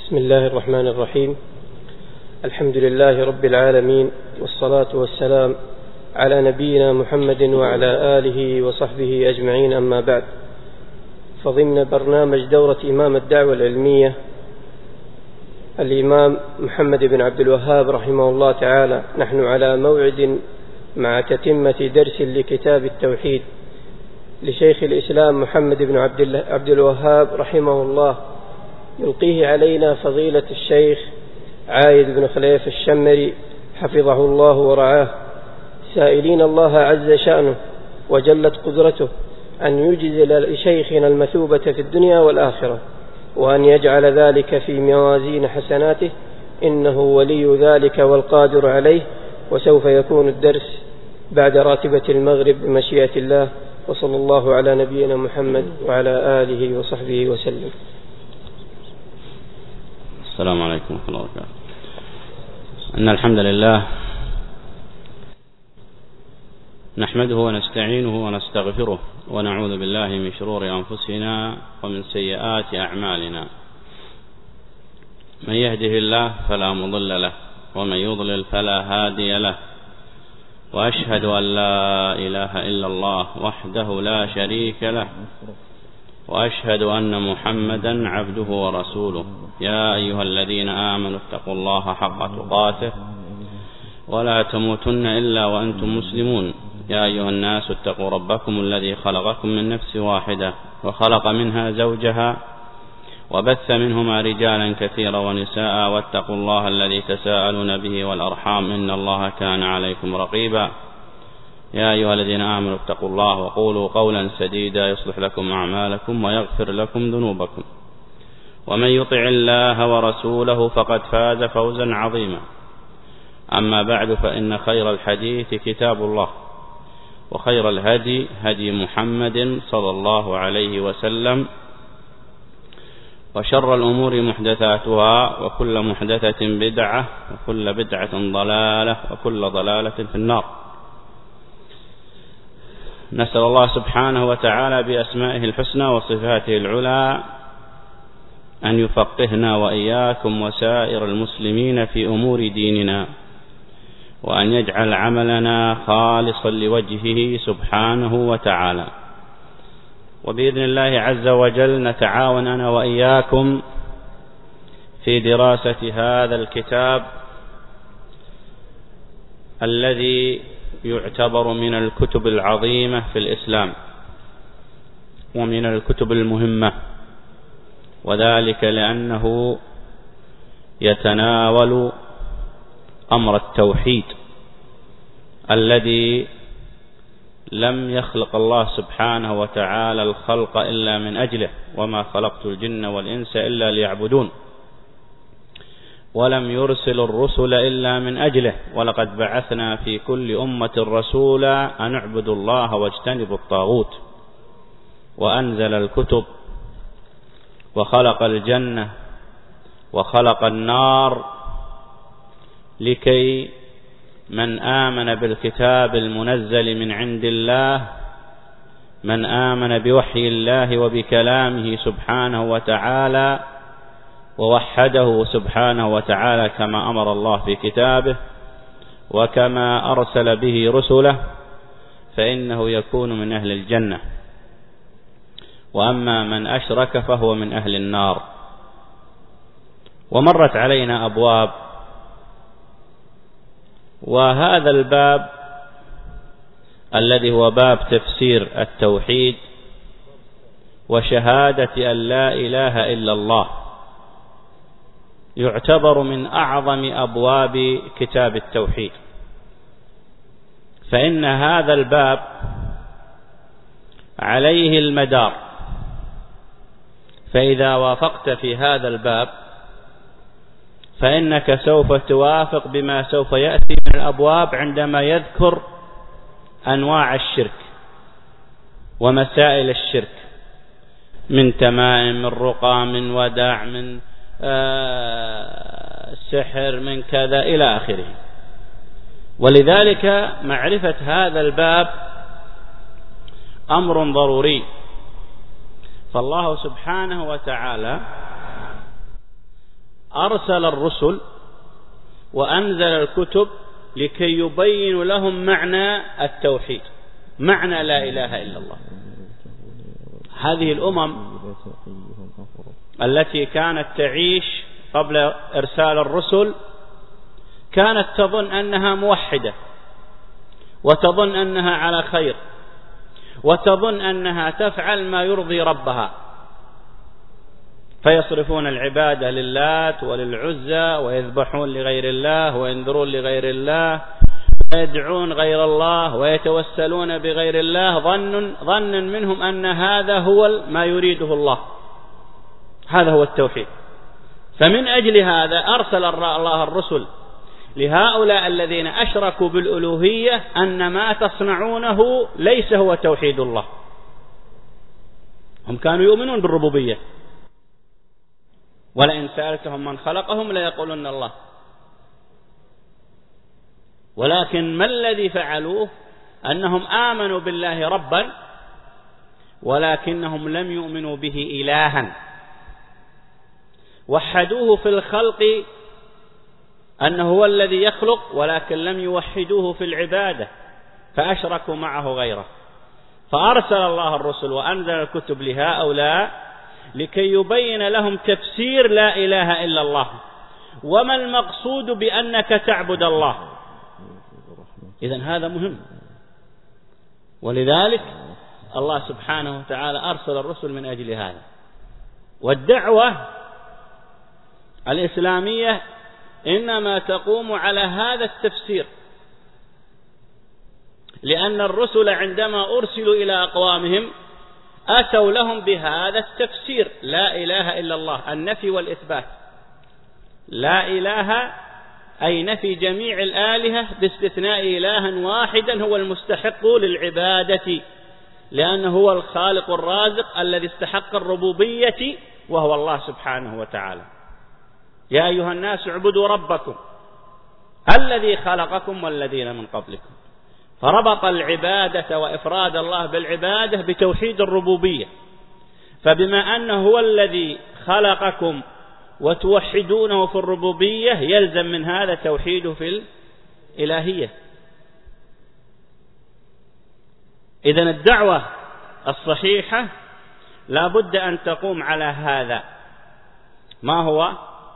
بسم الله الرحمن الرحيم. الحمد لله رب العالمين، والصلاة والسلام على نبينا محمد وعلى آله وصحبه أجمعين، أما بعد. فضمن برنامج دورة إمام الدعوة العلمية الإمام محمد بن عبد الوهاب رحمه الله تعالى، نحن على موعد مع تتمة درس لكتاب التوحيد لشيخ الإسلام محمد بن عبد الوهاب رحمه الله، يلقيه علينا فضيلة الشيخ عايد بن خليف الشمري حفظه الله ورعاه، سائلين الله عز شأنه وجلت قدرته أن يجزل لشيخنا المثوبة في الدنيا والآخرة، وأن يجعل ذلك في موازين حسناته، إنه ولي ذلك والقادر عليه. وسوف يكون الدرس بعد راتبة المغرب بمشيئة الله، وصلى الله على نبينا محمد وعلى آله وصحبه وسلم. السلام عليكم ورحمة الله وبركاته. إن الحمد لله نحمده ونستعينه ونستغفره، ونعوذ بالله من شرور أنفسنا ومن سيئات أعمالنا. من يهده الله فلا مضل له، ومن يضلل فلا هادي له. وأشهد أن لا إله إلا الله وحده لا شريك له، وأشهد أن محمدا عبده ورسوله. يا أيها الذين آمنوا اتقوا الله حق تقاته ولا تموتن إلا وأنتم مسلمون. يا أيها الناس اتقوا ربكم الذي خلقكم من نفس واحدة، وخلق منها زوجها، وبث منهما رجالا كثيرا ونساء، واتقوا الله الذي تساءلون به والأرحام، إن الله كان عليكم رقيبا. يا أيها الذين آمنوا اتقوا الله وقولوا قولا سديدا يصلح لكم أعمالكم ويغفر لكم ذنوبكم، ومن يطع الله ورسوله فقد فاز فوزا عظيما. أما بعد، فإن خير الحديث كتاب الله، وخير الهدي هدي محمد صلى الله عليه وسلم، وشر الأمور محدثاتها، وكل محدثة بدعة، وكل بدعة ضلالة، وكل ضلالة في النار. نسأل الله سبحانه وتعالى بأسمائه الحسنى وصفاته العلى أن يفقهنا وإياكم وسائر المسلمين في أمور ديننا، وأن يجعل عملنا خالصا لوجهه سبحانه وتعالى. وبإذن الله عز وجل نتعاون أنا وإياكم في دراسة هذا الكتاب الذي يعتبر من الكتب العظيمة في الإسلام، ومن الكتب المهمة، وذلك لأنه يتناول أمر التوحيد الذي لم يخلق الله سبحانه وتعالى الخلق إلا من أجله، وما خلقت الجن والإنس إلا ليعبدون، ولم يرسل الرسل إلا من أجله، ولقد بعثنا في كل أمة رسولا أن اعبدوا الله واجتنبوا الطاغوت. وأنزل الكتب، وخلق الجنة، وخلق النار، لكي من آمن بالكتاب المنزل من عند الله، من آمن بوحي الله وبكلامه سبحانه وتعالى، ووحده سبحانه وتعالى كما أمر الله في كتابه وكما أرسل به رسله، فإنه يكون من أهل الجنة. وأما من أشرك فهو من أهل النار. ومرت علينا أبواب، وهذا الباب الذي هو باب تفسير التوحيد وشهادة أن لا إله إلا الله يعتبر من أعظم أبواب كتاب التوحيد، فإن هذا الباب عليه المدار. فإذا وافقت في هذا الباب فإنك سوف توافق بما سوف يأتي من الأبواب عندما يذكر أنواع الشرك ومسائل الشرك، من تمائم، من رقى، من وداع، من سحر، من كذا إلى آخره. ولذلك معرفة هذا الباب أمر ضروري. فالله سبحانه وتعالى أرسل الرسل وأنزل الكتب لكي يبين لهم معنى التوحيد، معنى لا إله إلا الله. هذه الأمم التي كانت تعيش قبل إرسال الرسل كانت تظن أنها موحدة، وتظن أنها على خير، وتظن أنها تفعل ما يرضي ربها، فيصرفون العبادة للات وللعزى، ويذبحون لغير الله، وينذرون لغير الله، ويدعون غير الله، ويتوسلون بغير الله، ظنا منهم أن هذا هو ما يريده الله، هذا هو التوحيد. فمن أجل هذا أرسل الله الرسل لهؤلاء الذين أشركوا بالألوهية أن ما تصنعونه ليس هو توحيد الله. هم كانوا يؤمنون بالربوبية، ولئن سألتهم من خلقهم ليقولن الله، ولكن ما الذي فعلوه؟ أنهم آمنوا بالله ربا، ولكنهم لم يؤمنوا به إلها، وحدوه في الخلق أنه هو الذي يخلق، ولكن لم يوحدوه في العبادة، فأشركوا معه غيره. فأرسل الله الرسل وأنزل الكتب لهؤلاء لكي يبين لهم تفسير لا إله إلا الله، وما المقصود بأنك تعبد الله. إذن هذا مهم، ولذلك الله سبحانه وتعالى أرسل الرسل من أجل هذا. والدعوة الإسلامية إنما تقوم على هذا التفسير، لأن الرسل عندما أرسلوا إلى أقوامهم أتوا لهم بهذا التفسير، لا إله إلا الله، النفي والإثبات. لا إله أي نفي جميع الآلهة باستثناء إلها واحدا هو المستحق للعبادة، لأنه هو الخالق الرازق الذي استحق الربوبية، وهو الله سبحانه وتعالى. يا أيها الناس اعبدوا ربكم الذي خلقكم والذين من قبلكم. فربط العبادة وإفراد الله بالعبادة بتوحيد الربوبية، فبما أنه هو الذي خلقكم وتوحدونه في الربوبية يلزم من هذا توحيده في الإلهية. إذن الدعوة الصحيحة لا بد أن تقوم على هذا. ما هو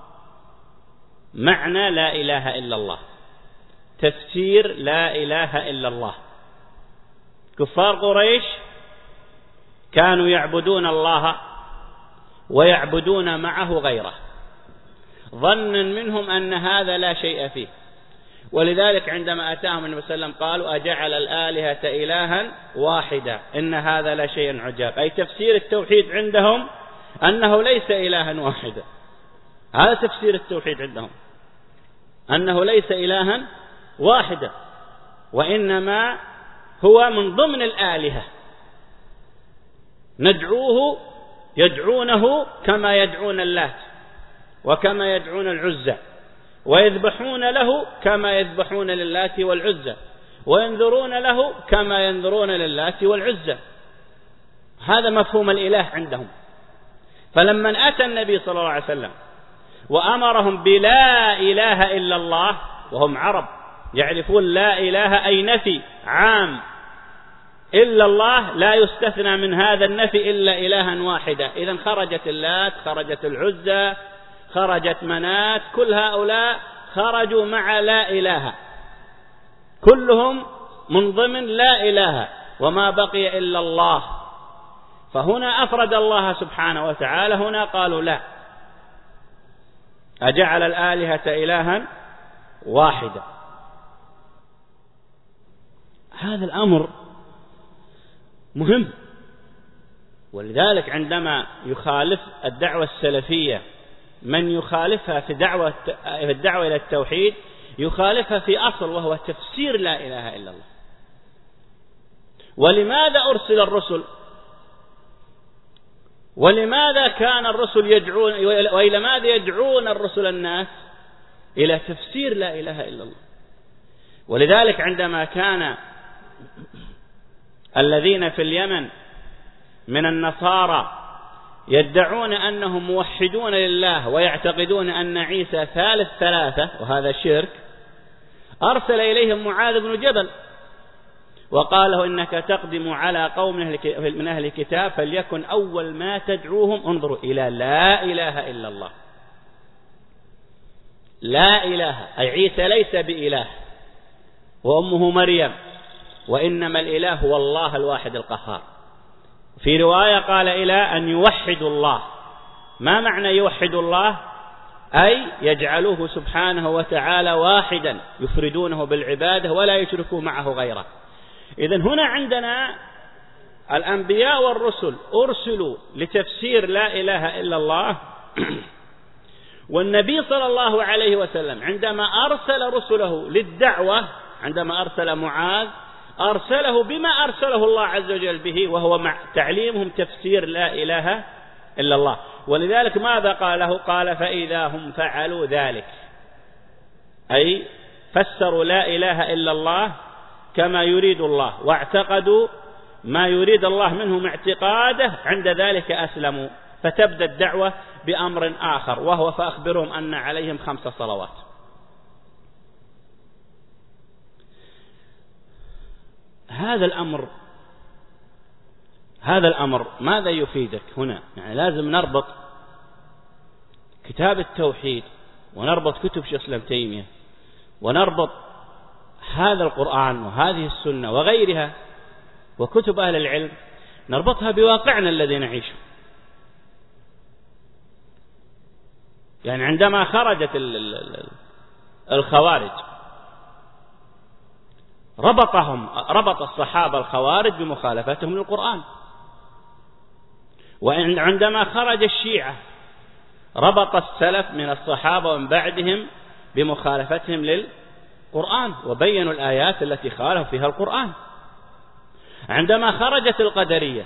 معنى لا إله إلا الله؟ تفسير لا إله إلا الله. كفار قريش كانوا يعبدون الله ويعبدون معه غيره، ظنا منهم أن هذا لا شيء فيه، ولذلك عندما أتاهم النبي صلى الله عليه وسلم قالوا أجعل الآلهة إلها واحدا إن هذا لا شيء عجاب. أي تفسير التوحيد عندهم أنه ليس إلها واحدا، هذا تفسير التوحيد عندهم، أنه ليس إلها واحدا، وإنما هو من ضمن الآلهة، يدعونه كما يدعون اللات وكما يدعون العزى، ويذبحون له كما يذبحون للات والعزى، وينذرون له كما ينذرون للات والعزى. هذا مفهوم الإله عندهم. فلما أتى النبي صلى الله عليه وسلم وأمرهم بلا إله إلا الله، وهم عرب يعرفون لا إله أي نفي عام، إلا الله لا يستثنى من هذا النفي إلا إلها واحدا. إذن خرجت اللات، خرجت العزى، خرجت منات، كل هؤلاء خرجوا مع لا إله، كلهم من ضمن لا إله، وما بقي إلا الله. فهنا أفرد الله سبحانه وتعالى، هنا قالوا لا، أجعل الآلهة إلها واحدا. هذا الأمر مهم، ولذلك عندما يخالف الدعوة السلفية من يخالفها في الدعوة إلى التوحيد يخالفها في أصل، وهو تفسير لا إله إلا الله. ولماذا أرسل الرسل؟ ولماذا كان الرسل يدعون، وإلى ماذا يدعون الرسل الناس؟ إلى تفسير لا إله إلا الله. ولذلك عندما كان الذين في اليمن من النصارى يدعون أنهم موحدون لله ويعتقدون أن عيسى ثالث ثلاثة، وهذا شرك، أرسل إليهم معاذ بن جبل وقال له إنك تقدم على قوم من أهل الكتاب فليكن أول ما تدعوهم انظروا إلى لا إله إلا الله. لا إله أي عيسى ليس بإله وأمه مريم، وإنما الإله هو الله الواحد القهار. في رواية قال إلى أن يوحدوا الله. ما معنى يوحد الله؟ أي يجعلوه سبحانه وتعالى واحدا، يفردونه بالعبادة ولا يشركوا معه غيره. إذن هنا عندنا الأنبياء والرسل أرسلوا لتفسير لا إله إلا الله، والنبي صلى الله عليه وسلم عندما أرسل رسله للدعوة، عندما أرسل معاذ أرسله بما أرسله الله عز وجل به، وهو مع تعليمهم تفسير لا إله إلا الله. ولذلك ماذا قاله؟ قال فإذا هم فعلوا ذلك، أي فسروا لا إله إلا الله كما يريد الله، واعتقدوا ما يريد الله منهم اعتقاده، عند ذلك أسلموا. فتبدأ الدعوة بأمر آخر، وهو فأخبرهم أن عليهم 5 صلوات. هذا الأمر ماذا يفيدك هنا؟ يعني لازم نربط كتاب التوحيد ونربط كتب شيخ الإسلام تيمية ونربط هذا القرآن وهذه السنة وغيرها وكتب أهل العلم، نربطها بواقعنا الذي نعيشه. يعني عندما خرجت الخوارج ربط الصحابة الخوارج بمخالفتهم للقرآن، وعندما خرج الشيعة ربط السلف من الصحابة ومن بعدهم بمخالفتهم للقرآن، وبينوا الآيات التي خالفوا فيها القرآن. عندما خرجت القدرية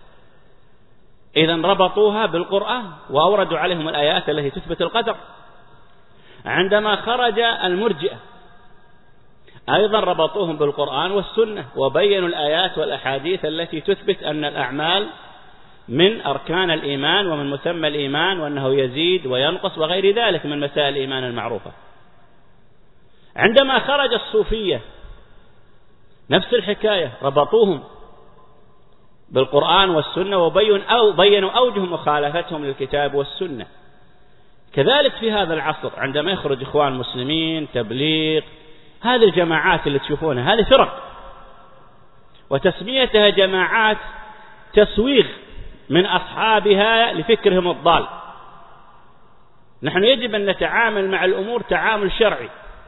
إذن ربطوها بالقرآن وأوردوا عليهم الآيات التي تثبت القدر. عندما خرج المرجئة أيضا ربطوهم بالقرآن والسنة وبينوا الآيات والأحاديث التي تثبت أن الأعمال من أركان الإيمان ومن مسمى الإيمان، وأنه يزيد وينقص وغير ذلك من مسائل الإيمان المعروفة. عندما خرج الصوفية نفس الحكاية، ربطوهم بالقرآن والسنة وبينوا أوجه مخالفتهم للكتاب والسنة. كذلك في هذا العصر عندما يخرج إخوان مسلمين، تبليغ، هذه الجماعات اللي تشوفونها هذه فرق، وتسميتها جماعات تسويغ من أصحابها لفكرهم الضال. نحن يجب أن نتعامل مع الأمور تعامل شرعي.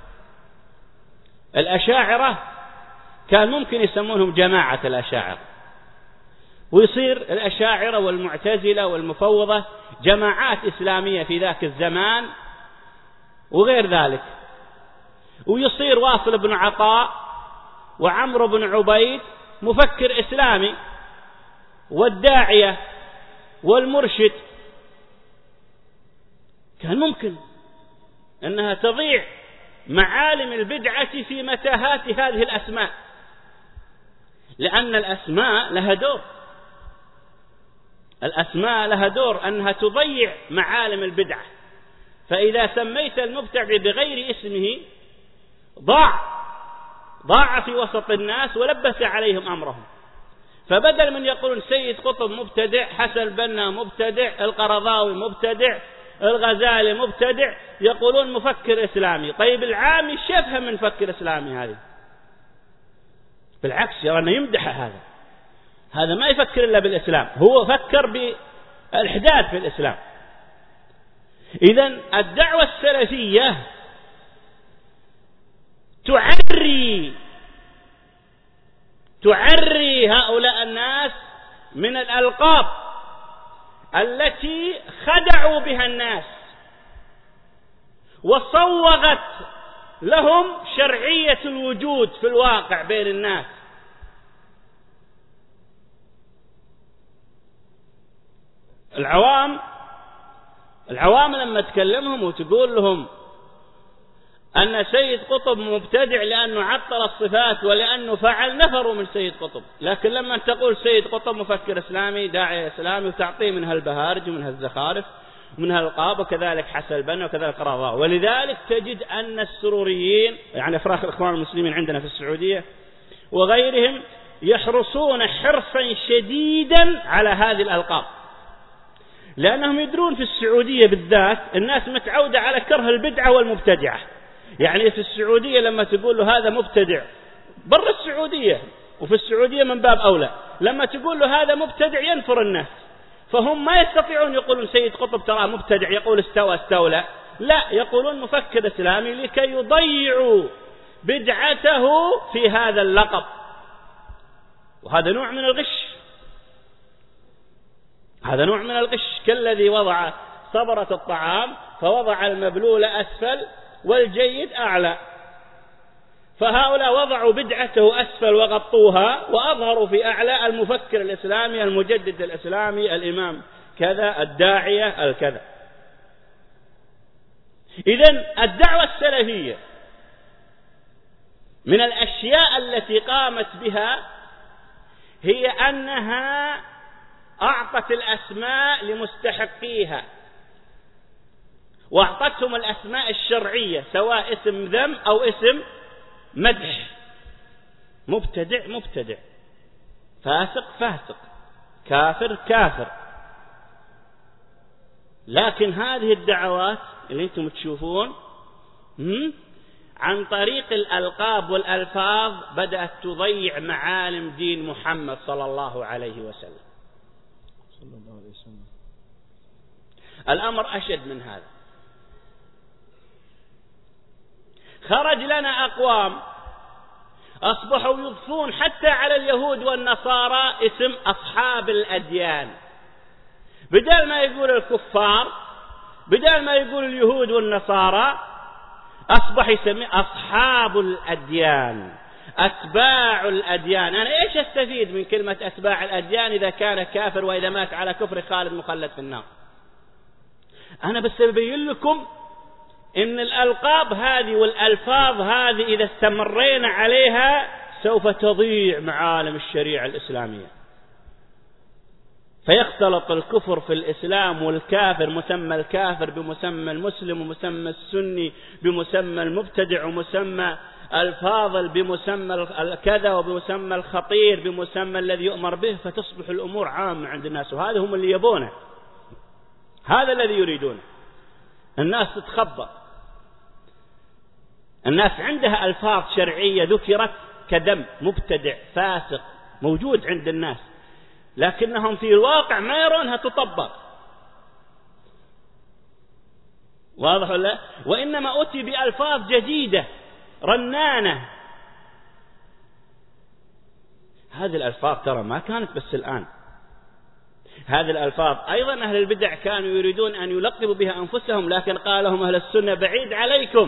الأشاعرة كان ممكن يسمونهم جماعة الأشاعرة، ويصير الأشاعرة والمعتزلة والمفوضة جماعات إسلامية في ذاك الزمان وغير ذلك، ويصير واصل بن عطاء وعمرو بن عبيد مفكر إسلامي، والداعية والمرشد. كان ممكن أنها تضيع معالم البدعة في متاهات هذه الأسماء، لأن الأسماء لها دور، الأسماء لها دور أنها تضيع معالم البدعة. فإذا سميت المبتدع بغير اسمه ضاع في وسط الناس ولبس عليهم أمرهم. فبدل من يقولون سيد قطب مبتدع، حسن البنا مبتدع، القرضاوي مبتدع، الغزالي مبتدع، يقولون مفكر إسلامي. طيب العامي ايش يفهم من مفكر إسلامي هذه؟ بالعكس يرى أنه يمدح هذا ما يفكر إلا بالإسلام، هو فكر بالإحداث في الإسلام. إذن الدعوة السلفية تعري هؤلاء الناس من الألقاب التي خدعوا بها الناس وصوغت لهم شرعية الوجود في الواقع بين الناس. العوام لما تكلمهم وتقول لهم أن سيد قطب مبتدع لأنه عطل الصفات ولأنه فعل نفروا من سيد قطب. لكن لما تقول سيد قطب مفكر إسلامي داعية إسلامي وتعطيه من هالبهارج ومن هالزخارف ومن هالقاب، وكذلك حسن البنا وكذلك قرضاوي. ولذلك تجد أن السروريين يعني أفراخ الإخوان المسلمين عندنا في السعودية وغيرهم يحرصون حرصا شديدا على هذه الألقاب، لأنهم يدرون في السعودية بالذات الناس متعودة على كره البدعة والمبتدعة. يعني في السعودية لما تقول له هذا مبتدع، برا السعودية وفي السعودية من باب أولى، لما تقول له هذا مبتدع ينفر الناس. فهم ما يستطيعون يقولون سيد قطب ترى مبتدع يقول استوى استولى، لا، يقولون مفكر إسلامي لكي يضيعوا بدعته في هذا اللقب. وهذا نوع من الغش، هذا نوع من الغش. كالذي وضع صبرة الطعام فوضع المبلول أسفل والجيد أعلى، فهؤلاء وضعوا بدعته أسفل وغطوها وأظهروا في أعلى المفكر الإسلامي المجدد الإسلامي الإمام كذا الداعية الكذا. إذن الدعوة السلفية من الأشياء التي قامت بها هي أنها أعطت الأسماء لمستحقيها، وأعطتهم الأسماء الشرعية سواء اسم ذم أو اسم مدح. مبتدع مبتدع، فاسق فاسق، كافر كافر. لكن هذه الدعوات اللي انتم تشوفون عن طريق الألقاب والألفاظ بدأت تضيع معالم دين محمد صلى الله عليه وسلم. الأمر أشد من هذا. خرج لنا أقوام أصبحوا يضفون حتى على اليهود والنصارى اسم أصحاب الأديان، بدل ما يقول الكفار، بدل ما يقول اليهود والنصارى، أصبح يسمي أصحاب الأديان، أتباع الأديان. أنا إيش أستفيد من كلمة أتباع الأديان إذا كان كافر وإذا مات على كفر خالد مخلد في النار؟ أنا بس أبين لكم إن الألقاب هذه والألفاظ هذه إذا استمرينا عليها سوف تضيع معالم الشريعة الإسلامية، فيختلط الكفر في الإسلام والكافر، مسمى الكافر بمسمى المسلم، ومسمى السني بمسمى المبتدع، ومسمى الفاضل بمسمى الكذا، وبمسمى الخطير بمسمى الذي يؤمر به، فتصبح الأمور عامة عند الناس. وهذا هم اللي يبونه، هذا الذي يريدونه. الناس تتخبط، الناس عندها ألفاظ شرعية ذكرت كدم، مبتدع، فاسق، موجود عند الناس، لكنهم في الواقع ما يرونها تطبق. واضح ولا؟ وإنما أتي بألفاظ جديدة رنانة. هذه الألفاظ ترى ما كانت بس الآن، هذه الألفاظ أيضا أهل البدع كانوا يريدون أن يلقبوا بها أنفسهم، لكن قالهم أهل السنة بعيد عليكم.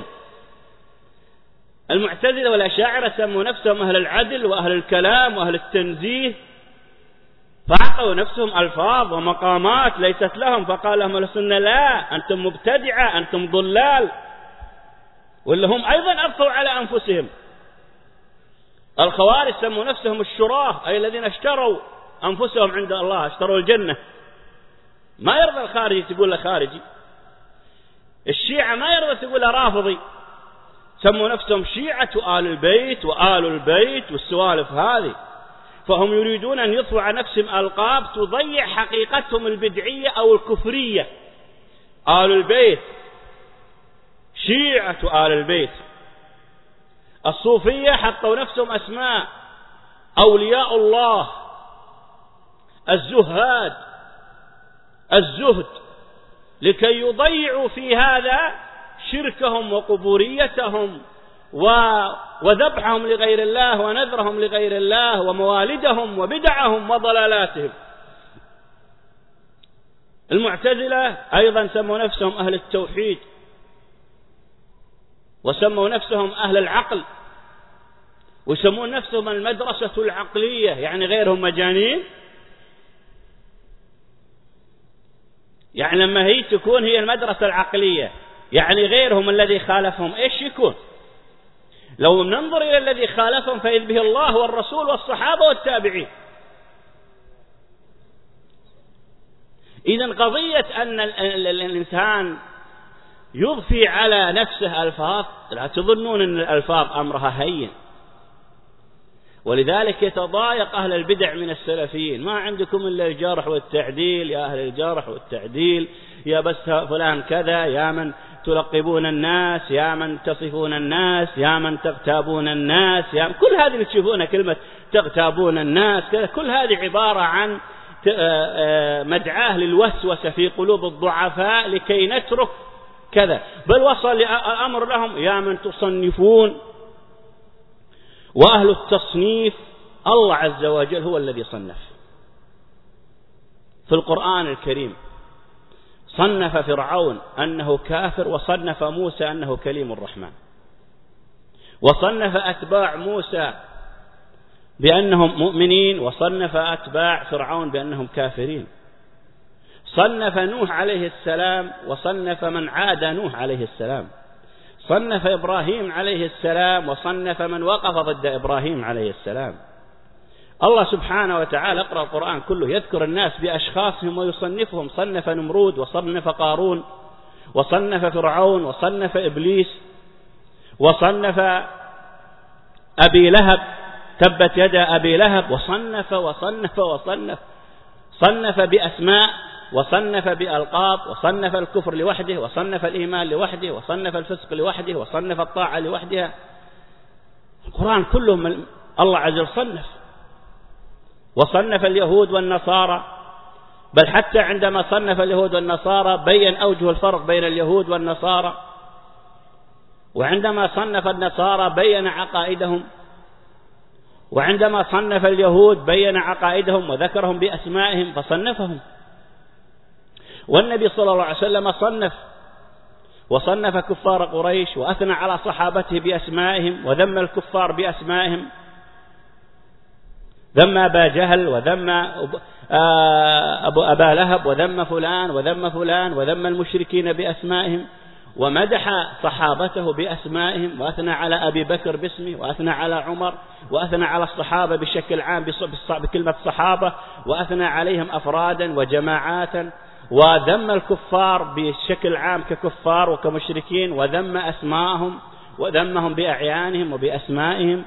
المعتزلة والأشاعرة سموا نفسهم أهل العدل وأهل الكلام وأهل التنزيه، فأعطوا نفسهم ألفاظ ومقامات ليست لهم، فقال لهم أهل السنة لا، أنتم مبتدعة، أنتم ضلال. واللي هم أيضا أبقوا على أنفسهم. الخوارج سموا نفسهم الشراه، أي الذين اشتروا أنفسهم عند الله، اشتروا الجنة. ما يرضى الخارجي تقول له خارجي، الشيعة ما يرضى تقول له رافضي، سموا نفسهم شيعة آل البيت وآل البيت والسوالف هذه. فهم يريدون أن يضفوا على نفسهم ألقاب تضيع حقيقتهم البدعية أو الكفرية. آل البيت، شيعة آل البيت. الصوفية حطوا نفسهم أسماء أولياء الله، الزهاد، الزهد، لكي يضيعوا في هذا شركهم وقبوريتهم وذبحهم لغير الله ونذرهم لغير الله وموالدهم وبدعهم وضلالاتهم. المعتزلة أيضا سموا نفسهم أهل التوحيد، وسموا نفسهم أهل العقل، ويسمون نفسهم المدرسة العقلية، يعني غيرهم مجانين. يعني لما هي تكون هي المدرسة العقلية يعني غيرهم الذي خالفهم إيش يكون؟ لو ننظر إلى الذي خالفهم فإذ به الله والرسول والصحابة والتابعين. إذن قضية أن الإنسان يضفي على نفسه ألفاظ، لا تظنون أن الألفاظ أمرها هين. ولذلك يتضايق أهل البدع من السلفيين، ما عندكم إلا الجرح والتعديل، يا أهل الجرح والتعديل، يا بس فلان كذا، يا من تلقبون الناس، يا من تصفون الناس، يا من تغتابون الناس، يا كل هذه اللي تشوفونها كلمة تغتابون الناس كل هذه عبارة عن مدعاه للوسوسة في قلوب الضعفاء لكي نترك كذا. بل وصل الأمر لهم يا من تصنفون. وأهل التصنيف الله عز وجل هو الذي صنف في القرآن الكريم، صنف فرعون أنه كافر، وصنف موسى أنه كليم الرحمن، وصنف أتباع موسى بأنهم مؤمنين، وصنف أتباع فرعون بأنهم كافرين، صنف نوح عليه السلام وصنف من عاد نوح عليه السلام، صنف إبراهيم عليه السلام وصنف من وقف ضد إبراهيم عليه السلام. الله سبحانه وتعالى اقرأ القرآن كله يذكر الناس بأشخاصهم ويصنفهم، صنف نمرود وصنف قارون وصنف فرعون وصنف إبليس وصنف أبي لهب تبت يدا أبي لهب، وصنف وصنف وصنف، صنف بأسماء وصنف بألقاب، وصنف الكفر لوحده وصنف الإيمان لوحده وصنف الفسق لوحده وصنف الطاعة لوحدها. القرآن كله من الله عز وجل صنف، وصنف اليهود والنصارى، بل حتى عندما صنف اليهود والنصارى بين أوجه الفرق بين اليهود والنصارى، وعندما صنف النصارى بين عقائدهم، وعندما صنف اليهود بين عقائدهم وذكرهم بأسمائهم فصنفهم. والنبي صلى الله عليه وسلم صنف، وصنف كفار قريش وأثنى على صحابته بأسمائهم وذم الكفار بأسمائهم، ذم أبا جهل وذم أبا لهب وذم فلان وذم فلان وذم المشركين بأسمائهم، ومدح صحابته بأسمائهم، وأثنى على أبي بكر باسمه، وأثنى على عمر، وأثنى على الصحابة بشكل عام بكلمة صحابة، وأثنى عليهم أفرادا وجماعات، وذم الكفار بشكل عام ككفار وكمشركين، وذم أسماءهم وذمهم بأعيانهم وبأسمائهم.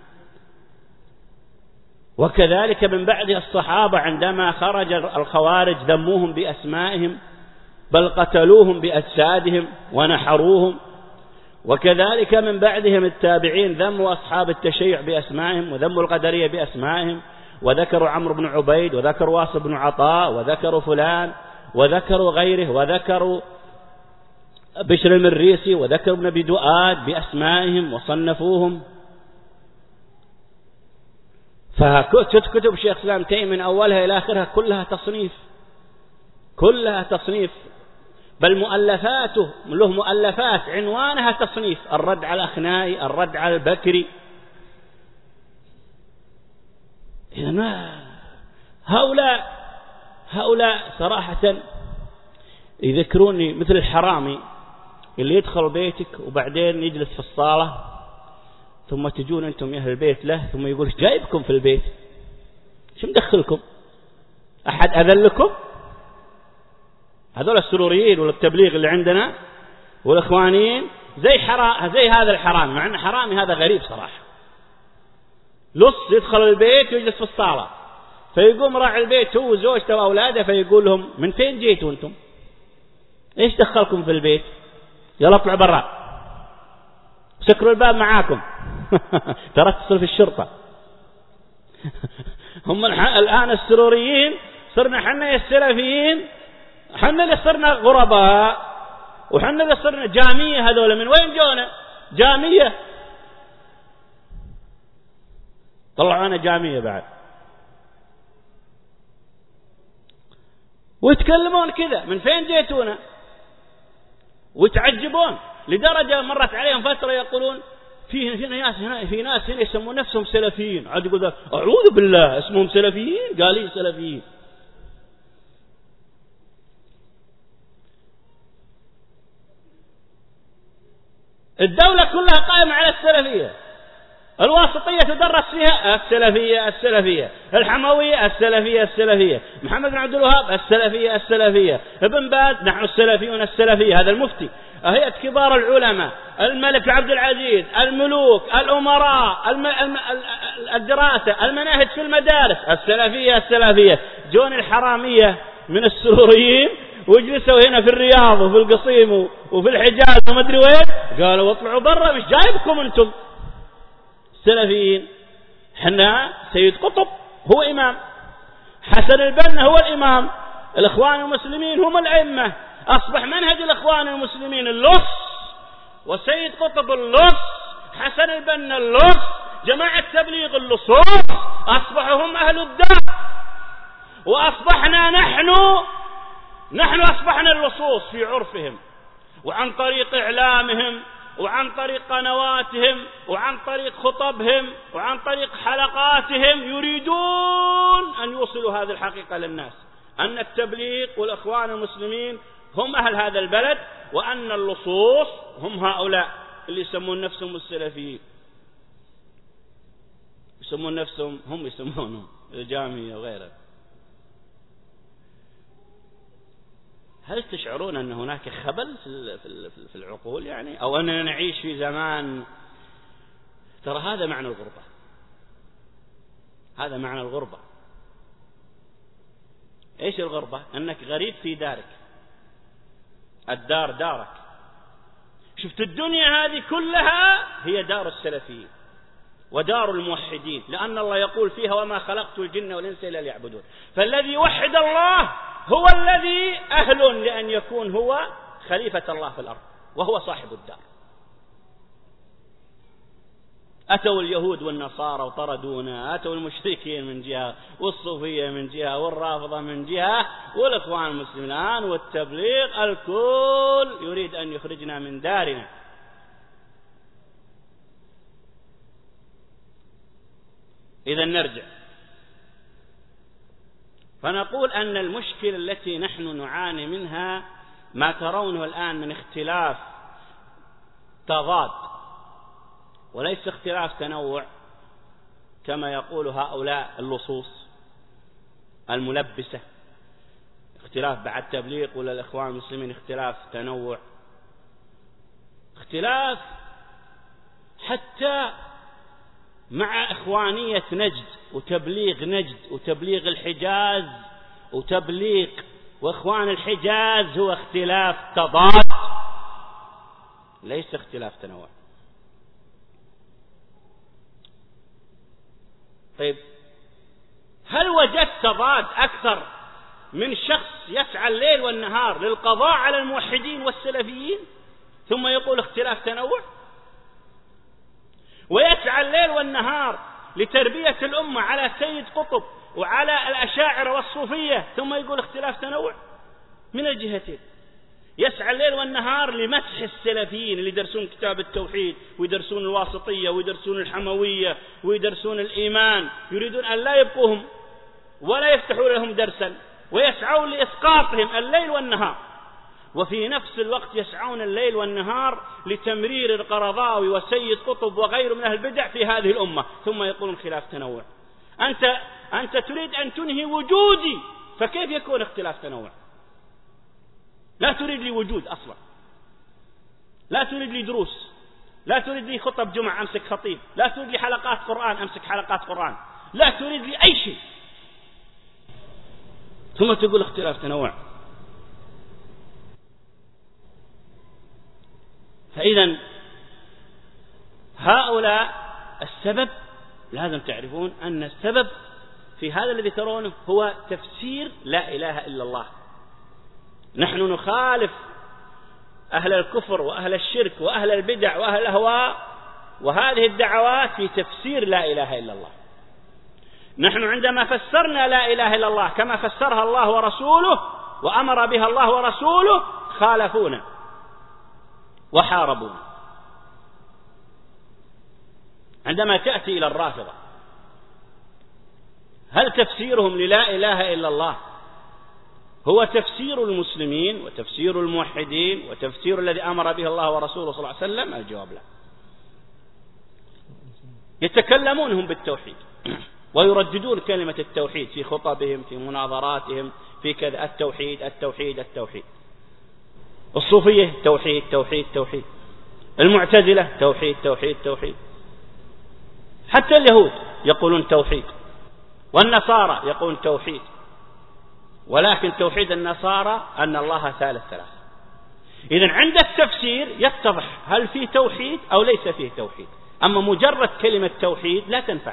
وكذلك من بعد الصحابة عندما خرج الخوارج ذموهم بأسمائهم، بل قتلوهم بأجسادهم ونحروهم. وكذلك من بعدهم التابعين ذموا أصحاب التشيع بأسمائهم، وذموا القدرية بأسمائهم، وذكروا عمرو بن عبيد، وذكروا واصل بن عطاء، وذكروا فلان، وذكروا غيره، وذكروا بشر المريسي، وذكروا ابن أبي دؤاد بأسمائهم وصنفوهم. فكتب شيخ الإسلام تيمية من أولها إلى آخرها كلها تصنيف، كلها تصنيف، بل مؤلفاته له مؤلفات عنوانها تصنيف، الرد على الأخنائي، الرد على البكري. إذن هؤلاء صراحة يذكروني مثل الحرامي اللي يدخل بيتك وبعدين يجلس في الصالة، ثم تجون أنتم يا أهل البيت له، ثم يقول جايبكم في البيت، شو مدخلكم؟ أحد أذلكم؟ هذول السروريين والتبليغ اللي عندنا والإخوانيين زي هذا الحرامي، مع أن حرامي هذا غريب صراحة، لص يدخل البيت ويجلس في الصالة، فيقوم راعي البيت هو وزوجته وأولاده فيقول لهم من فين جيتوا أنتم؟ إيش دخلكم في البيت؟ يلا اطلعوا برا، سكروا الباب معاكم ترى اتصل في الشرطة. هم الآن السروريين صرنا حنا السلفيين، حنا اللي صرنا غرباء، وحنا اللي صرنا جامية. هذول من وين جونا؟ جامية، طلعونا جامية بعد، ويتكلمون كذا من فين جيتونا، ويتعجبون لدرجة مرت عليهم فترة يقولون في ناس هنا يسمون نفسهم سلفيين، عاد يقول أعوذ بالله اسمهم سلفيين، قال لي سلفيين. الدولة كلها قائمة على السلفية. الواسطية تدرس فيها السلفية، الحموية السلفية، محمد بن عبد الوهاب السلفية، ابن باز نحن السلفيون السلفية، هذا المفتي، هيئة كبار العلماء، الملك عبد العزيز، الملوك، الأمراء، الدراسة، المناهج في المدارس السلفية. جون الحرامية من السروريين وجلسوا هنا في الرياض وفي القصيم وفي الحجاز وما أدري وين، قالوا اطلعوا برا، مش جايبكم انتم السلفيين. حنا سيد قطب هو إمام، حسن البنا هو الإمام، الإخوان المسلمين هم الأئمة، أصبح منهج الإخوان المسلمين اللص، وسيد قطب اللص، حسن البنا اللص، جماعة تبليغ اللصوص، أصبحوا هم أهل الدار، وأصبحنا نحن أصبحنا اللصوص في عرفهم، وعن طريق إعلامهم، وعن طريق قنواتهم، وعن طريق خطبهم، وعن طريق حلقاتهم يريدون أن يوصلوا هذه الحقيقة للناس، أن التبليغ والإخوان المسلمين هم أهل هذا البلد، وأن اللصوص هم هؤلاء اللي يسمون نفسهم السلفيين، يسمون نفسهم هم يسمونهم الجامية وغيره. هل تشعرون أن هناك خبل في العقول يعني، أو أننا نعيش في زمان؟ ترى هذا معنى الغربة، هذا معنى الغربة. إيش الغربة؟ أنك غريب في دارك، الدار دارك. شفت الدنيا هذه كلها هي دار السلفيين ودار الموحدين، لأن الله يقول فيها وما خلقت الجن والإنس إلا ليعبدون. فالذي يوحد الله هو الذي أهل لأن يكون هو خليفة الله في الأرض، وهو صاحب الدار. أتوا اليهود والنصارى وطردونا، أتوا المشركين من جهة، والصوفية من جهة، والرافضة من جهة، والإخوان المسلمين الآن، والتبليغ، الكل يريد أن يخرجنا من دارنا. إذا نرجع فنقول أن المشكلة التي نحن نعاني منها ما ترونه الآن من اختلاف تضاد، وليس اختلاف تنوع كما يقول هؤلاء اللصوص الملبسة، اختلاف بعد تبليغ ولا الإخوان المسلمين، اختلاف تنوع، اختلاف حتى مع إخوانية نجد وتبليغ نجد وتبليغ الحجاز وتبليغ وإخوان الحجاز هو اختلاف تضاد ليس اختلاف تنوع. طيب هل وجدت تضاد أكثر من شخص يسعى الليل والنهار للقضاء على الموحدين والسلفيين ثم يقول اختلاف تنوع، ويسعى الليل والنهار لتربية الأمة على سيد قطب وعلى الأشاعرة والصوفية ثم يقول اختلاف تنوع؟ من الجهتين. يسعى الليل والنهار لمسح السلفيين اللي يدرسون كتاب التوحيد ويدرسون الواسطية ويدرسون الحموية ويدرسون الإيمان، يريدون أن لا يبقوهم ولا يفتحوا لهم درسا، ويسعون لإسقاطهم الليل والنهار، وفي نفس الوقت يسعون الليل والنهار لتمرير القرضاوي وسيد قطب وغيره من أهل البدع في هذه الأمة، ثم يقولون خلاف تنوع. أنت تريد أن تنهي وجودي، فكيف يكون اختلاف تنوع؟ لا تريد لي وجود أصلا، لا تريد لي دروس، لا تريد لي خطب جمعة أمسك خطيب، لا تريد لي حلقات قرآن أمسك حلقات قرآن، لا تريد لي أي شيء، ثم تقول اختلاف تنوع. فإذا هؤلاء السبب لازم تعرفون أن السبب في هذا الذي ترونه هو تفسير لا إله إلا الله. نحن نخالف أهل الكفر وأهل الشرك وأهل البدع وأهل الأهواء وهذه الدعوات في تفسير لا إله إلا الله. نحن عندما فسرنا لا إله إلا الله كما فسرها الله ورسوله وأمر بها الله ورسوله خالفونا وحاربونا. عندما تأتي إلى الرافضة هل تفسيرهم للا إله إلا الله هو تفسير المسلمين وتفسير الموحدين وتفسير الذي أمر به الله ورسوله صلى الله عليه وسلم؟ الجواب لا. يتكلمونهم بالتوحيد ويرددون كلمة التوحيد في خطبهم، في مناظراتهم، في كذا، التوحيد التوحيد التوحيد. الصوفية توحيد توحيد توحيد، المعتزلة توحيد توحيد توحيد، حتى اليهود يقولون توحيد، والنصارى يقولون توحيد، ولكن توحيد النصارى أن الله ثالث ثلاثة. إذن عند التفسير يتضح هل فيه توحيد أو ليس فيه توحيد، أما مجرد كلمة توحيد لا تنفع.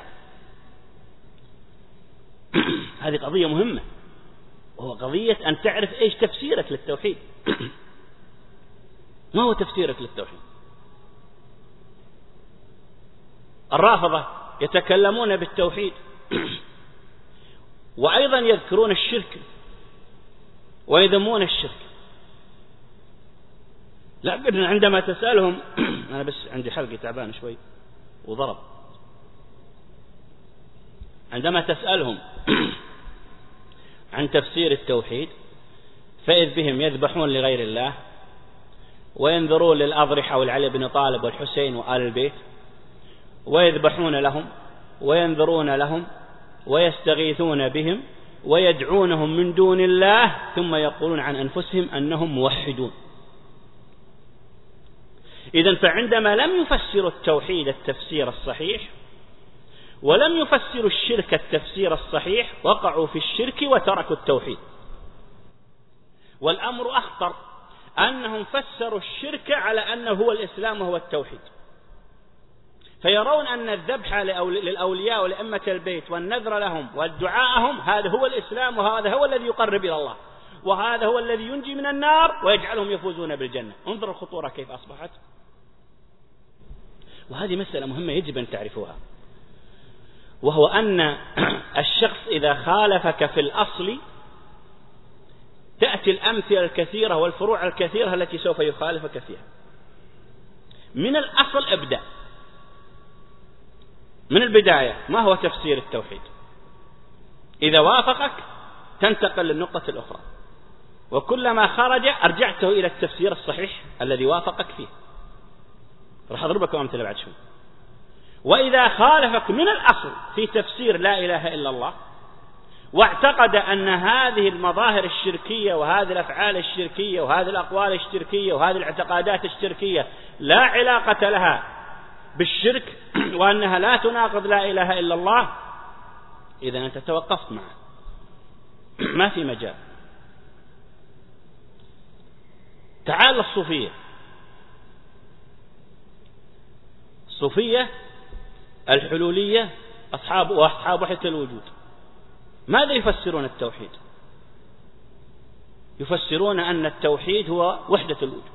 هذه قضية مهمة، وهو قضية أن تعرف إيش تفسيرك للتوحيد. ما هو تفسيرك للتوحيد؟ الرافضة يتكلمون بالتوحيد وأيضا يذكرون الشرك ويذمون الشرك. لكن عندما تسألهم أنا بس عندي حلقي تعبان شوي وضرب، عندما تسألهم عن تفسير التوحيد فإذ بهم يذبحون لغير الله وينذرون للأضرحة والعلي بن طالب والحسين وآل البيت، ويذبحون لهم وينذرون لهم ويستغيثون بهم ويدعونهم من دون الله، ثم يقولون عن أنفسهم أنهم موحدون. إذن فعندما لم يفسروا التوحيد التفسير الصحيح ولم يفسروا الشرك التفسير الصحيح وقعوا في الشرك وتركوا التوحيد. والأمر أخطر، أنهم فسروا الشرك على أنه هو الإسلام وهو التوحيد، فيرون أن الذبح للأولياء ولأئمة البيت والنذر لهم والدعاءهم هذا هو الإسلام، وهذا هو الذي يقرب إلى الله، وهذا هو الذي ينجي من النار ويجعلهم يفوزون بالجنة. انظر الخطورة كيف أصبحت. وهذه مسألة مهمة يجب أن تعرفوها، وهو أن الشخص إذا خالفك في الأصل تأتي الأمثلة الكثيرة والفروع الكثيرة التي سوف يخالفك فيها. من الأصل ابدأ، من البداية ما هو تفسير التوحيد، إذا وافقك تنتقل للنقطة الأخرى، وكلما خرج أرجعته إلى التفسير الصحيح الذي وافقك فيه. راح أضربكم أمثلة بعد شوي. وإذا خالفك من الأصل في تفسير لا إله إلا الله واعتقد أن هذه المظاهر الشركية وهذه الأفعال الشركية وهذه الأقوال الشركية وهذه الاعتقادات الشركية لا علاقة لها بالشرك وأنها لا تناقض لا إله إلا الله، إذا أنت توقفت معه، ما في مجال. تعال الصوفية. الصوفية الحلولية أصحاب وحدة الوجود ماذا يفسرون التوحيد؟ يفسرون أن التوحيد هو وحدة الوجود،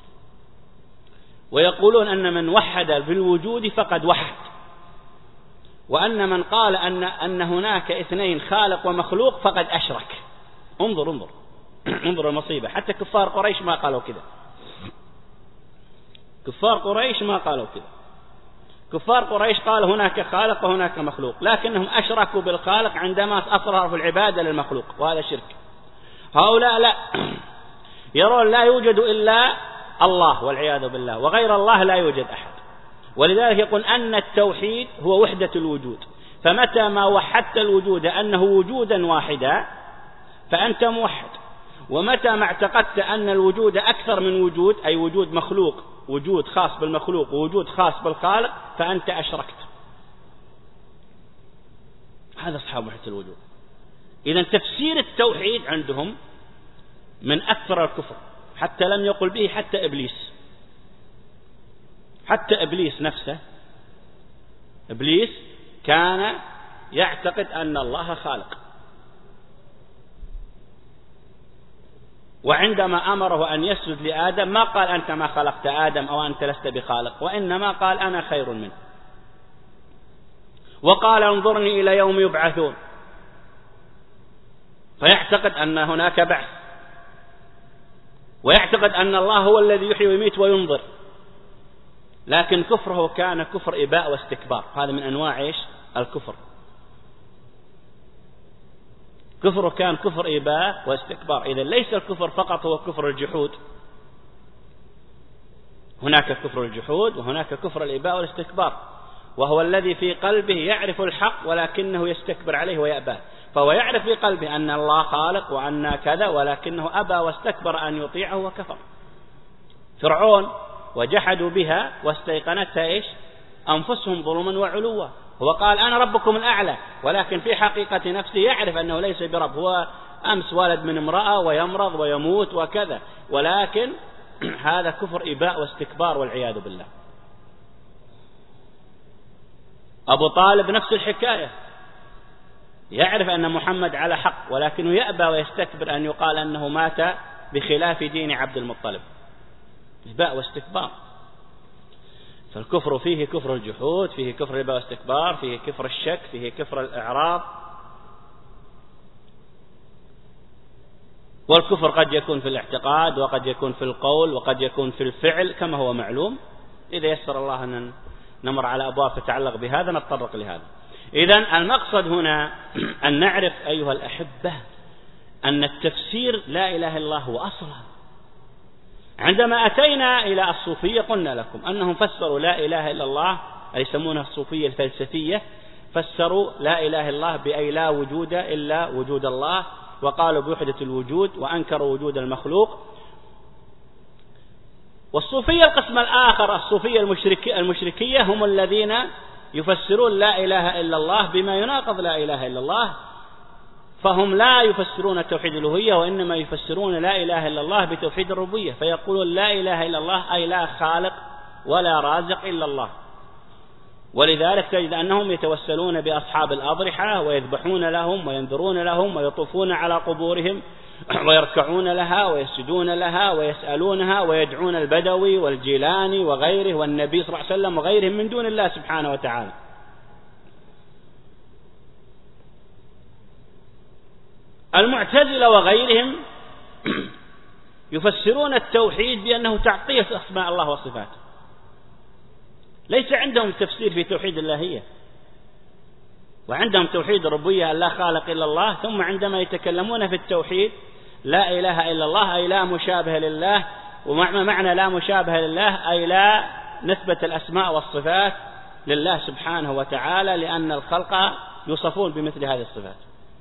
ويقولون أن من وحد بالوجود فقد وحد، وأن من قال أن هناك اثنين خالق ومخلوق فقد أشرك. انظر المصيبة، حتى كفار قريش ما قالوا كذا. كفار قريش ما قالوا كذا. كفار قريش قال هناك خالق وهناك مخلوق، لكنهم أشركوا بالخالق عندما أصرفوا العبادة للمخلوق، وهذا شرك. هؤلاء لا، يرون لا يوجد إلا الله والعياذ بالله، وغير الله لا يوجد أحد. ولذلك يقول أن التوحيد هو وحدة الوجود، فمتى ما وحدت الوجود أنه وجودا واحدا فأنت موحد، ومتى ما اعتقدت أن الوجود أكثر من وجود، أي وجود مخلوق، وجود خاص بالمخلوق ووجود خاص بالخالق، فأنت أشركت. هذا أصحاب وحدة الوجود. إذن تفسير التوحيد عندهم من أكثر الكفر، حتى لم يقل به حتى إبليس. حتى إبليس نفسه، إبليس كان يعتقد أن الله خالق، وعندما أمره أن يسجد لآدم ما قال أنت ما خلقت آدم أو أنت لست بخالق، وإنما قال أنا خير منه، وقال انظرني إلى يوم يبعثون، فيعتقد أن هناك بعث، ويعتقد أن الله هو الذي يحيي ويميت وينظر. لكن كفره كان كفر إباء واستكبار، هذا من أنواع الكفر. كفره كان كفر إباء واستكبار. إذا ليس الكفر فقط هو كفر الجحود، هناك كفر الجحود وهناك كفر الإباء والاستكبار، وهو الذي في قلبه يعرف الحق ولكنه يستكبر عليه ويأباه. فهو يعرف في قلبه أن الله خالق وأن كذا، ولكنه أبى واستكبر أن يطيعه وكفر. فرعون وجحدوا بها واستيقنتها إيش؟ أنفسهم ظلما وعلوا. هو قال أنا ربكم الأعلى، ولكن في حقيقة نفسه يعرف أنه ليس برب، هو أمس ولد من امرأة ويمرض ويموت وكذا، ولكن هذا كفر إباء واستكبار والعياذ بالله. أبو طالب نفس الحكاية، يعرف أن محمد على حق، ولكنه يأبى ويستكبر أن يقال أنه مات بخلاف دين عبد المطلب. إباء واستكبار. فالكفر فيه كفر الجحود، فيه كفر الإباء والاستكبار، فيه كفر الشك، فيه كفر الإعراض. والكفر قد يكون في الاعتقاد، وقد يكون في القول، وقد يكون في الفعل كما هو معلوم. إذا يسر الله أن نمر على أبواب تتعلق بهذا نتطرق لهذا. إذن المقصد هنا أن نعرف أيها الأحبة أن التفسير لا إله إلا الله هو أصلا. عندما أتينا إلى الصوفية قلنا لكم أنهم فسروا لا إله إلا الله، أي يسمونها الصوفية الفلسفية، فسروا لا إله إلا الله بأي لا وجود إلا وجود الله، وقالوا بوحدة الوجود، وأنكروا وجود المخلوق. والصوفية القسم الآخر الصوفية المشركية هم الذين يفسرون لا إله إلا الله بما يناقض لا إله إلا الله، فهم لا يفسرون توحيد الألوهية، وإنما يفسرون لا إله إلا الله بتوحيد الربوبية، فيقولون لا إله إلا الله أي لا خالق ولا رازق إلا الله. ولذلك تجد أنهم يتوسلون بأصحاب الأضرحة ويذبحون لهم وينذرون لهم ويطوفون على قبورهم ويركعون لها ويسجدون لها ويسألونها ويدعون البدوي والجيلاني وغيره والنبي صلى الله عليه وسلم وغيرهم من دون الله سبحانه وتعالى. المعتزلة وغيرهم يفسرون التوحيد بأنه تعطية أسماء الله وصفاته، ليس عندهم تفسير في توحيد اللهية، وعندهم توحيد الربوبية لا خالق إلا الله. ثم عندما يتكلمون في التوحيد لا إله إلا الله أي لا مشابه لله، ومعنى لا مشابه لله أي لا نسبة الأسماء والصفات لله سبحانه وتعالى، لأن الخلق يوصفون بمثل هذه الصفات.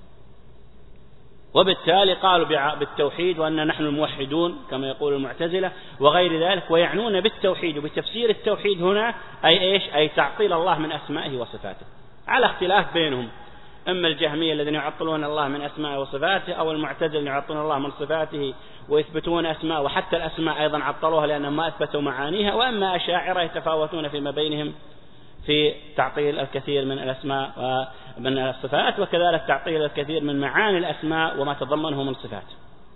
وبالتالي قالوا بالتوحيد وأن نحن الموحدون كما يقول المعتزلة وغير ذلك، ويعنون بالتوحيد وبتفسير التوحيد هنا أي إيش؟ أي تعطيل الله من أسمائه وصفاته، على اختلاف بينهم، أما الجهمية الذين يعطلون الله من أسمائه وصفاته، أو المعتزلة الذين يعطلون الله من صفاته ويثبتون أسماء، وحتى الأسماء أيضا عطلوها لأنهم ما أثبتوا معانيها. وأما أشاعرة يتفاوتون فيما بينهم في تعطيل الكثير من الأسماء ومن الصفات، وكذلك تعطيل الكثير من معاني الأسماء وما تضمنه من صفات.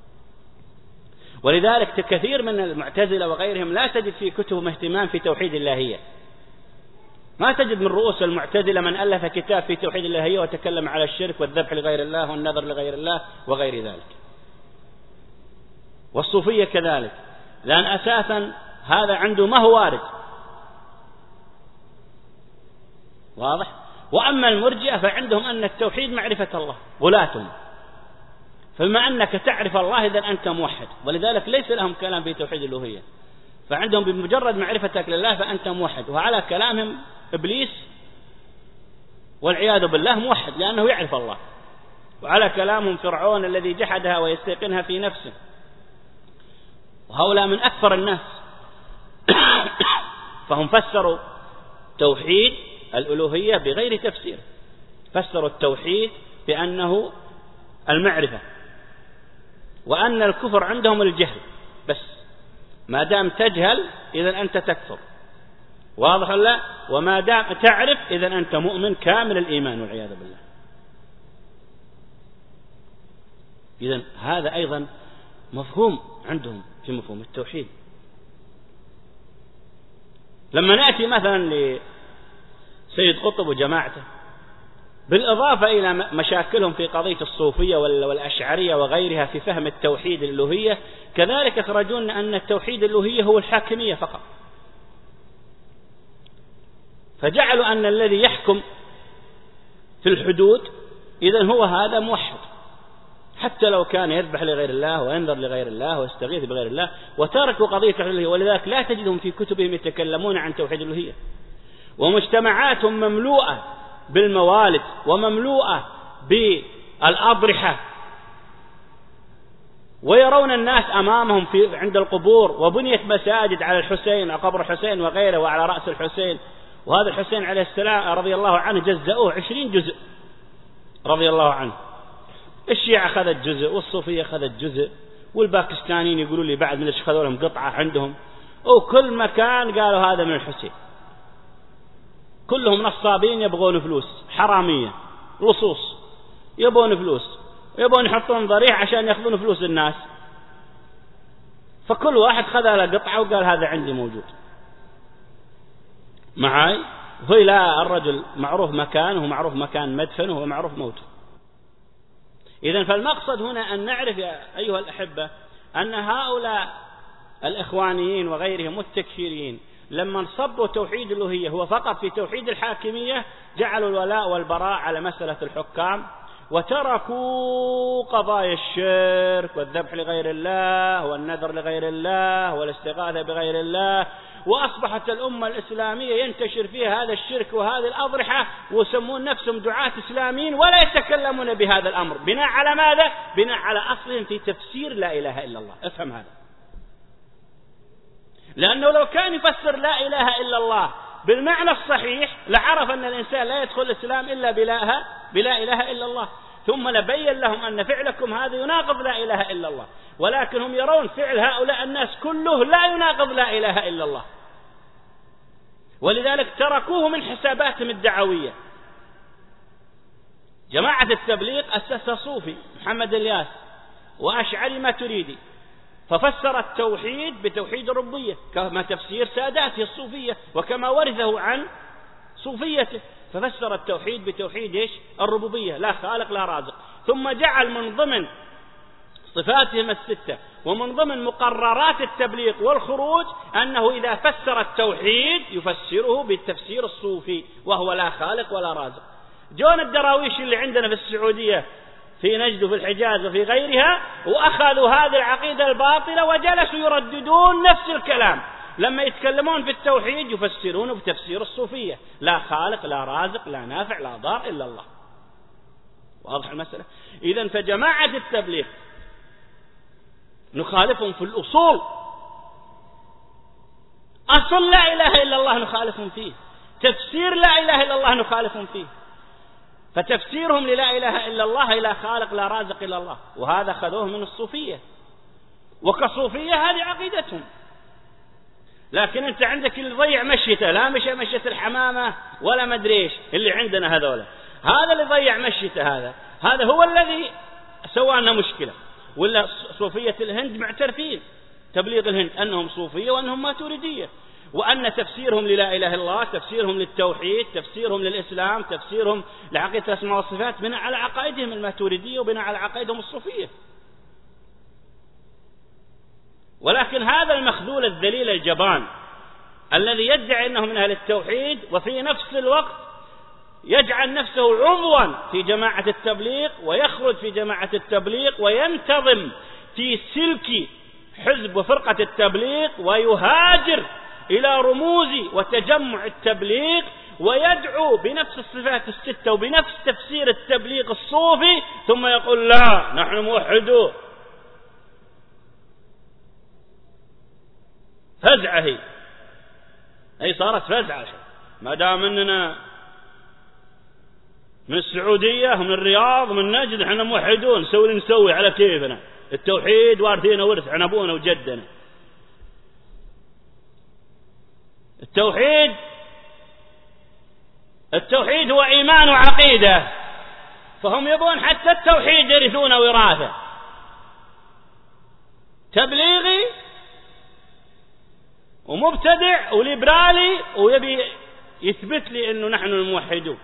ولذلك كثير من المعتزلة وغيرهم لا تجد في كتبهم اهتمام في توحيد اللهية، ما تجد من رؤوس المعتزلة من ألف كتاب في توحيد اللهية وتكلم على الشرك والذبح لغير الله والنذر لغير الله وغير ذلك. والصوفية كذلك، لأن أساسا هذا عنده ما هو وارد، واضح. وأما المرجئة فعندهم أن التوحيد معرفة الله، غلاتهم، فبما أنك تعرف الله إذن أنت موحد، ولذلك ليس لهم كلام في توحيد الألوهية، فعندهم بمجرد معرفتك لله فأنت موحد. وعلى كلامهم إبليس والعياذ بالله موحد لأنه يعرف الله، وعلى كلامهم فرعون الذي جحدها ويستيقنها في نفسه، وهؤلاء من أكثر الناس. فهم فسروا توحيد الألوهية بغير تفسير، فسروا التوحيد بأنه المعرفة، وأن الكفر عندهم الجهل بس، ما دام تجهل إذن أنت تكفر، واضح ولا؟ وما دام تعرف إذن أنت مؤمن كامل الإيمان والعياذ بالله. إذن هذا أيضا مفهوم عندهم في مفهوم التوحيد. لما نأتي مثلا لسيد قطب وجماعته، بالإضافة إلى مشاكلهم في قضية الصوفية والأشعرية وغيرها في فهم التوحيد الألوهية، كذلك يخرجون أن التوحيد الألوهية هو الحاكمية فقط، فجعلوا أن الذي يحكم في الحدود إذن هو هذا موحد، حتى لو كان يذبح لغير الله وينذر لغير الله ويستغيث بغير الله، وتركوا قضية توحيد الألوهية. ولذلك لا تجدهم في كتبهم يتكلمون عن توحيد الألوهية. ومجتمعاتهم مملوءة بالموالد ومملوءة بالأضرحة، ويرون الناس أمامهم عند القبور، وبنيت مساجد على الحسين، على قبر الحسين وغيره، وعلى رأس الحسين. وهذا الحسين عليه السلام رضي الله عنه جزأوه 20 جزء رضي الله عنه. الشيعة أخذت جزء، والصوفية أخذت جزء، والباكستانيين يقولوا لي بعد من أخذوا لهم قطعة عندهم، وكل مكان قالوا هذا من الحسين. كلهم نصابين يبغون فلوس، حرامية لصوص، يبغون فلوس، يبغون يحطون ضريح عشان يأخذون فلوس الناس. فكل واحد خذ له قطعة وقال هذا عندي موجود معاي. وهي لا، الرجل معروف مكانه ومعروف مكان مدفنه ومعروف موته. إذن فالمقصد هنا أن نعرف يا أيها الأحبة أن هؤلاء الإخوانيين وغيرهم والتكفيريين لما انصبوا توحيد الألوهية هو فقط في توحيد الحاكمية، جعلوا الولاء والبراء على مسألة الحكام، وتركوا قضايا الشرك والذبح لغير الله والنذر لغير الله والاستغاثة بغير الله. وأصبحت الأمة الإسلامية ينتشر فيها هذا الشرك وهذه الأضرحة، ويسمون نفسهم دعاة إسلاميين ولا يتكلمون بهذا الأمر. بناء على ماذا؟ بناء على أصلهم في تفسير لا إله إلا الله. افهم هذا، لأنه لو كان يفسر لا إله إلا الله بالمعنى الصحيح لعرف أن الإنسان لا يدخل الإسلام إلا بلا إله إلا الله، ثم لبين لهم أن فعلكم هذا يناقض لا إله إلا الله. ولكن هم يرون فعل هؤلاء الناس كله لا يناقض لا إله إلا الله، ولذلك تركوه من حساباتهم الدعوية. جماعة التبليغ أسسها صوفي محمد الياس وأشعري ماتريدي، ففسر التوحيد بتوحيد الربوبية كما تفسير ساداته الصوفية وكما ورثه عن صوفيته، ففسر التوحيد بتوحيد إيش؟ الربوبية، لا خالق لا رازق. ثم جعل من ضمن صفاتهم الستة ومن ضمن مقررات التبليغ والخروج أنه إذا فسر التوحيد يفسره بالتفسير الصوفي وهو لا خالق ولا رازق. جون الدراويش اللي عندنا في السعودية في نجد وفي الحجاز وفي غيرها وأخذوا هذه العقيدة الباطلة وجلسوا يرددون نفس الكلام. لما يتكلمون في التوحيد يفسرونه بتفسير الصوفية، لا خالق لا رازق لا نافع لا ضار إلا الله. واضح المسألة؟ إذن فجماعة التبليغ نخالفهم في الأصول، أصل لا إله إلا الله نخالفهم فيه، تفسير لا إله إلا الله نخالفهم فيه. فتفسيرهم للا إله إلا الله لا خالق لا رازق إلا الله، وهذا خذوه من الصوفية، وكصوفية هذه عقيدتهم. لكن أنت عندك اللي ضيع مشيته، لا مشية الحمامة ولا مدريش اللي عندنا هذولا، هذا اللي ضيع مشيته، هذا هو الذي سوى لنا مشكلة. ولا صوفية الهند معترفين، تبليغ الهند أنهم صوفية وأنهم ماتريدية، وأن تفسيرهم للا إله إلا الله، تفسيرهم للتوحيد، تفسيرهم للإسلام، تفسيرهم لعقيدة الأسماء والصفات بناء على عقائدهم الماتريدية وبناء على عقائدهم الصوفية. ولكن هذا المخذول الذليل الجبان الذي يدعي أنه من أهل التوحيد وفي نفس الوقت يجعل نفسه عضوا في جماعة التبليغ ويخرج في جماعة التبليغ وينتظم في سلك حزب وفرقة التبليغ ويهاجر إلى رموز وتجمع التبليغ ويدعو بنفس الصفات الستة وبنفس تفسير التبليغ الصوفي، ثم يقول لا نحن موحدون. فزعة هي صارت فزعة، ما دام أننا من السعودية ومن الرياض ومن نجد احنا موحدون، نسوي نسوي على كيفنا، التوحيد وارثينا ورث عن أبونا وجدنا. التوحيد هو إيمان وعقيدة، فهم يبون حتى التوحيد يرثون وراثة. تبليغي ومبتدع وليبرالي ويبي يثبت لي أنه نحن الموحدون.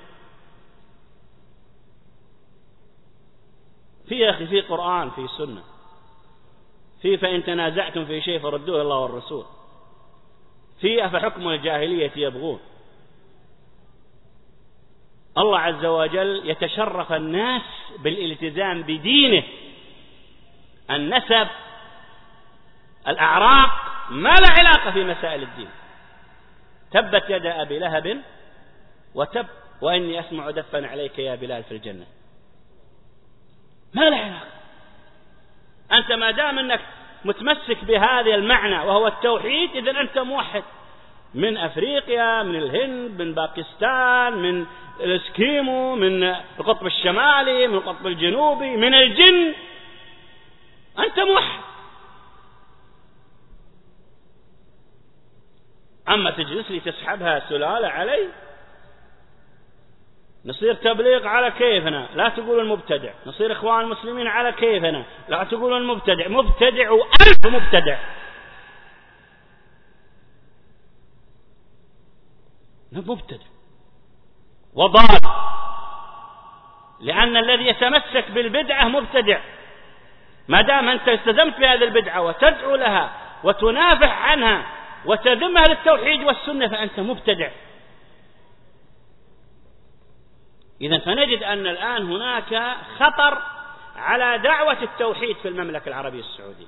في أخي في قرآن في سنة، في فإن تنازعتم في شيء فردوه الله والرسول، في أفحكم الجاهلية يبغون. الله عز وجل يتشرف الناس بالالتزام بدينه النسب، الأعراق، ما لا علاقة في مسائل الدين. تبت يد أبي لهب وتب وإني أسمع دفا عليك يا بلال في الجنة. ما لا علاقة. أنت ما دام أنك متمسك بهذا المعنى وهو التوحيد، إذن أنت موحد. من أفريقيا، من الهند، من باكستان، من الاسكيمو، من القطب الشمالي، من القطب الجنوبي، من الجن، أنت موحد. أما تجلس لي تسحبها سلالة علي، نصير تبليغ على كيفنا لا تقولون مبتدع، نصير إخوان المسلمين على كيفنا لا تقولون مبتدع. مبتدع وألف مبتدع. مبتدع وضال، لأن الذي يتمسك بالبدعة مبتدع. ما دام أنت التزمت بهذه البدعة وتدعو لها وتنافع عنها وتذمها للتوحيد والسنة فأنت مبتدع. إذن فنجد أن الآن هناك خطر على دعوة التوحيد في المملكة العربية السعودية.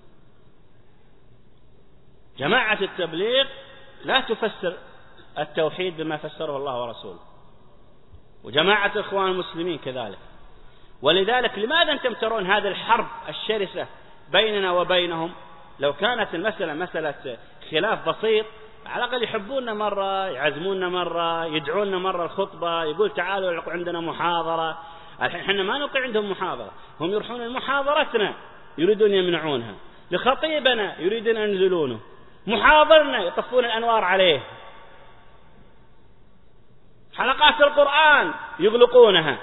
جماعة التبليغ لا تفسر التوحيد بما فسره الله ورسوله، وجماعة الإخوان المسلمين كذلك. ولذلك لماذا أنتم ترون هذه الحرب الشرسة بيننا وبينهم؟ لو كانت المسألة مسألة خلاف بسيط على الأقل يحبوننا مرة، يعزموننا مرة، يدعوننا مرة الخطبة، يقول تعالوا عندنا محاضرة. الحين احنا ما نوقع عندهم محاضرة، هم يروحون لمحاضرتنا يريدون يمنعونها، لخطيبنا يريدون أن ينزلونه، محاضرنا يطفون الأنوار عليه، حلقات القرآن يغلقونها.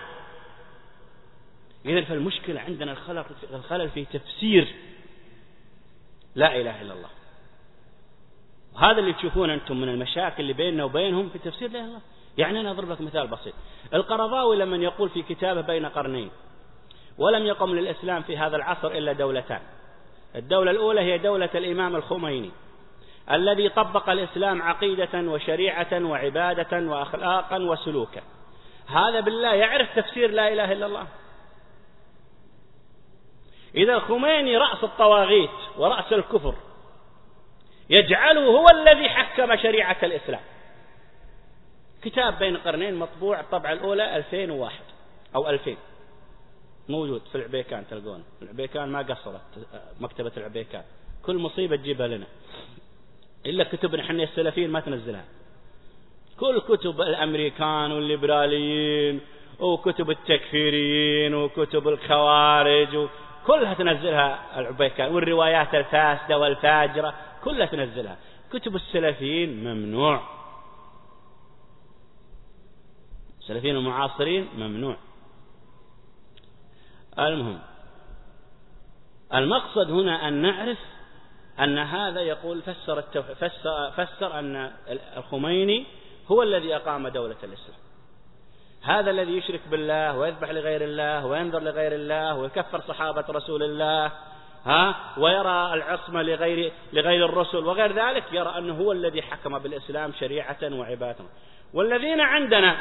إذن فالمشكلة عندنا الخلل في تفسير لا إله إلا الله. وهذا اللي تشوفون أنتم من المشاكل اللي بيننا وبينهم في تفسير لا إله إلا الله. يعني أنا أضرب لك مثال بسيط. القرضاوي لما يقول في كتابه بين قرنين: ولم يقم للإسلام في هذا العصر إلا دولتان. الدولة الأولى هي دولة الإمام الخميني الذي طبق الإسلام عقيدة وشريعة وعبادة وأخلاقا وسلوكا. هذا بالله يعرف تفسير لا إله إلا الله. إذا الخميني رأس الطواغيت ورأس الكفر يجعله هو الذي حكم شريعة الإسلام. كتاب بين قرنين مطبوع الطبعة الأولى 2001 أو 2000 موجود في العبيكان، تلقونه العبيكان ما قصرت مكتبة العبيكان، كل مصيبة تجيبها لنا إلا كتبنا حنا السلفيين ما تنزلها. كل كتب الأمريكان والليبراليين وكتب التكفيريين وكتب الخوارج كلها تنزلها العبيكان، والروايات الفاسدة والفاجرة كلها تنزلها. كتب السلفيين ممنوع، السلفيين المعاصرين ممنوع. المهم المقصد هنا أن نعرف أن هذا يقول فسر أن الخميني هو الذي أقام دولة الإسلام. هذا الذي يشرك بالله ويذبح لغير الله وينذر لغير الله ويكفر صحابة رسول الله ويرى العصمة لغير الرسل وغير ذلك، يرى أنه هو الذي حكم بالإسلام شريعة وعبادة. والذين عندنا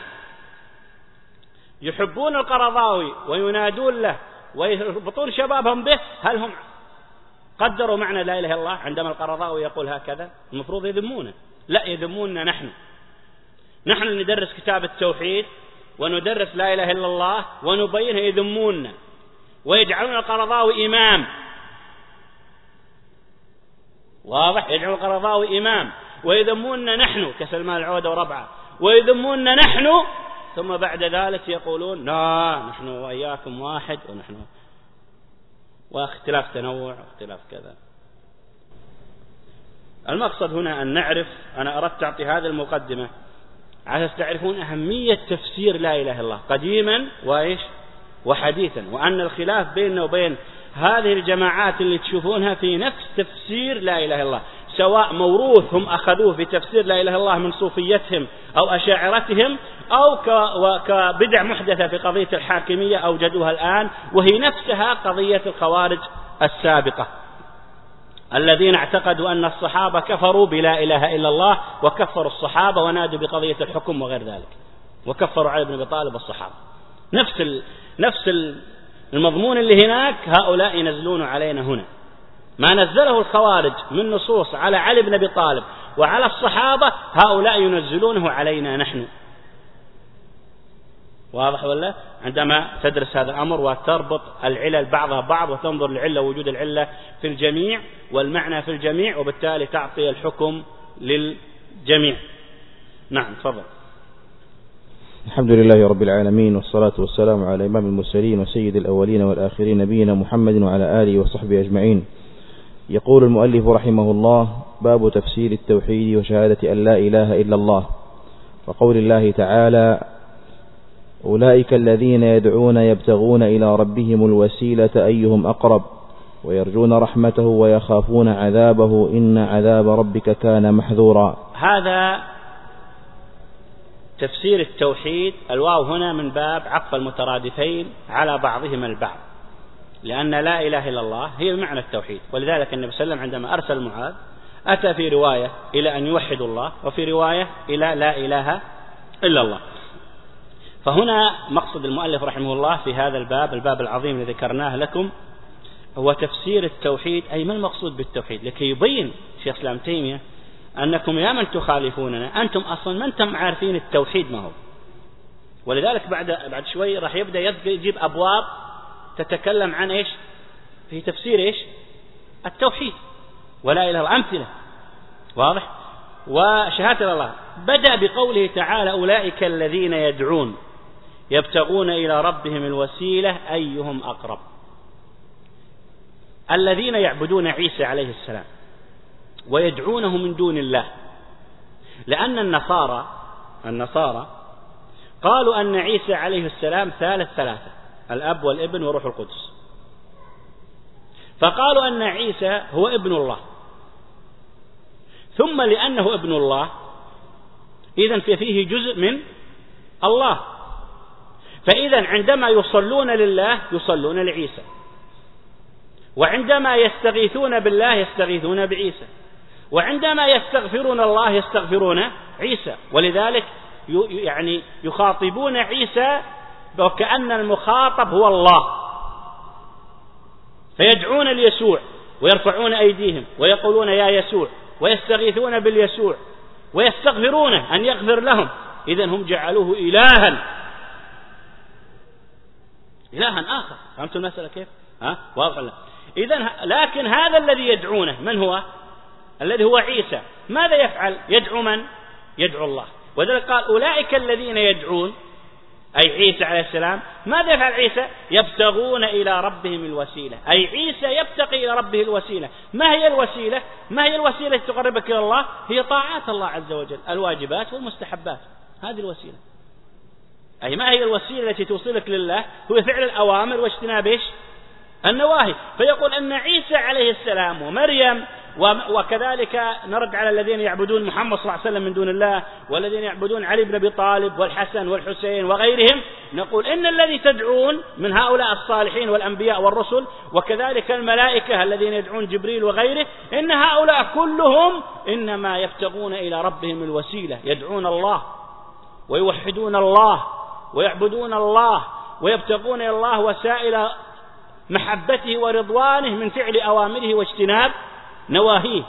يحبون القرضاوي وينادون له ويربطون شبابهم به، هل هم قدروا معنى لا إله إلا الله؟ عندما القرضاوي يقول هكذا المفروض يذمونه. لا، يذموننا نحن ندرس كتاب التوحيد وندرس لا إله إلا الله ونبينها، يذموننا ويجعلون القرضاوي إمام. واضح؟ يجعلون القرضاوي إمام ويذموننا نحن كسلمان العودة وربعه، ويذموننا نحن، ثم بعد ذلك يقولون لا نحن وإياكم واحد ونحن واختلاف تنوع واختلاف كذا. المقصد هنا أن نعرف، أنا أردت أعطي هذه المقدمة على تعرفون أهمية تفسير لا إله إلا الله قديما وحديثا، وأن الخلاف بيننا وبين هذه الجماعات اللي تشوفونها في نفس تفسير لا إله إلا الله، سواء موروث هم أخذوه في تفسير لا إله إلا الله من صوفيتهم أو أشاعرتهم، أو كبدع محدثة في قضية الحاكمية أوجدوها الآن، وهي نفسها قضية الخوارج السابقة الذين اعتقدوا أن الصحابة كفروا بلا إله إلا الله وكفروا الصحابة ونادوا بقضية الحكم وغير ذلك، وكفروا علي بن أبي طالب والصحابة. نفس المضمون اللي هناك هؤلاء ينزلون علينا هنا. ما نزله الخوارج من نصوص على علي بن أبي طالب وعلى الصحابة هؤلاء ينزلونه علينا نحن. واضح ولا؟ عندما تدرس هذا الأمر وتربط العلل بعضها بعض وتنظر لعلة وجود العلة في الجميع والمعنى في الجميع، وبالتالي تعطي الحكم للجميع. نعم تفضل. الحمد لله رب العالمين، والصلاة والسلام على إمام المرسلين وسيد الأولين والآخرين نبينا محمد وعلى آله وصحبه أجمعين. يقول المؤلف رحمه الله: باب تفسير التوحيد وشهادة أن لا إله إلا الله، وقول الله تعالى: أولئك الذين يدعون يبتغون إلى ربهم الوسيلة أيهم أقرب ويرجون رحمته ويخافون عذابه إن عذاب ربك كان محذورا. هذا تفسير التوحيد. الواو هنا من باب عطف المترادفين على بعضهما البعض، لأن لا إله إلا الله هي معنى التوحيد، ولذلك النبي صلى الله عليه وسلم عندما أرسل معاذ أتى في رواية إلى أن يوحدوا الله، وفي رواية إلى لا إله إلا الله. فهنا مقصد المؤلف رحمه الله في هذا الباب العظيم الذي ذكرناه لكم هو تفسير التوحيد. أي ما المقصود بالتوحيد؟ لكي يبين شيخ الإسلام تيمية أنكم يا من تخالفوننا أنتم أصلا ما أنتم عارفين التوحيد ما هو. ولذلك بعد شوي راح يبدأ يجيب أبواب تتكلم عن إيش؟ في تفسير إيش؟ التوحيد ولا إله إلا الله، أمثلة واضح. وشهادة الله بدأ بقوله تعالى: أولئك الذين يدعون يبتغون إلى ربهم الوسيلة أيهم أقرب. الذين يعبدون عيسى عليه السلام ويدعونه من دون الله، لأن النصارى قالوا أن عيسى عليه السلام ثلاثة، الأب والابن وروح القدس، فقالوا أن عيسى هو ابن الله، ثم لأنه ابن الله إذن فيه جزء من الله، فإذا عندما يصلون لله يصلون لعيسى، وعندما يستغيثون بالله يستغيثون بعيسى، وعندما يستغفرون الله يستغفرون عيسى. ولذلك يعني يخاطبون عيسى وكأن المخاطب هو الله، فيدعون ليسوع ويرفعون أيديهم ويقولون يا يسوع، ويستغيثون باليسوع ويستغفرون أن يغفر لهم. إذن هم جعلوه إلها آخر. فهمتوا المسألة كيف؟ واضح ولا؟ إذن لكن هذا الذي يدعونه من هو؟ الذي هو عيسى. ماذا يفعل؟ يدعو من؟ يدعو الله. وذلك قال: أولئك الذين يدعون، أي عيسى عليه السلام. ماذا يفعل عيسى؟ يبتغون إلى ربهم الوسيلة، أي عيسى يبتغي إلى ربه الوسيلة. ما هي الوسيلة؟ ما هي الوسيلة التي تقربك إلى الله؟ هي طاعات الله عز وجل، الواجبات والمستحبات، هذه الوسيلة. أي ما هي الوسيلة التي توصلك لله؟ هو فعل الأوامر واجتناب إيش؟ النواهي. فيقول أن عيسى عليه السلام ومريم وكذلك نرد على الذين يعبدون محمد صلى الله عليه وسلم من دون الله، والذين يعبدون علي بن أبي طالب والحسن والحسين وغيرهم، نقول إن الذي تدعون من هؤلاء الصالحين والأنبياء والرسل، وكذلك الملائكة الذين يدعون جبريل وغيره، إن هؤلاء كلهم إنما يبتغون إلى ربهم الوسيلة، يدعون الله ويوحدون الله ويعبدون الله ويبتغون إلى الله وسائل محبته ورضوانه من فعل أوامره واجتناب نواهيه.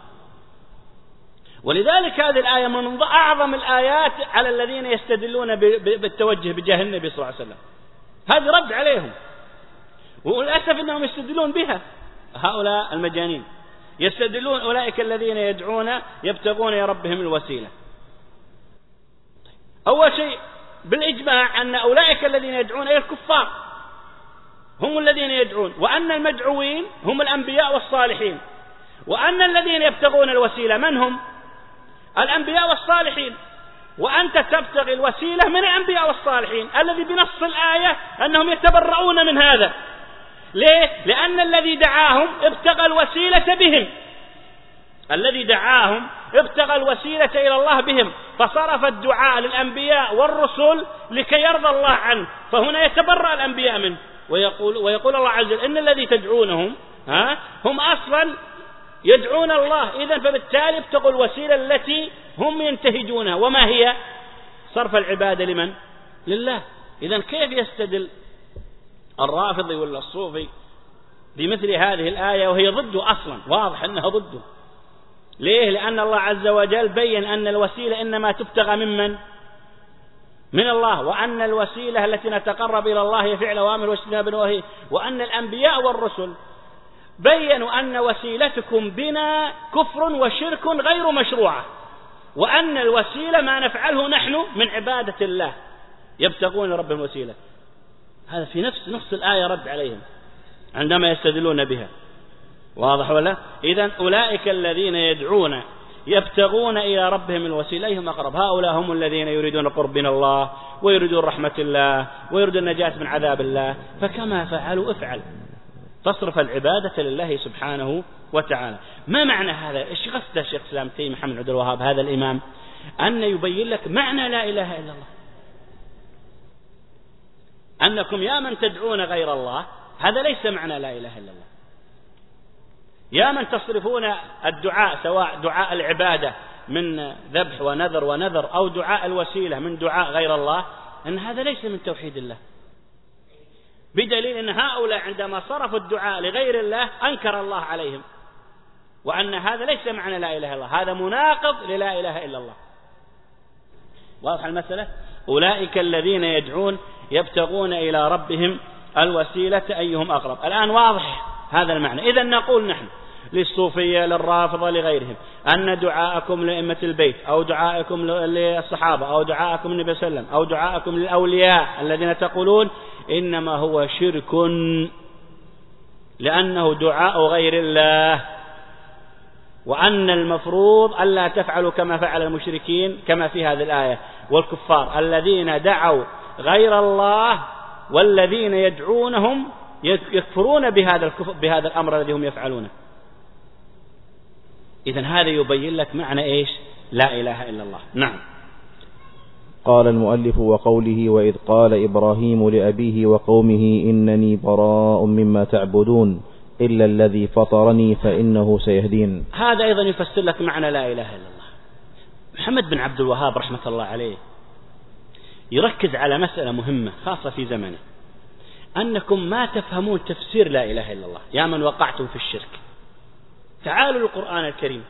ولذلك هذه الآية من أعظم الآيات على الذين يستدلون بالتوجه بجاه النبي صلى الله عليه وسلم. هذا رد عليهم، وللأسف أنهم يستدلون بها. هؤلاء المجانين يستدلون: أولئك الذين يدعون يبتغون إلى ربهم الوسيلة. أول شيء بالإجماع أن أولئك الذين يدعون إلى الكفار هم الذين يدعون، وأن المدعوين هم الأنبياء والصالحين، وأن الذين يبتغون الوسيلة من هم؟ الأنبياء والصالحين. وأنت تبتغي الوسيلة من الأنبياء والصالحين، الذي بنص الآية أنهم يتبرؤون من هذا. ليه؟ لأن الذي دعاهم ابتغى الوسيلة بهم، الذي دعاهم ابتغى الوسيلة إلى الله بهم، فصرف الدعاء للأنبياء والرسل لكي يرضى الله عنه، فهنا يتبرأ الأنبياء منه. ويقول الله عز وجل: إن الذي تدعونهم هم أصلا يدعون الله. إذن فبالتالي ابتغوا الوسيلة التي هم ينتهجونها، وما هي؟ صرف العبادة لمن؟ لله. إذن كيف يستدل الرافضي ولا الصوفي بمثل هذه الآية وهي ضده أصلا، واضح أنها ضده. ليه؟ لأن الله عز وجل بين أن الوسيلة إنما تبتغى من الله، وأن الوسيلة التي نتقرب إلى الله هي فعل أوامر واجتناب نواهي، وأن الأنبياء والرسل بيّنوا أن وسيلتكم بنا كفر وشرك غير مشروعة، وأن الوسيلة ما نفعله نحن من عبادة الله يبتغون ربهم الوسيلة. هذا في نفس الآية رد عليهم عندما يستدلون بها، واضح ولا؟ إذن أولئك الذين يدعون يبتغون إلى ربهم الوسيلة هم أقرب، هؤلاء هم الذين يريدون قرب من الله ويريدون رحمة الله ويريدون النجاة من عذاب الله، فكما فعلوا افعل، تصرف العبادة لله سبحانه وتعالى. ما معنى هذا؟ ايش قصد الشيخ الإسلام تيمية محمد عبد الوهاب هذا الإمام؟ أن يبين لك معنى لا إله إلا الله، أنكم يا من تدعون غير الله هذا ليس معنى لا إله إلا الله، يا من تصرفون الدعاء سواء دعاء العبادة من ذبح ونذر أو دعاء الوسيلة من دعاء غير الله، أن هذا ليس من توحيد الله، بدليل أن هؤلاء عندما صرفوا الدعاء لغير الله أنكر الله عليهم، وأن هذا ليس معنى لا إله إلا الله، هذا مناقض للا إله إلا الله. واضح المسألة؟ أولئك الذين يدعون يبتغون إلى ربهم الوسيلة أيهم أقرب. الآن واضح هذا المعنى. إذن نقول نحن للصوفية للرافضة لغيرهم أن دعاءكم لأئمة البيت أو دعاءكم للصحابة أو دعاءكم للنبي صلى الله عليه وسلم أو دعاءكم للأولياء الذين تقولون إنما هو شرك، لأنه دعاء غير الله، وأن المفروض ألا تفعلوا كما فعل المشركين كما في هذه الآية والكفار الذين دعوا غير الله والذين يدعونهم يكفرون بهذا الأمر الذي هم يفعلونه. إذن هذا يبين لك معنى إيش لا إله إلا الله. نعم. قال المؤلف وقوله وإذ قال إبراهيم لأبيه وقومه إنني براء مما تعبدون إلا الذي فطرني فإنه سيهدين. هذا أيضا يفسر لك معنى لا إله إلا الله. محمد بن عبد الوهاب رحمة الله عليه يركز على مسألة مهمة خاصة في زمنه، أنكم ما تفهمون تفسير لا إله إلا الله يا من وقعتم في الشرك. تعالوا للقرآن الكريم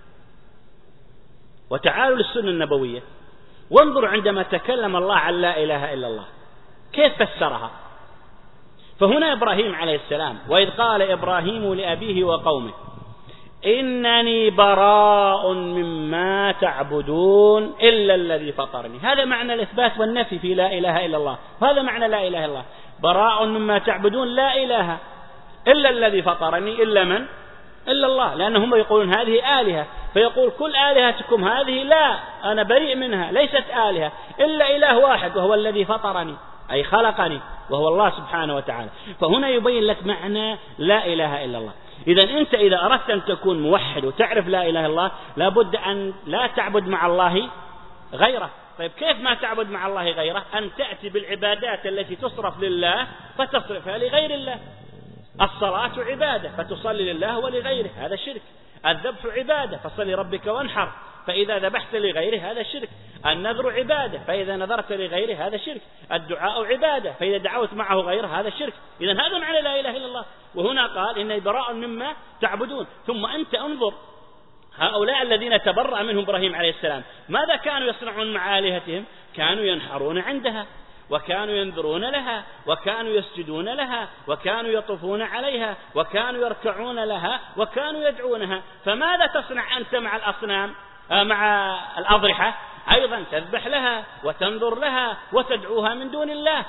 وتعالوا للسنة النبوية وانظروا عندما تكلم الله عن لا إله إلا الله كيف فسرها. فهنا إبراهيم عليه السلام وإذ قال إبراهيم لأبيه وقومه إنني براء مما تعبدون إلا الذي فطرني. هذا معنى الإثبات والنفي في لا إله إلا الله، وهذا معنى لا إله إلا الله. براء مما تعبدون لا إله إلا الذي فطرني، إلا من؟ إلا الله، لأنهم يقولون هذه آلهة، فيقول كل آلهتكم هذه لا أنا بريء منها ليست آلهة إلا إله واحد وهو الذي فطرني أي خلقني وهو الله سبحانه وتعالى. فهنا يبين لك معنى لا إله إلا الله. إذن أنت إذا أردت أن تكون موحد وتعرف لا إله إلا الله لابد أن لا تعبد مع الله غيره. طيب كيف ما تعبد مع الله غيره؟ أن تأتي بالعبادات التي تصرف لله فتصرفها لغير الله. الصلاة عبادة فتصلي لله ولغيره هذا شرك. الذبح عبادة فصلي ربك وانحر، فإذا ذبحت لغيره هذا شرك. النذر عبادة فإذا نذرت لغيره هذا شرك. الدعاء عبادة فإذا دعوت معه غيره هذا شرك. إذن هذا معنى لا إله إلا الله. وهنا قال إني براء مما تعبدون. ثم أنت انظر هؤلاء الذين تبرأ منهم إبراهيم عليه السلام ماذا كانوا يصنعون مع آلهتهم؟ كانوا ينحرون عندها وكانوا ينذرون لها وكانوا يسجدون لها وكانوا يطوفون عليها وكانوا يركعون لها وكانوا يدعونها. فماذا تصنع أنت مع الأصنام مع الأضرحة؟ أيضا تذبح لها وتنذر لها وتدعوها من دون الله.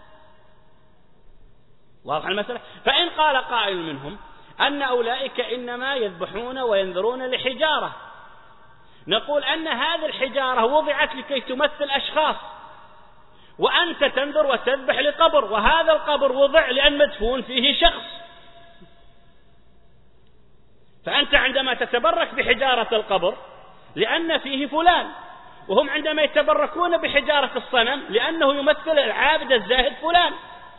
واضح المسألة؟ فإن قال قائل منهم أن أولئك إنما يذبحون وينذرون لحجارة، نقول أن هذه الحجارة وضعت لكي تمثل أشخاص، وأنت تنذر وتذبح لقبر، وهذا القبر وضع لأن مدفون فيه شخص. فأنت عندما تتبرك بحجارة القبر لأن فيه فلان، وهم عندما يتبركون بحجارة الصنم لأنه يمثل العابد الزاهد فلان،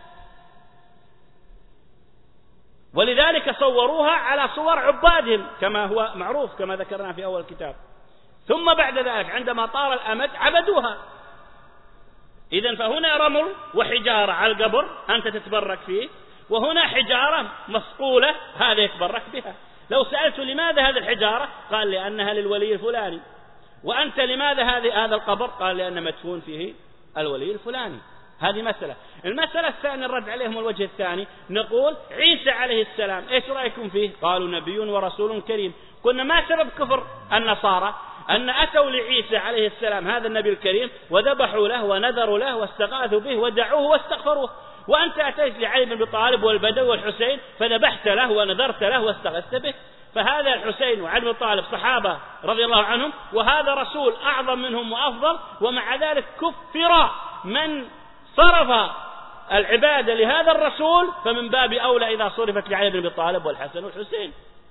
ولذلك صوروها على صور عبادهم كما هو معروف كما ذكرنا في أول الكتاب. ثم بعد ذلك عندما طال الأمد عبدوها. إذن فهنا رمل وحجارة على القبر أنت تتبرك فيه، وهنا حجارة مصقولة هذا يتبرك بها. لو سألت لماذا هذه الحجارة قال لأنها للولي الفلاني. وأنت لماذا هذا القبر قال لأن مدفون فيه الولي الفلاني. هذه مسألة. المسألة الثانية الرد عليهم الوجه الثاني، نقول عيسى عليه السلام إيش رأيكم فيه؟ قالوا نبي ورسول كريم. قلنا ما سبب كفر النصارى؟ أن أتوا لعيسى عليه السلام هذا النبي الكريم وذبحوا له ونذروا له واستغاثوا به ودعوه واستغفروه، وأنت أتيت لعلي بن أبي طالب والبدوي والحسين فذبحت له ونذرت له واستغثت به. فهذا الحسين وعلي بن أبي طالب صحابة رضي الله عنهم، وهذا رسول أعظم منهم وأفضل، ومع ذلك كفر من صرف العبادة لهذا الرسول، فمن باب أولى إذا صرفت لعلي بن أبي طالب والحسن والحسين.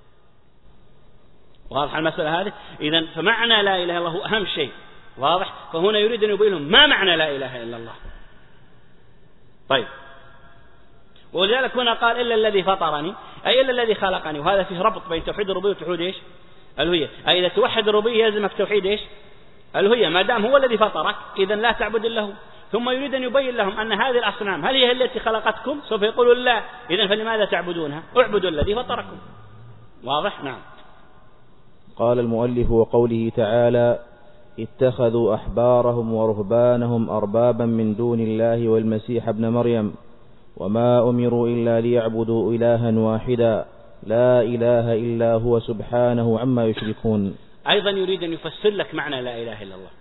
واضح المسألة هذه؟ إذن فمعنى لا إله إلا الله هو أهم شيء. واضح؟ فهنا يريد أن يبين لهم ما معنى لا إله إلا الله. طيب، ولذلك هنا قال إلا الذي فطرني، أي إلا الذي خلقني، وهذا فيه ربط بين توحيد الربوبية وتوحيد إيش؟ الألوهية. أي إذا توحد الربوبية يلزمك توحيد إيش؟ الألوهية، ما دام هو الذي فطرك إذن لا تعبد إلا هو. ثم يريد أن يبين لهم أن هذه الأصنام هل هي التي خلقتكم؟ سوف يقولوا لا، إذن فلماذا تعبدونها؟ اعبدوا الذي فطركم. واضح؟ نعم. قال المؤلف وقوله تعالى اتخذوا أحبارهم ورهبانهم أربابا من دون الله والمسيح ابن مريم وما أمروا إلا ليعبدوا إلها واحدا لا إله إلا هو سبحانه عما يشركون. أيضا يريد أن يفسر لك معنى لا إله إلا الله.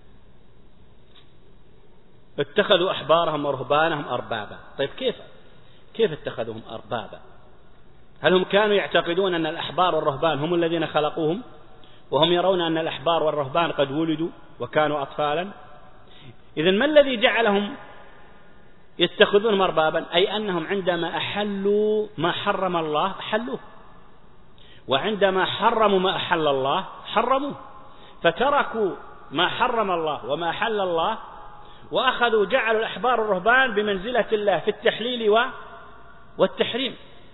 اتخذوا أحبارهم ورهبانهم أربابا. طيب كيف اتخذوهم أربابا؟ هل هم كانوا يعتقدون أن الأحبار والرهبان هم الذين خلقوهم، وهم يرون أن الأحبار والرهبان قد ولدوا وكانوا أطفالا؟ إذن ما الذي جعلهم يتخذونهم أربابا؟ أي أنهم عندما أحلوا ما حرم الله أحلوه، وعندما حرموا ما أحل الله حرموه، فتركوا ما حرم الله وما أحل الله، وأخذوا جعلوا الأحبار والرهبان بمنزلة الله في التحليل والتحريم،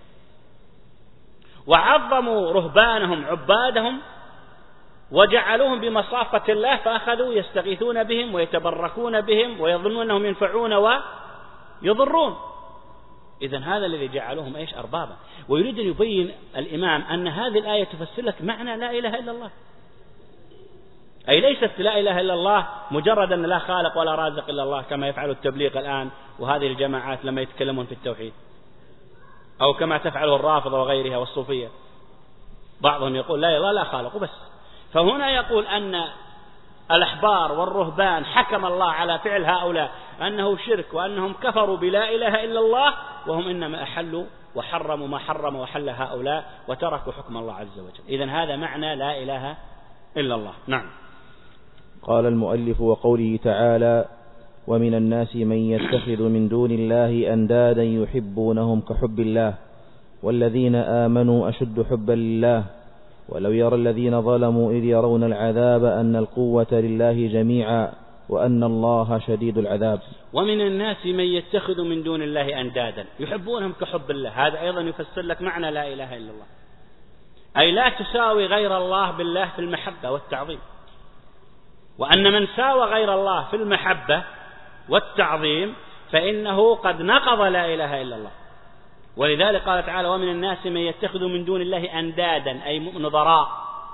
وعظموا رهبانهم عبادهم وجعلوهم بمصافة الله، فأخذوا يستغيثون بهم ويتبركون بهم ويظنون أنهم ينفعون ويضرون. إذن هذا الذي جعلوهم إيش؟ أربابا. ويريد أن يبين الإمام أن هذه الآية تفسر لك معنى لا إله إلا الله. أي ليست لا إله إلا الله مجرد أن لا خالق ولا رازق إلا الله كما يفعل التبليغ الآن وهذه الجماعات لما يتكلمون في التوحيد، أو كما تفعله الرافضة وغيرها والصوفية. بعضهم يقول لا إله لا خالق بس. فهنا يقول أن الأحبار والرهبان حكم الله على فعل هؤلاء أنه شرك، وأنهم كفروا بلا إله إلا الله، وهم إنما أحلوا وحرموا ما حرم وحل هؤلاء وتركوا حكم الله عز وجل. إذن هذا معنى لا إله إلا الله. نعم. قال المؤلف وقوله تعالى ومن الناس من يتخذ من دون الله أندادا يحبونهم كحب الله والذين آمنوا أشد حبا لله ولو يرى الذين ظلموا إذ يرون العذاب أن القوة لله جميعا وأن الله شديد العذاب. ومن الناس من يتخذ من دون الله أندادا يحبونهم كحب الله. هذا أيضا يفسر لك معنى لا إله إلا الله، أي لا تساوي غير الله بالله في المحبة والتعظيم، وأن من ساوى غير الله في المحبة والتعظيم فإنه قد نقض لا إله إلا الله. ولذلك قال تعالى ومن الناس من يتخذ من دون الله أندادا، أي نظراء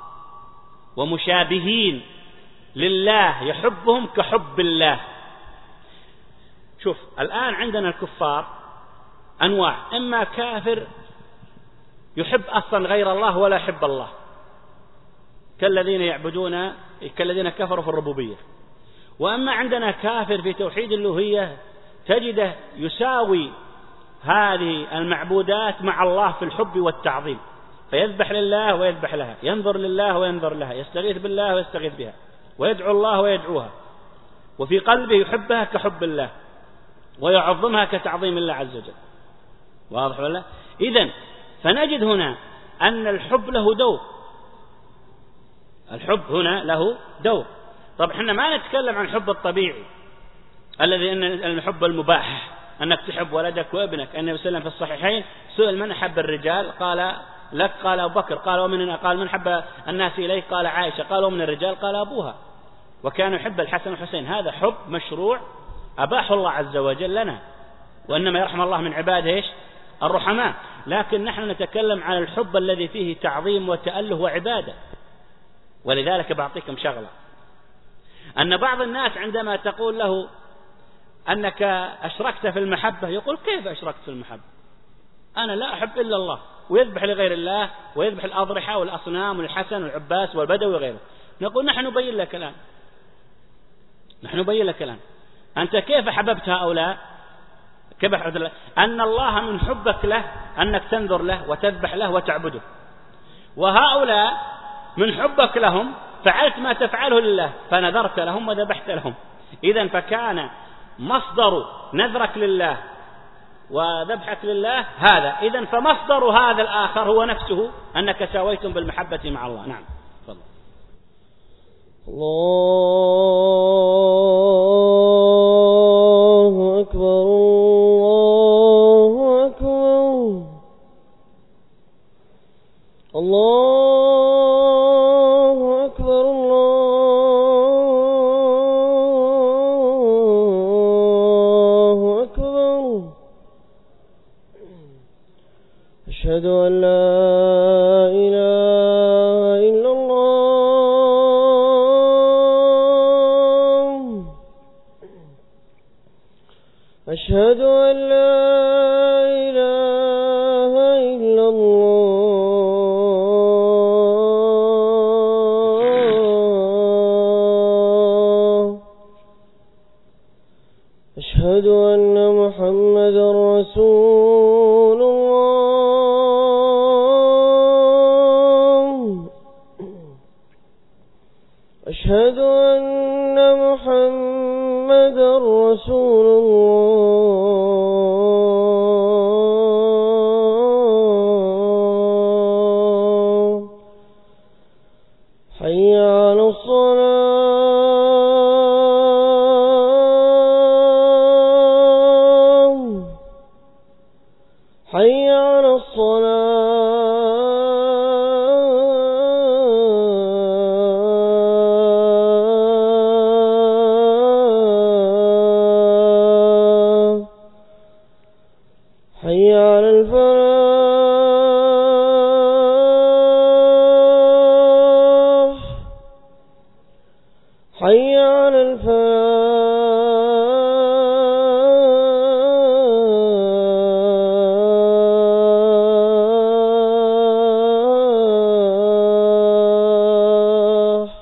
ومشابهين لله يحبهم كحب الله. شوف الآن عندنا الكفار أنواع، إما كافر يحب أصلا غير الله ولا يحب الله، كالذين كفروا في الربوبية. وأما عندنا كافر في توحيد الألوهية تجده يساوي هذه المعبودات مع الله في الحب والتعظيم، فيذبح لله ويذبح لها، ينظر لله وينظر لها، يستغيث بالله ويستغيث بها، ويدعو الله ويدعوها، وفي قلبه يحبها كحب الله ويعظمها كتعظيم الله عز وجل. واضح ولا؟ إذن فنجد هنا أن الحب له دور، الحب هنا له دور. طب احنا ما نتكلم عن الحب الطبيعي الذي أن الحب المباح أنك تحب ولدك وابنك. النبي صلى الله عليه وسلم في الصحيحين سئل من أحب الرجال قال لك، قال أبو بكر، قال من حب الناس إليه قال عائشة، قال ومن الرجال قال أبوها، وكان يحب الحسن والحسين. هذا حب مشروع أباح الله عز وجل لنا، وإنما يرحم الله من عباده إيش؟ الرحماء. لكن نحن نتكلم عن الحب الذي فيه تعظيم وتأله وعبادة. ولذلك بعطيكم شغلة، أن بعض الناس عندما تقول له أنك أشركت في المحبة يقول كيف أشركت في المحبة؟ أنا لا أحب إلا الله، ويذبح لغير الله ويذبح الأضرحة والأصنام والحسن والعباس والبدوي وغيره. نقول نحن نبين لك الآن، نحن نبين لك الآن أنت كيف حببت هؤلاء؟ كيف حببت؟ أن الله من حبك له أنك تنذر له وتذبح له وتعبده، وهؤلاء من حبك لهم فعلت ما تفعله لله فنذرت لهم وذبحت لهم. إذن فكان مصدر نذرك لله وذبحك لله هذا، إذن فمصدر هذا الآخر هو نفسه أنك ساويتم بالمحبة مع الله. نعم تفضل. الله أكبر الله أكبر الله أكبر الله أكبر. أشهد أن لا إله إلا الله. أشهد أن لا إله إلا الله. أشهد أن محمدا رسول الله. أشهد أن محمدا رسول الله. حي على الصلاة. حي على الصلاة. حي على الفلاح. حي على الفلاح.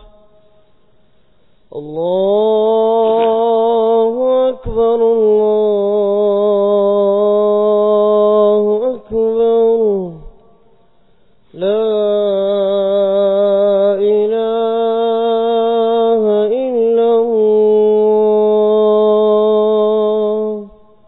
الله أكبر الله أكبر. لا إله إلا الله.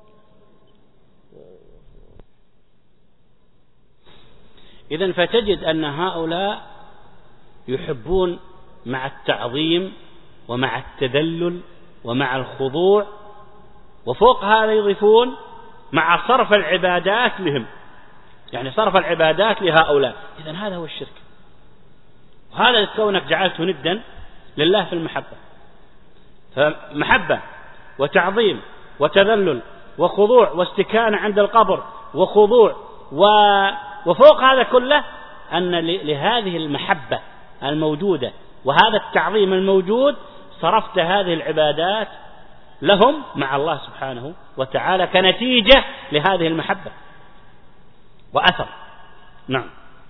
إذن فتجد أن هؤلاء يحبون مع التعظيم ومع التذلل ومع الخضوع، وفوق هذا يضيفون مع صرف العبادات لهم، يعني صرف العبادات لهؤلاء. إذن هذا هو الشرك، وهذا كونك جعلته ندا لله في المحبة. فمحبة وتعظيم وتذلل وخضوع واستكانة عند القبر وخضوع وفوق هذا كله أن لهذه المحبة الموجودة وهذا التعظيم الموجود صرفت هذه العبادات لهم مع الله سبحانه وتعالى كنتيجة لهذه المحبة وأثر. نعم.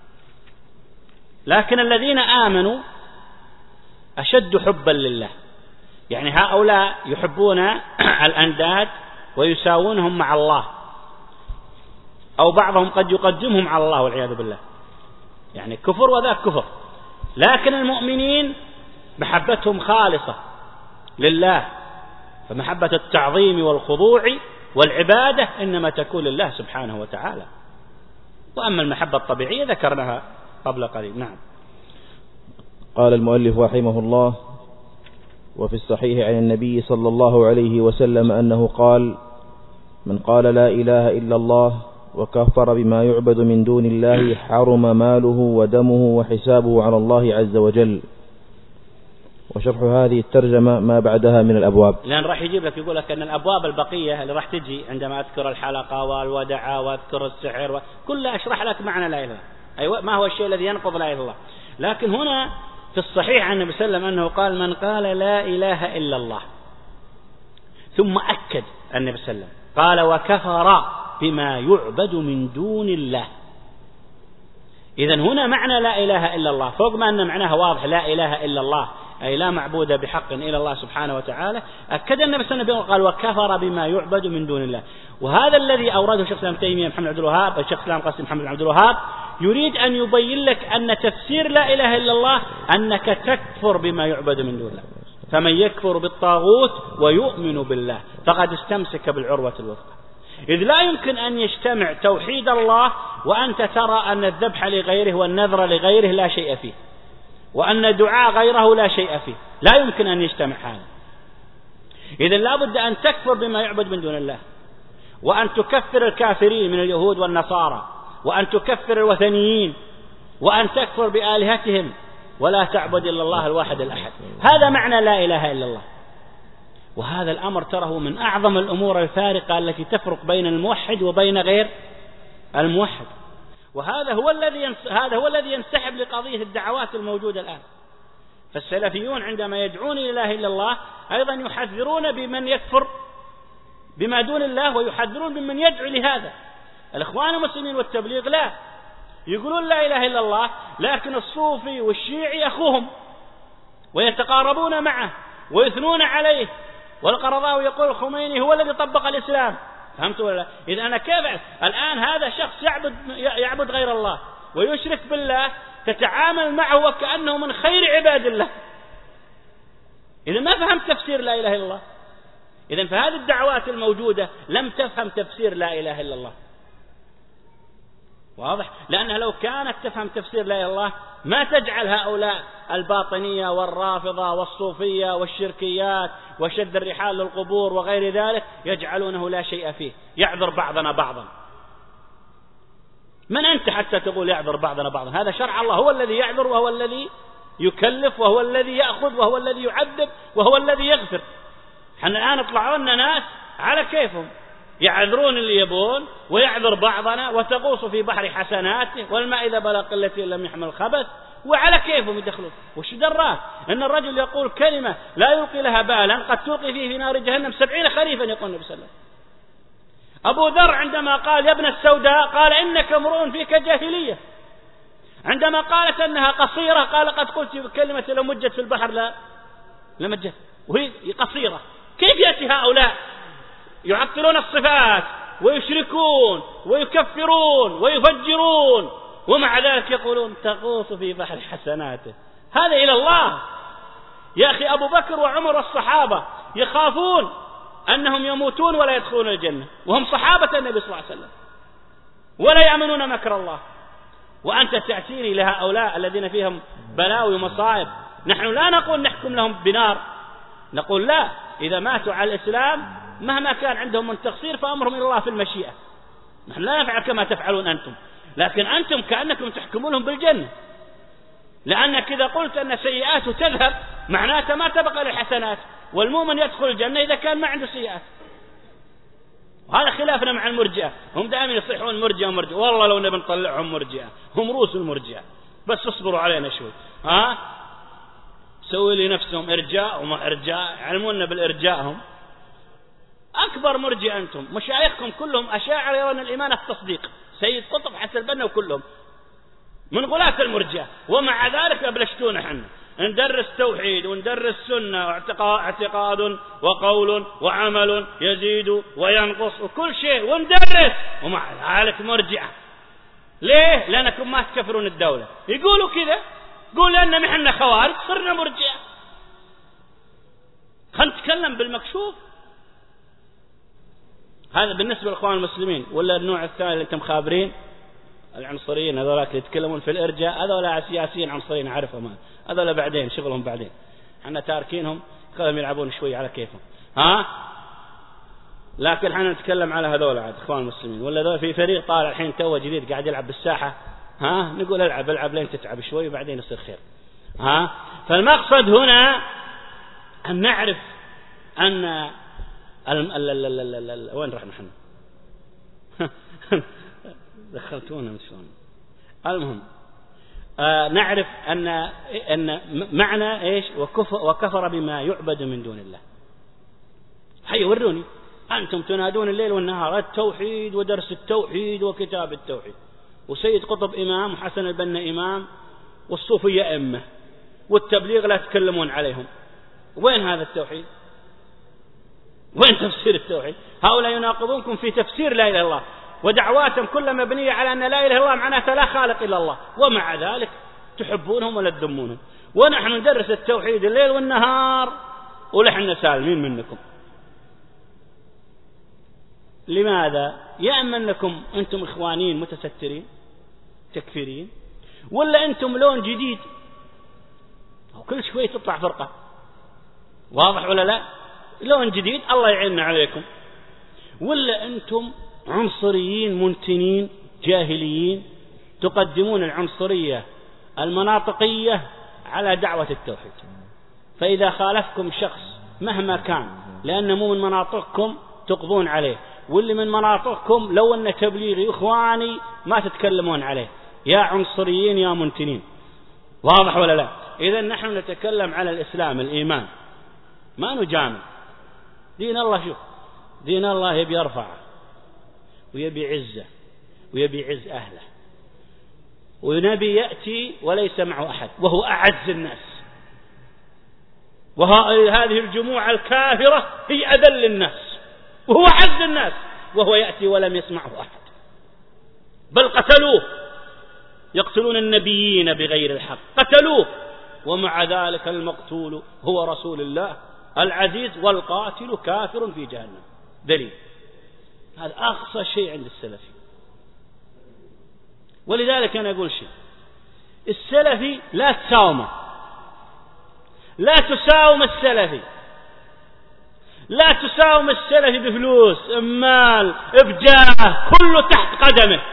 لكن الذين آمنوا أشد حبا لله، يعني هؤلاء يحبون الأنداد ويساوونهم مع الله، أو بعضهم قد يقدمهم على الله والعياذ بالله، يعني كفر وذاك كفر. لكن المؤمنين محبتهم خالصة لله، فمحبة التعظيم والخضوع والعبادة إنما تكون لله سبحانه وتعالى. وأما المحبة الطبيعية ذكرناها قبل قليل. نعم. قال المؤلف رحمه الله: وفي الصحيح عن النبي صلى الله عليه وسلم أنه قال: من قال لا إله إلا الله وكفر بما يعبد من دون الله حرم ماله ودمه وحسابه على الله عز وجل. وشرح هذه الترجمة ما بعدها من الأبواب. لأن راح يجيب لك يقول لك أن الأبواب البقية اللي راح تجي عندما أذكر الحلقة والودع وأذكر السحر كلها أشرح لك معنى لا إله إلا الله، أيوة ما هو الشيء الذي ينقض لا إله إلا الله. لكن هنا في الصحيح عن النبي صلى الله عليه وسلم أنه قال من قال لا إله إلا الله، ثم أكد النبي صلى الله عليه وسلم قال وكفر بما يعبد من دون الله. إذن هنا معنى لا إله إلا الله فوق ما أن معناها واضح لا إله إلا الله أي لا معبود بحق إلا الله سبحانه وتعالى، أكد النبي صلى الله عليه وسلم قال وكفر بما يعبد من دون الله. وهذا الذي أورده شيخ الإسلام تيمية محمد عبد الوهاب الشيخ الإسلام قاسم محمد عبد الوهاب يريد أن يبين لك أن تفسير لا إله إلا الله أنك تكفر بما يعبد من دون الله. فمن يكفر بالطاغوت ويؤمن بالله فقد استمسك بالعروة الوثقى. إذ لا يمكن أن يجتمع توحيد الله وأنت ترى أن الذبح لغيره والنذر لغيره لا شيء فيه، وأن دعاء غيره لا شيء فيه، لا يمكن أن يجتمع هذا. إذن لا بد أن تكفر بما يعبد من دون الله، وأن تكفر الكافرين من اليهود والنصارى، وأن تكفر الوثنيين، وأن تكفر بآلهتهم، ولا تعبد إلا الله الواحد الأحد. هذا معنى لا إله إلا الله. وهذا الأمر تراه من أعظم الأمور الفارقة التي تفرق بين الموحد وبين غير الموحد. وهذا هو الذي ينسحب لقضية الدعوات الموجودة الآن. فالسلفيون عندما يدعون إلى لا إله إلا الله أيضا يحذرون بمن يكفر بما دون الله، ويحذرون بمن يدعو لهذا. الإخوان المسلمين والتبليغ لا، يقولون لا إله إلا الله، لكن الصوفي والشيعي أخوهم ويتقاربون معه ويثنون عليه، والقرضاوي يقول الخميني هو الذي طبق الإسلام. فهمتوا ولا لا؟ إذا أنا كيف الآن هذا شخص يعبد غير الله ويشرك بالله، تتعامل معه وكأنه من خير عباد الله. إذا ما فهمت تفسير لا إله إلا الله. إذن فهذه الدعوات الموجودة لم تفهم تفسير لا إله إلا الله. واضح؟ لأنها لو كانت تفهم تفسير لا إله إلا الله ما تجعل هؤلاء الباطنية والرافضة والصوفية والشركيات وشد الرحال للقبور وغير ذلك يجعلونه لا شيء فيه، يعذر بعضنا بعضا. من أنت حتى تقول يعذر بعضنا بعضا؟ هذا شرع الله، هو الذي يعذر وهو الذي يكلف وهو الذي يأخذ وهو الذي يعذب وهو الذي يغفر. حنا الآن طلعوا لنا ناس على كيفهم يعذرون اللي يبون ويعذر بعضنا، وتغوص في بحر حسناته والماء إذا بلغ قلته لم يحمل الخبث، وعلى كيفهم يدخلون. وش دراك أن الرجل يقول كلمة لا يلقي لها بالا قد تلقي فيه في نار جهنم 70 خريفا، يقول النبي صلى الله عليه وسلم. أبو ذر عندما قال يا ابن السوداء قال إنك امرؤ فيك جاهلية. عندما قالت أنها قصيرة قال قد قلت كلمة لو مجت في البحر لمجت، وهي قصيرة. كيف يأتي هؤلاء يعطلون الصفات ويشركون ويكفرون ويفجرون ومع ذلك يقولون تغوص في بحر حسناته؟ هذا إلى الله يا أخي. أبو بكر وعمر والصحابة يخافون أنهم يموتون ولا يدخلون الجنة وهم صحابة النبي صلى الله عليه وسلم، ولا يأمنون مكر الله. وأنت تأتيني لهؤلاء الذين فيهم بلاوي ومصائب. نحن لا نقول نحكم لهم بنار، نقول لا، إذا ماتوا على الإسلام مهما كان عندهم من تقصير فأمرهم إلى الله في المشيئة. نحن لا نفعل كما تفعلون أنتم، لكن أنتم كأنكم تحكمونهم بالجنة، لأنك إذا قلت أن سيئاته تذهب معناته ما تبقى للحسنات، والمؤمن يدخل الجنة إذا كان ما عنده سيئات. وهذا خلافنا مع المرجئة، هم دائما يصيحون مرجئة ومرجئة. والله لو نبي نطلعهم مرجئة، هم رؤوس المرجئة، بس اصبروا علينا شوي. سوي لي نفسهم إرجاء وما إرجاء، علمونا بالإرجاء. هم أكبر مرجئة أنتم، مشايخكم كلهم أشاعرة يرون الإيمان التصديق، سيد قطب حسن البنا وكلهم من غلاة المرجئة، ومع ذلك أبلشتونا احنا ندرس توحيد وندرس سنة واعتقاد وقول وعمل يزيد وينقص وكل شيء وندرس، ومع ذلك مرجئة. ليه؟ لأنكم ما تكفرون الدولة. يقولوا كذا، قول لأن نحن خوارج صرنا مرجئة. خلنا نتكلم بالمكشوف. هذا بالنسبة للإخوان المسلمين. ولا النوع الثاني اللي انتم خابرين، العنصريين هذولاك اللي يتكلمون في الإرجاء، هذولا سياسيين عنصريين عارفهم، هذولا بعدين شغلهم بعدين، احنا تاركينهم خلهم يلعبون شوي على كيفهم. لكن احنا نتكلم على هذولا عاد إخوان المسلمين. ولا ذول في فريق طالع الحين توه جديد قاعد يلعب بالساحة، نقول العب لين تتعب شوي وبعدين يصير خير. فالمقصد هنا أن نعرف أن وين رحنا نحن دخلتونا مشون. المهم نعرف أن معنى إيش وكفر بما يعبد من دون الله. هيا وروني، أنتم تنادون الليل والنهار التوحيد ودرس التوحيد وكتاب التوحيد، وسيد قطب إمام وحسن البنا إمام والصوفية أمة والتبليغ لا تكلمون عليهم. وين هذا التوحيد؟ وين تفسير التوحيد؟ هؤلاء يناقضونكم في تفسير لا إله إلا الله، ودعواتهم كلها مبنية على أن لا إله إلا الله معناته لا خالق إلا الله، ومع ذلك تحبونهم ولا تذمونهم. ونحن ندرس التوحيد الليل والنهار ولحنا سالمين منكم. لماذا؟ يا أما أنكم أنتم إخوانيين متسترين تكفيرين، ولا أنتم لون جديد وكل شوية تطلع فرقة. واضح ولا لا؟ لون جديد الله يعيننا عليكم. ولا أنتم عنصريين منتنين جاهليين تقدمون العنصرية المناطقية على دعوة التوحيد، فإذا خالفكم شخص مهما كان لأنه مو من مناطقكم تقضون عليه، واللي من مناطقكم لو أن تبليغي إخواني ما تتكلمون عليه، يا عنصريين يا منتنين. واضح ولا لا؟ إذا نحن نتكلم على الإسلام الإيمان، ما نجامل دين الله. شوف دين الله يبي يرفعه ويبي عزه ويبي عز أهله، ونبي يأتي وليس معه أحد وهو أعز الناس، وهذه الجموع الكافرة هي أذل الناس وهو أعز الناس، وهو يأتي ولم يسمعه أحد، بل قتلوه، يقتلون النبيين بغير الحق قتلوه، ومع ذلك المقتول هو رسول الله العزيز والقاتل كافر في جهنم. دليل. هذا أقصى شيء عند السلفي. ولذلك أنا أقول شيء، السلفي لا تساومه، لا تساوم السلفي، لا تساوم السلفي بفلوس مال بجاه، كله تحت قدمه.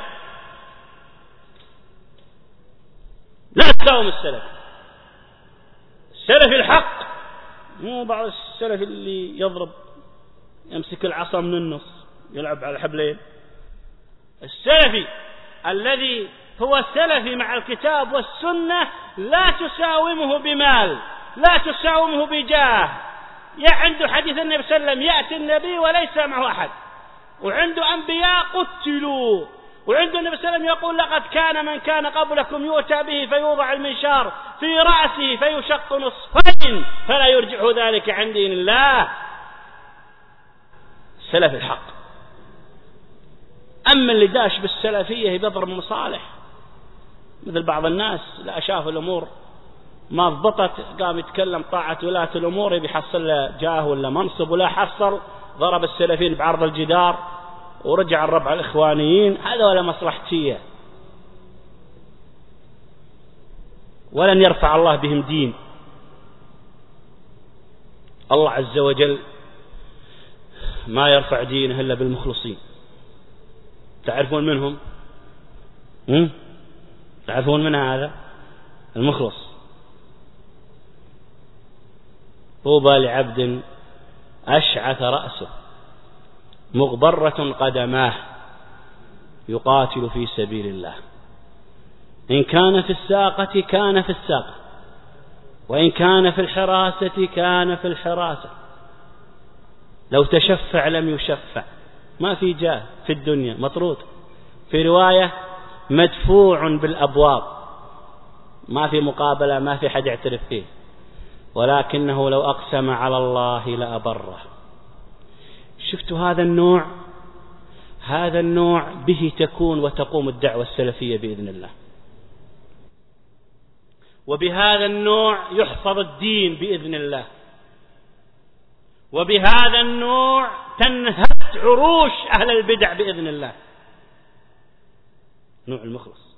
لا تساوم السلفي. السلفي الحق مو بعض السلفي اللي يضرب يمسك العصا من النص يلعب على حبلين. السلفي الذي هو سلفي مع الكتاب والسنة لا تساومه بمال، لا تساومه بجاه. عنده حديث النبي صلى الله عليه وسلم يأتي النبي وليس معه أحد، وعنده أنبياء قتلوا، وعنده النبي صلى الله عليه وسلم يقول لقد كان من كان قبلكم يؤتى به فيوضع المنشار في رأسه فيشق نصفين فلا يرجعه ذلك عن دين الله. السلف الحق. أما اللي داش بالسلفية بيضرب مصالح، مثل بعض الناس لا شاف الأمور ما ضبطت قام يتكلم طاعة ولاة الأمور يبي يحصل له جاه ولا منصب، ولا حصل ضرب السلفيين بعرض الجدار ورجع الربع الإخوانيين. هذا ولا مصلحتية، ولن يرفع الله بهم دين. الله عز وجل ما يرفع دينه إلا بالمخلصين. تعرفون منهم؟ تعرفون من هذا المخلص؟ طوبى لعبد أشعث رأسه مغبرة قدماه يقاتل في سبيل الله، إن كان في الساقة كان في الساقة، وإن كان في الحراسة كان في الحراسة، لو تشفع لم يشفع، ما في جاه في الدنيا، مطرود. في رواية مدفوع بالأبواب، ما في مقابلة، ما في حد يعترف فيه، ولكنه لو أقسم على الله لأبره. شفتوا هذا النوع؟ هذا النوع به تكون وتقوم الدعوة السلفية بإذن الله، وبهذا النوع يحفظ الدين بإذن الله، وبهذا النوع تنهت عروش أهل البدع بإذن الله. نوع المخلص.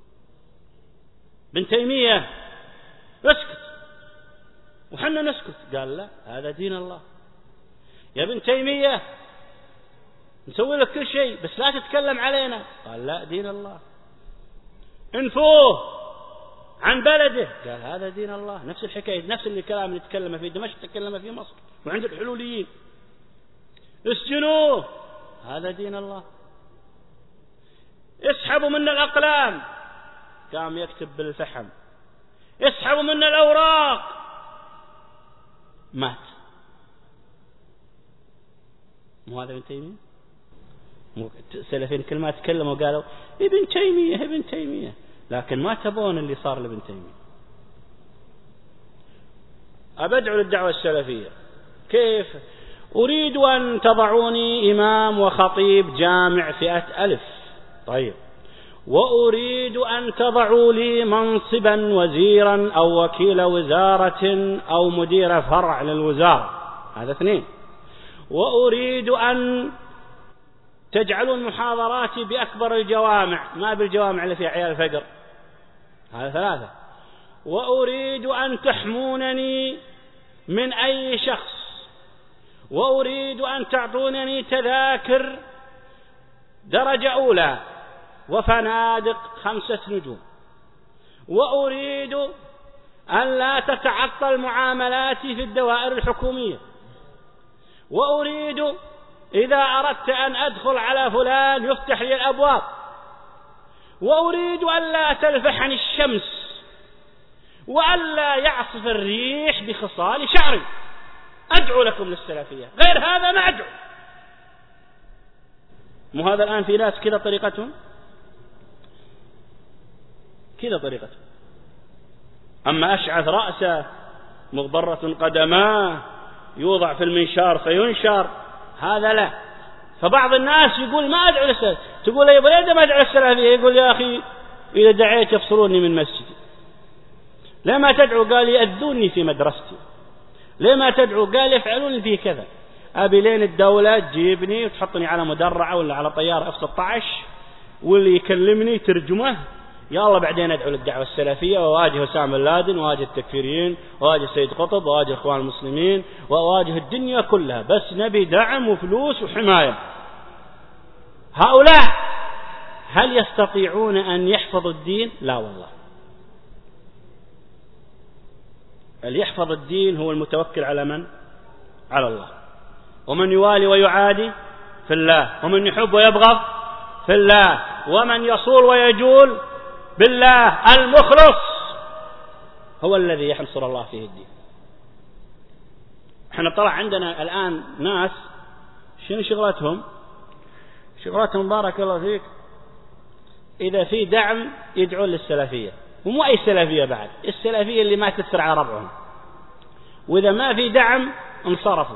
ابن تيمية اسكت وحنا نسكت، قال لا هذا دين الله. يا ابن تيمية نسوي لك كل شيء بس لا تتكلم علينا، قال لا دين الله. انفوه عن بلده، قال هذا دين الله. نفس الحكاية، نفس الكلام اللي تكلم في دمشق تكلم في مصر وعند الحلوليين، اسجنوه، هذا دين الله. اسحبوا منا الأقلام، قام يكتب بالفحم. اسحبوا منا الأوراق، مات. مو هذا ابن تيمية؟ سلفين كل ما تكلموا قالوا ابن تيمية ابن تيمية، لكن ما تبون اللي صار لابن تيمية. أبدعوا للدعوة السلفية. كيف؟ أريد أن تضعوني إمام وخطيب جامع 100,000. طيب، وأريد أن تضعوا لي منصبا وزيرا أو وكيل وزارة أو مدير فرع للوزارة، هذا 2. وأريد أن تجعلون محاضراتي بأكبر الجوامع، ما بالجوامع اللي فيها عيال فقر، هذا 3. وأريد أن تحمونني من أي شخص، وأريد أن تعطونني تذاكر درجة أولى وفنادق 5 نجوم، وأريد أن لا تتعطل معاملاتي في الدوائر الحكومية، وأريد إذا أردت أن أدخل على فلان يفتح لي الأبواب، وأريد أن لا تلفحني الشمس، وأن لا يعصف الريح بخصال شعري. أدعو لكم للسلفية، غير هذا ما أدعو. مو هذا الآن في ناس كذا طريقتهم، كذا طريقتهم. أما أشعث رأسه مغبرة قدماه يوضع في المنشار فينشر، هذا لا. فبعض الناس يقول ما أدعو للسلفية، تقول يا بلاد ما أدعو للسلفية، يقول يا أخي إذا دعيت يفصلوني من مسجدي. لما تدعو؟ قال يأذوني في مدرستي. لما تدعو؟ قال يفعلون في كذا. أبي لين الدولة تجيبني وتحطني على مدرعة ولا على طيارة F-16 واللي يكلمني ترجمه، يا الله بعدين أدعو للدعوة السلفية وواجه أسامة بن لادن وواجه التكفيريين وواجه سيد قطب وواجه الإخوان المسلمين وواجه الدنيا كلها، بس نبي دعم وفلوس وحماية. هؤلاء هل يستطيعون أن يحفظوا الدين؟ لا والله. اللي يحفظ الدين هو المتوكل على من؟ على الله. ومن يوالي ويعادي في الله، ومن يحب ويبغض في الله، ومن يصول ويجول بالله. المخلص هو الذي ينصر الله فيه الدين. احنا طلع عندنا الآن ناس شنو شغلتهم؟ شغلتهم بارك الله فيك إذا في دعم يدعون للسلفية، ومو أي سلفية بعد، السلفية اللي ما تثر على ربعهم، وإذا ما في دعم انصرفوا.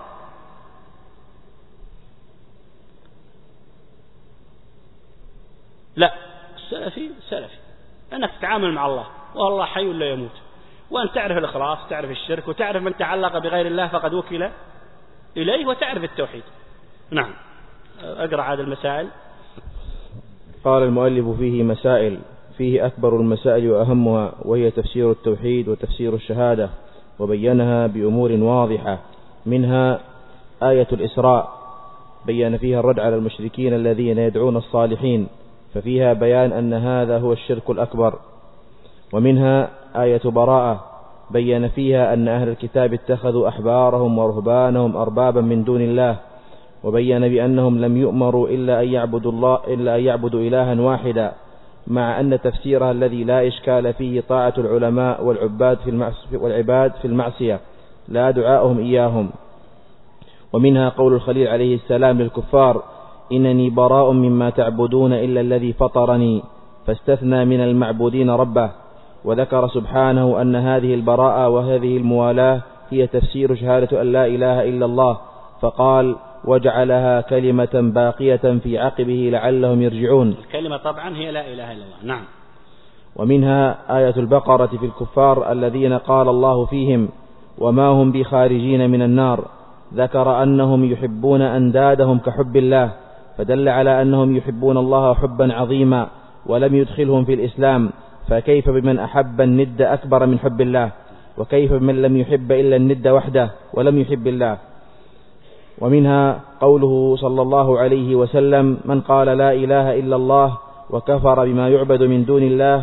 لا، السلفي سلفي أنك تتعامل مع الله، والله حي لا يموت، وأن تعرف الإخلاص، تعرف الشرك، وتعرف من تعلق بغير الله فقد وكل إليه، وتعرف التوحيد. نعم، أقرأ هذه المسائل. قال المؤلف فيه مسائل، فيه أكبر المسائل وأهمها، وهي تفسير التوحيد وتفسير الشهادة، وبينها بأمور واضحة. منها آية الإسراء، بيّن فيها الرد على المشركين الذين يدعون الصالحين، ففيها بيان أن هذا هو الشرك الأكبر. ومنها آية براءة، بيّن فيها أن أهل الكتاب اتخذوا أحبارهم ورهبانهم أربابا من دون الله، وبيّن بأنهم لم يؤمروا إلا أن يعبدوا إلها واحدا، مع أن تفسيرها الذي لا إشكال فيه طاعة العلماء والعباد في المعصية، لا دعاؤهم إياهم. ومنها قول الخليل عليه السلام للكفار: إنني براء مما تعبدون إلا الذي فطرني، فاستثنى من المعبودين ربه. وذكر سبحانه أن هذه البراءة وهذه الموالاة هي تفسير شهادة أن لا إله إلا الله، فقال: وجعلها كلمة باقية في عقبه لعلهم يرجعون. الكلمة طبعا هي لا إله إلا الله. نعم. ومنها آية البقرة في الكفار الذين قال الله فيهم: وما هم بخارجين من النار. ذكر أنهم يحبون أندادهم كحب الله، فدل على أنهم يحبون الله حبا عظيما، ولم يدخلهم في الإسلام، فكيف بمن أحب الند أكبر من حب الله؟ وكيف بمن لم يحب إلا الند وحده ولم يحب الله؟ ومنها قوله صلى الله عليه وسلم: من قال لا إله إلا الله وكفر بما يعبد من دون الله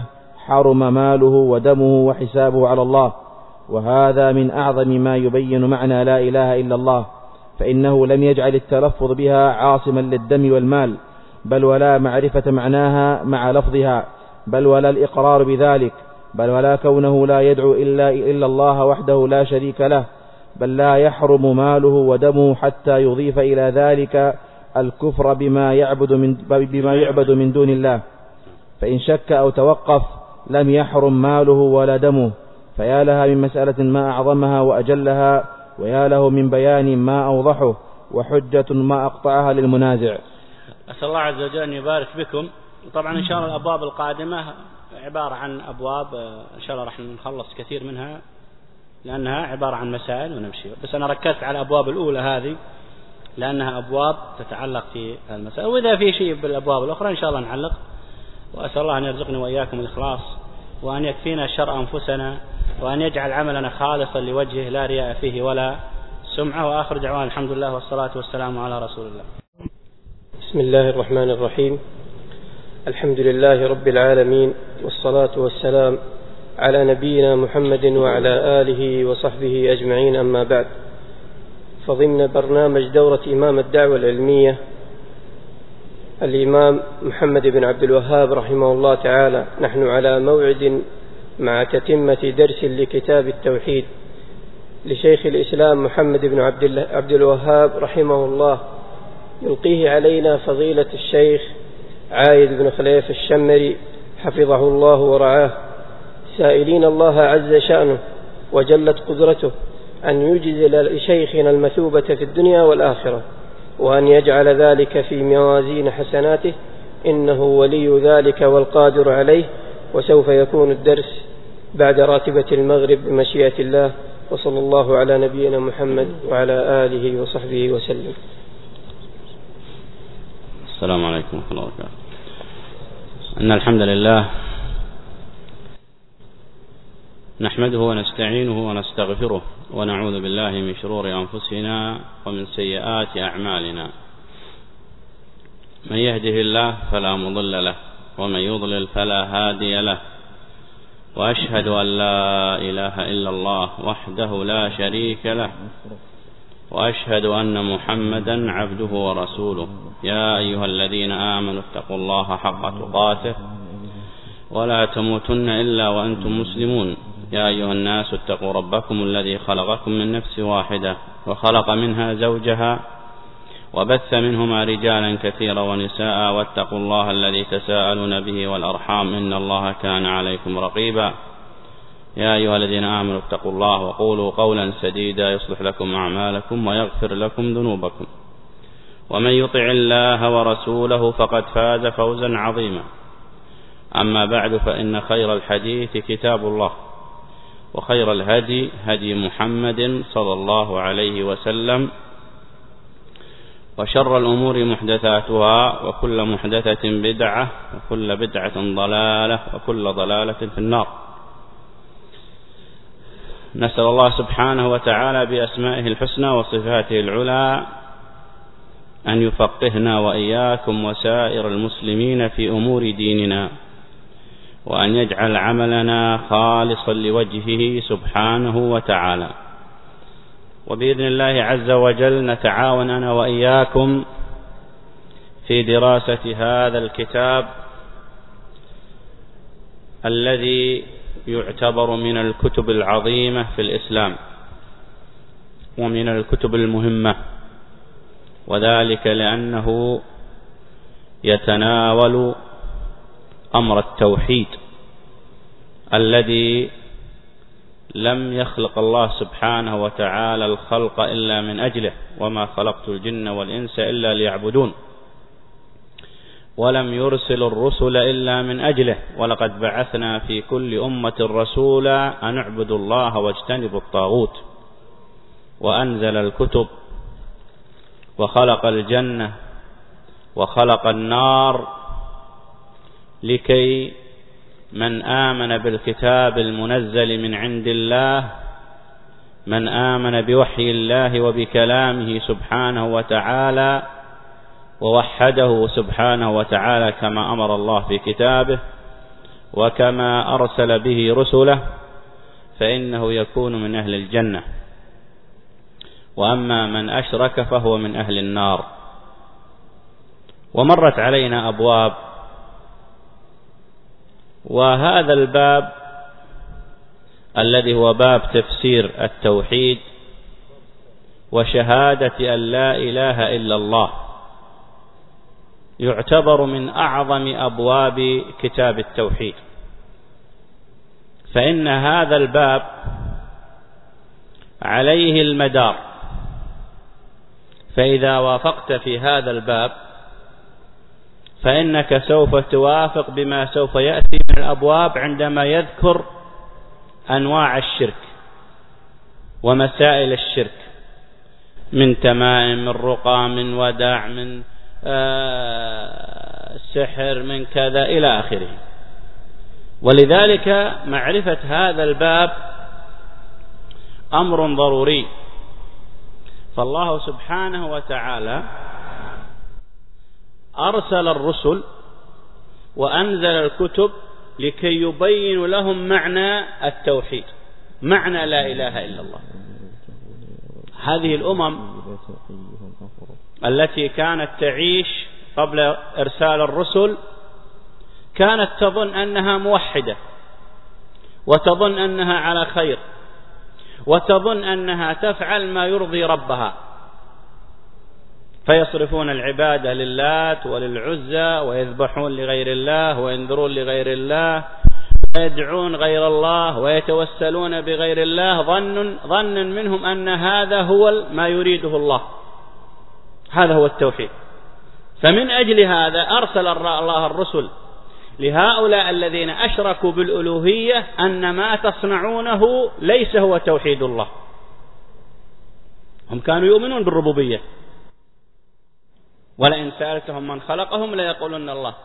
حرم ماله ودمه وحسابه على الله. وهذا من أعظم ما يبين معنى لا إله إلا الله، فإنه لم يجعل التلفظ بها عاصما للدم والمال، بل ولا معرفة معناها مع لفظها، بل ولا الإقرار بذلك، بل ولا كونه لا يدعو إلا الله وحده لا شريك له، بل لا يحرم ماله ودمه حتى يضيف إلى ذلك الكفر بما يعبد من دون الله. فإن شك أو توقف لم يحرم ماله ولا دمه. فيا لها من مسألة ما أعظمها وأجلها، ويا له من بيان ما أوضحه، وحجة ما أقطعها للمنازع. أسأل الله عز وجل أن يبارك بكم. طبعا إن شاء الله الأبواب القادمة عبارة عن أبواب إن شاء الله راح نخلص كثير منها لأنها عبارة عن مسائل ونمشي، بس أنا ركزت على الأبواب الأولى هذه لأنها أبواب تتعلق في المسائل، وإذا في شيء بالأبواب الأخرى إن شاء الله نعلق. وأسأل الله أن يرزقني وإياكم الإخلاص، وأن يكفينا شر أنفسنا، وأن يجعل عملنا خالصا لوجهه لا رياء فيه ولا سمعة. وآخر دعوان الحمد لله والصلاة والسلام على رسول الله. بسم الله الرحمن الرحيم. الحمد لله رب العالمين، والصلاة والسلام على نبينا محمد وعلى آله وصحبه أجمعين، أما بعد. فضمن برنامج دورة إمام الدعوة العلمية الإمام محمد بن عبد الوهاب رحمه الله تعالى، نحن على موعد مع تتمة درس لكتاب التوحيد لشيخ الإسلام محمد بن عبد الوهاب رحمه الله، يلقيه علينا فضيلة الشيخ عايد بن خليفة الشمري حفظه الله ورعاه، سائلين الله عز شأنه وجلت قدرته أن يجزل لشيخنا المثوبة في الدنيا والآخرة، وأن يجعل ذلك في موازين حسناته، إنه ولي ذلك والقادر عليه. وسوف يكون الدرس بعد راتبة المغرب بمشيئة الله، وصلى الله على نبينا محمد وعلى آله وصحبه وسلم. السلام عليكم ورحمة الله وبركاته. إن الحمد لله نحمده ونستعينه ونستغفره، ونعوذ بالله من شرور أنفسنا ومن سيئات أعمالنا. من يهده الله فلا مضل له، ومن يضلل فلا هادي له. وأشهد أن لا إله إلا الله وحده لا شريك له، وأشهد أن محمدا عبده ورسوله. يا أيها الذين آمنوا اتقوا الله حق تقاته ولا تموتن إلا وأنتم مسلمون. يا أيها الناس اتقوا ربكم الذي خلقكم من نفس واحدة، وخلق منها زوجها، وبث منهما رجالا كثيرا ونساء، واتقوا الله الذي تساءلون به والأرحام، إن الله كان عليكم رقيبا. يا أيها الذين آمنوا اتقوا الله وقولوا قولا سديدا يصلح لكم أعمالكم ويغفر لكم ذنوبكم، ومن يطع الله ورسوله فقد فاز فوزا عظيما. أما بعد، فإن خير الحديث كتاب الله، وخير الهدي هدي محمد صلى الله عليه وسلم، وشر الأمور محدثاتها، وكل محدثة بدعة، وكل بدعة ضلالة، وكل ضلالة في النار. نسأل الله سبحانه وتعالى بأسمائه الحسنى وصفاته العلى أن يفقهنا وإياكم وسائر المسلمين في أمور ديننا، وأن يجعل عملنا خالصا لوجهه سبحانه وتعالى. وبإذن الله عز وجل نتعاون أنا وإياكم في دراسة هذا الكتاب الذي يعتبر من الكتب العظيمة في الإسلام ومن الكتب المهمة، وذلك لأنه يتناول أمر التوحيد الذي لم يخلق الله سبحانه وتعالى الخلق إلا من أجله، وما خلقت الجن والإنس إلا ليعبدون، ولم يرسل الرسل إلا من أجله، ولقد بعثنا في كل أمة رسولا أن اعبدوا الله واجتنبوا الطاغوت. وأنزل الكتب، وخلق الجنة، وخلق النار، لكي من آمن بالكتاب المنزل من عند الله، من آمن بوحي الله وبكلامه سبحانه وتعالى، ووحده سبحانه وتعالى كما أمر الله في كتابه، وكما أرسل به رسله فإنه يكون من أهل الجنة، وأما من أشرك فهو من أهل النار. ومرت علينا أبواب، وهذا الباب الذي هو باب تفسير التوحيد وشهادة أن لا إله إلا الله يعتبر من أعظم أبواب كتاب التوحيد، فإن هذا الباب عليه المدار، فإذا وافقت في هذا الباب فإنك سوف توافق بما سوف يأتي من الأبواب عندما يذكر أنواع الشرك ومسائل الشرك من تمائم، من رقى، من وداع، من سحر، من كذا إلى آخره. ولذلك معرفة هذا الباب أمر ضروري، فالله سبحانه وتعالى أرسل الرسل وأنزل الكتب لكي يبين لهم معنى التوحيد، معنى لا إله إلا الله. هذه الأمم التي كانت تعيش قبل إرسال الرسل كانت تظن أنها موحدة، وتظن أنها على خير، وتظن أنها تفعل ما يرضي ربها، فيصرفون العبادة للات وللعزى، ويذبحون لغير الله، وينذرون لغير الله، ويدعون غير الله، ويتوسلون بغير الله، ظنا منهم أن هذا هو ما يريده الله، هذا هو التوحيد. فمن أجل هذا أرسل الله الرسل لهؤلاء الذين أشركوا بالألوهية أن ما تصنعونه ليس هو توحيد الله. هم كانوا يؤمنون بالربوبية، ولئن سألتهم من خلقهم ليقولن الله،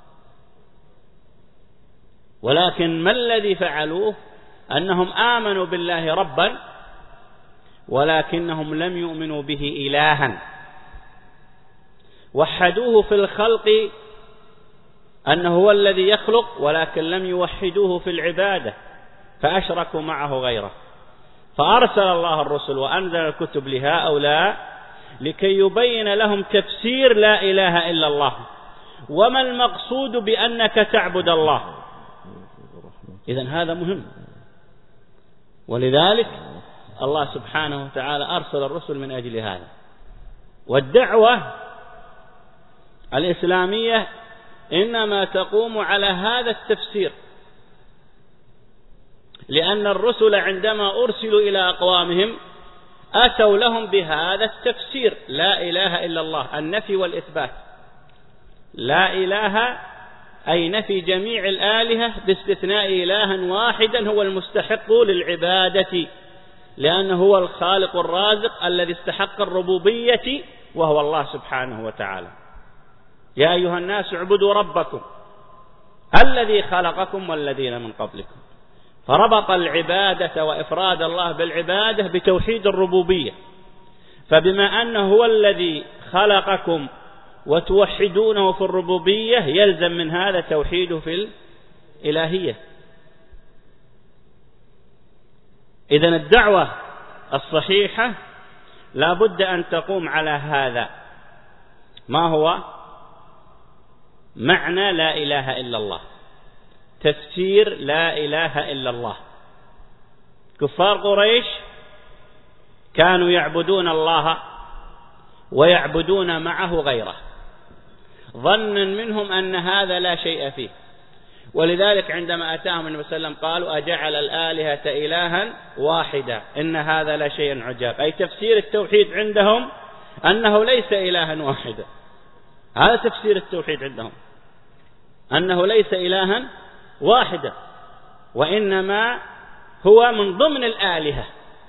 ولكن ما الذي فعلوه؟ أنهم آمنوا بالله ربا، ولكنهم لم يؤمنوا به إلها، وحدوه في الخلق أنه هو الذي يخلق، ولكن لم يوحدوه في العبادة، فأشركوا معه غيره. فأرسل الله الرسل وأنزل الكتب لهؤلاء لكي يبين لهم تفسير لا إله إلا الله، وما المقصود بأنك تعبد الله. إذن هذا مهم، ولذلك الله سبحانه وتعالى أرسل الرسل من أجل هذا. والدعوة الإسلامية إنما تقوم على هذا التفسير، لأن الرسل عندما أرسلوا إلى أقوامهم أتوا لهم بهذا التفسير، لا إله إلا الله، النفي والإثبات. لا إله أي نفي جميع الآلهة باستثناء إلها واحدا هو المستحق للعبادة، لأنه هو الخالق الرازق الذي استحق الربوبية، وهو الله سبحانه وتعالى. يا أيها الناس اعبدوا ربكم الذي خلقكم والذين من قبلكم. فربط العبادة وإفراد الله بالعبادة بتوحيد الربوبية، فبما أنه هو الذي خلقكم وتوحدونه في الربوبية يلزم من هذا توحيده في الإلهية. إذن الدعوة الصحيحة لا بد أن تقوم على هذا. ما هو معنى لا إله إلا الله؟ تفسير لا إله إلا الله. كفار قريش كانوا يعبدون الله ويعبدون معه غيره، ظنا منهم أن هذا لا شيء فيه، ولذلك عندما أتاهم النبي صلى الله عليه وسلم قالوا أجعل الآلهة إلها واحدا إن هذا لا شيء عجاب. أي تفسير التوحيد عندهم أنه ليس إلها واحدا، هذا تفسير التوحيد عندهم، أنه ليس إلها واحدا، وإنما هو من ضمن الآلهة،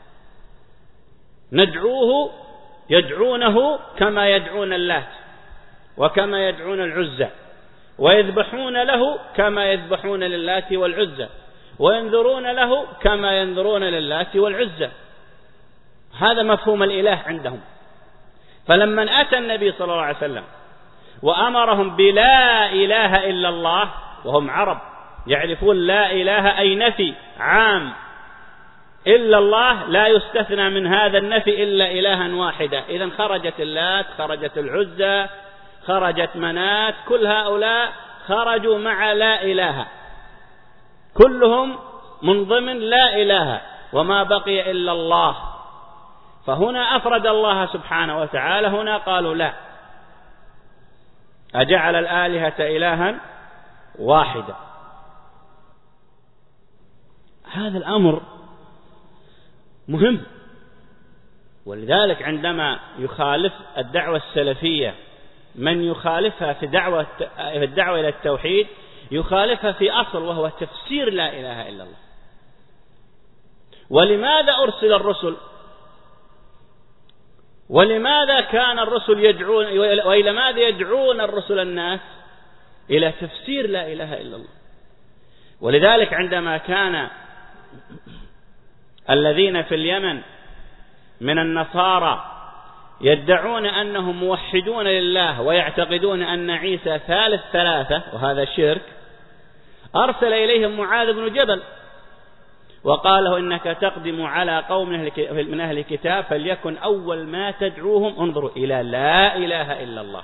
ندعوه يدعونه كما يدعون اللات وكما يدعون العزى، ويذبحون له كما يذبحون للات والعزى، وينذرون له كما ينذرون للات والعزى. هذا مفهوم الإله عندهم. فلما أتى النبي صلى الله عليه وسلم وأمرهم بلا إله إلا الله، وهم عرب يعرفون لا إله أي نفي عام إلا الله، لا يستثنى من هذا النفي إلا إلها واحدا. إذن خرجت اللات، خرجت العزى، خرجت منات، كل هؤلاء خرجوا مع لا إله، كلهم من ضمن لا إله، وما بقي إلا الله. فهنا أفرد الله سبحانه وتعالى، هنا قالوا لا، أجعل الآلهة إلها واحدا. هذا الأمر مهم، ولذلك عندما يخالف الدعوة السلفية من يخالفها في الدعوة إلى التوحيد، يخالفها في أصل، وهو تفسير لا إله إلا الله. ولماذا أرسل الرسل؟ ولماذا كان الرسل يدعون، وإلى ماذا يدعون الرسل الناس؟ إلى تفسير لا إله إلا الله. ولذلك عندما كان الذين في اليمن من النصارى يدعون أنهم موحدون لله ويعتقدون أن عيسى ثالث ثلاثة، وهذا شرك، أرسل إليهم معاذ بن جبل وقال له إنك تقدم على قوم من أهل الكتاب، فليكن أول ما تدعوهم انظروا إلى لا إله إلا الله.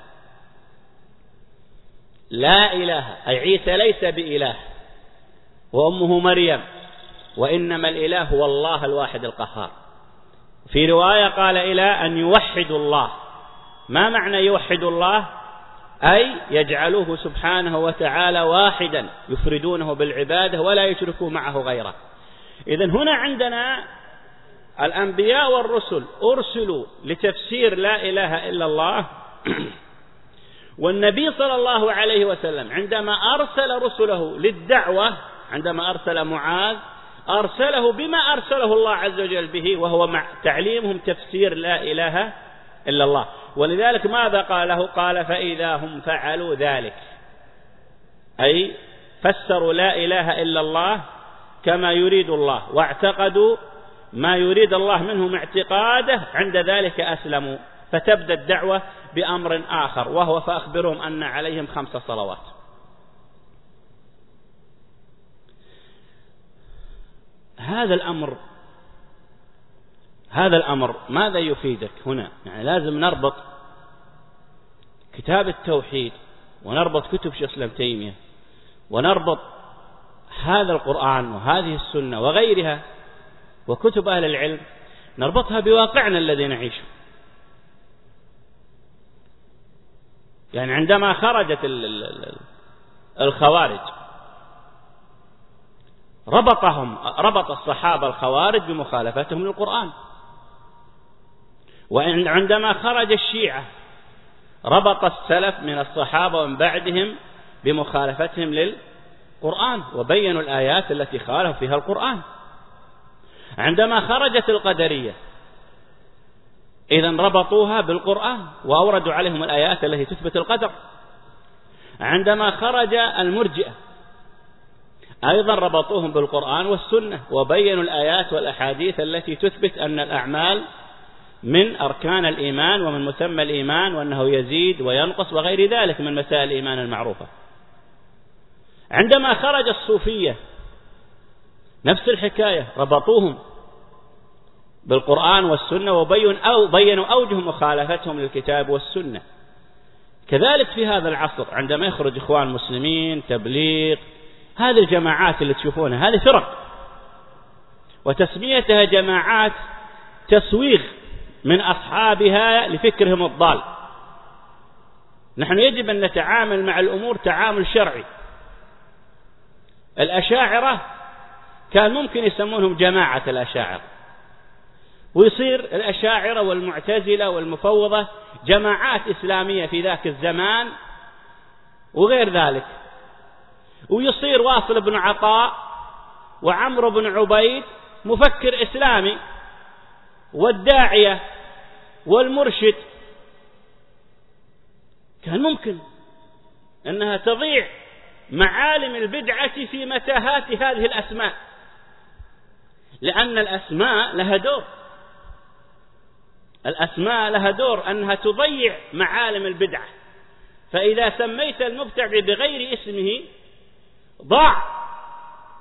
لا إله أي عيسى ليس بإله، وأمه مريم، وإنما الإله هو الله الواحد القهار. في رواية قال إلى أن يوحدوا الله. ما معنى يوحدوا الله؟ أي يجعلوه سبحانه وتعالى واحدا، يفردونه بالعبادة ولا يشركوا معه غيره. إذن هنا عندنا الأنبياء والرسل أرسلوا لتفسير لا إله إلا الله. والنبي صلى الله عليه وسلم عندما أرسل رسله للدعوة، عندما أرسل معاذ، أرسله بما أرسله الله عز وجل به، وهو مع تعليمهم تفسير لا إله إلا الله. ولذلك ماذا قاله؟ قال فإذا هم فعلوا ذلك، أي فسروا لا إله إلا الله كما يريد الله، واعتقدوا ما يريد الله منهم اعتقاده، عند ذلك أسلموا. فتبدأ الدعوة بأمر آخر، وهو فأخبرهم أن عليهم 5 صلوات. هذا الأمر ماذا يفيدك هنا؟ يعني لازم نربط كتاب التوحيد، ونربط كتب شيخ الإسلام تيمية، ونربط هذا القرآن وهذه السنة وغيرها وكتب أهل العلم، نربطها بواقعنا الذي نعيشه. يعني عندما خرجت الخوارج، ربط الصحابة الخوارج بمخالفتهم للقرآن. وعندما خرج الشيعة، ربط السلف من الصحابة ومن بعدهم بمخالفتهم للقرآن، وبينوا الآيات التي خالفوا فيها القرآن. عندما خرجت القدرية، إذن ربطوها بالقرآن وأوردوا عليهم الآيات التي تثبت القدر. عندما خرج المرجئة، أيضا ربطوهم بالقرآن والسنة، وبينوا الآيات والأحاديث التي تثبت أن الأعمال من أركان الإيمان ومن مسمى الإيمان، وأنه يزيد وينقص وغير ذلك من مسائل الإيمان المعروفة. عندما خرج الصوفية، نفس الحكاية، ربطوهم بالقرآن والسنة وبينوا أوجه مخالفتهم للكتاب والسنة. كذلك في هذا العصر عندما يخرج إخوان مسلمين، تبليغ، هذه الجماعات اللي تشوفونها هذه فرق، وتسميتها جماعات تسويغ من أصحابها لفكرهم الضال. نحن يجب أن نتعامل مع الأمور تعامل شرعي. الأشاعرة كان ممكن يسمونهم جماعة الأشاعرة، ويصير الأشاعرة والمعتزلة والمفوضة جماعات إسلامية في ذاك الزمان وغير ذلك، ويصير واصل بن عطاء وعمرو بن عبيد مفكر إسلامي، والداعية والمرشد. كان ممكن أنها تضيع معالم البدعة في متاهات هذه الأسماء، لأن الأسماء لها دور، الأسماء لها دور أنها تضيع معالم البدعة. فإذا سميت المبتدع بغير اسمه ضاع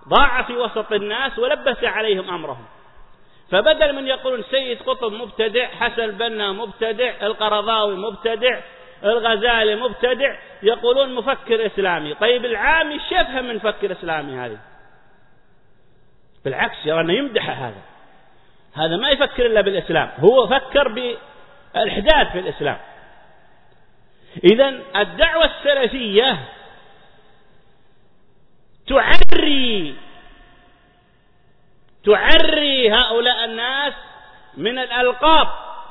ضاع في وسط الناس ولبس عليهم أمرهم. فبدل من يقولون سيد قطب مبتدع، حسن البنا مبتدع، القرضاوي مبتدع، الغزالي مبتدع، يقولون مفكر إسلامي. طيب العامي ايش يفهم من مفكر إسلامي هذه؟ بالعكس يرى أنه يمدح هذا ما يفكر إلا بالإسلام، هو فكر بالإحداث في الإسلام. إذن الدعوة السلفية تعري هؤلاء الناس من الألقاب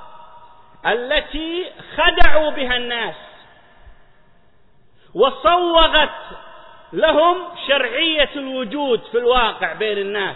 التي خدعوا بها الناس وصوغت لهم شرعية الوجود في الواقع بين الناس.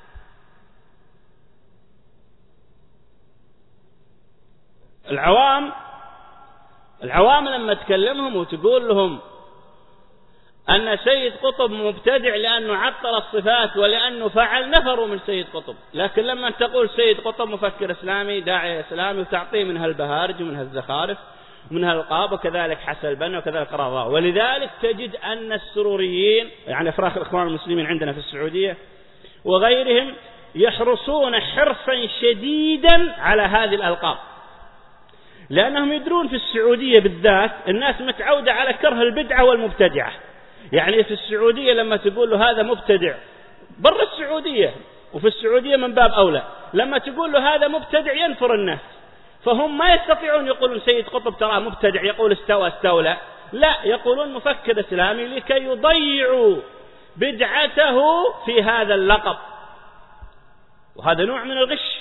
العوام لما تكلمهم وتقول لهم أن سيد قطب مبتدع لأنه عطل الصفات ولأنه فعل، نفروا من سيد قطب. لكن لما تقول سيد قطب مفكر إسلامي داعية إسلامي وتعطيه من هالبهارج ومن هالزخارف ومن هالقاب، وكذلك حسن البنا وكذلك قرضاوي. ولذلك تجد أن السروريين يعني أفراخ الإخوان المسلمين عندنا في السعودية وغيرهم يحرصون حرصا شديدا على هذه الألقاب، لأنهم يدرون في السعودية بالذات الناس متعودة على كره البدعة والمبتدعة. يعني في السعودية لما تقول له هذا مبتدع، برا السعودية وفي السعودية من باب أولى، لما تقول له هذا مبتدع ينفر الناس. فهم ما يستطيعون يقولون سيد قطب ترى مبتدع يقول استولى، لا، يقولون مفكر إسلامي لكي يضيعوا بدعته في هذا اللقب. وهذا نوع من الغش،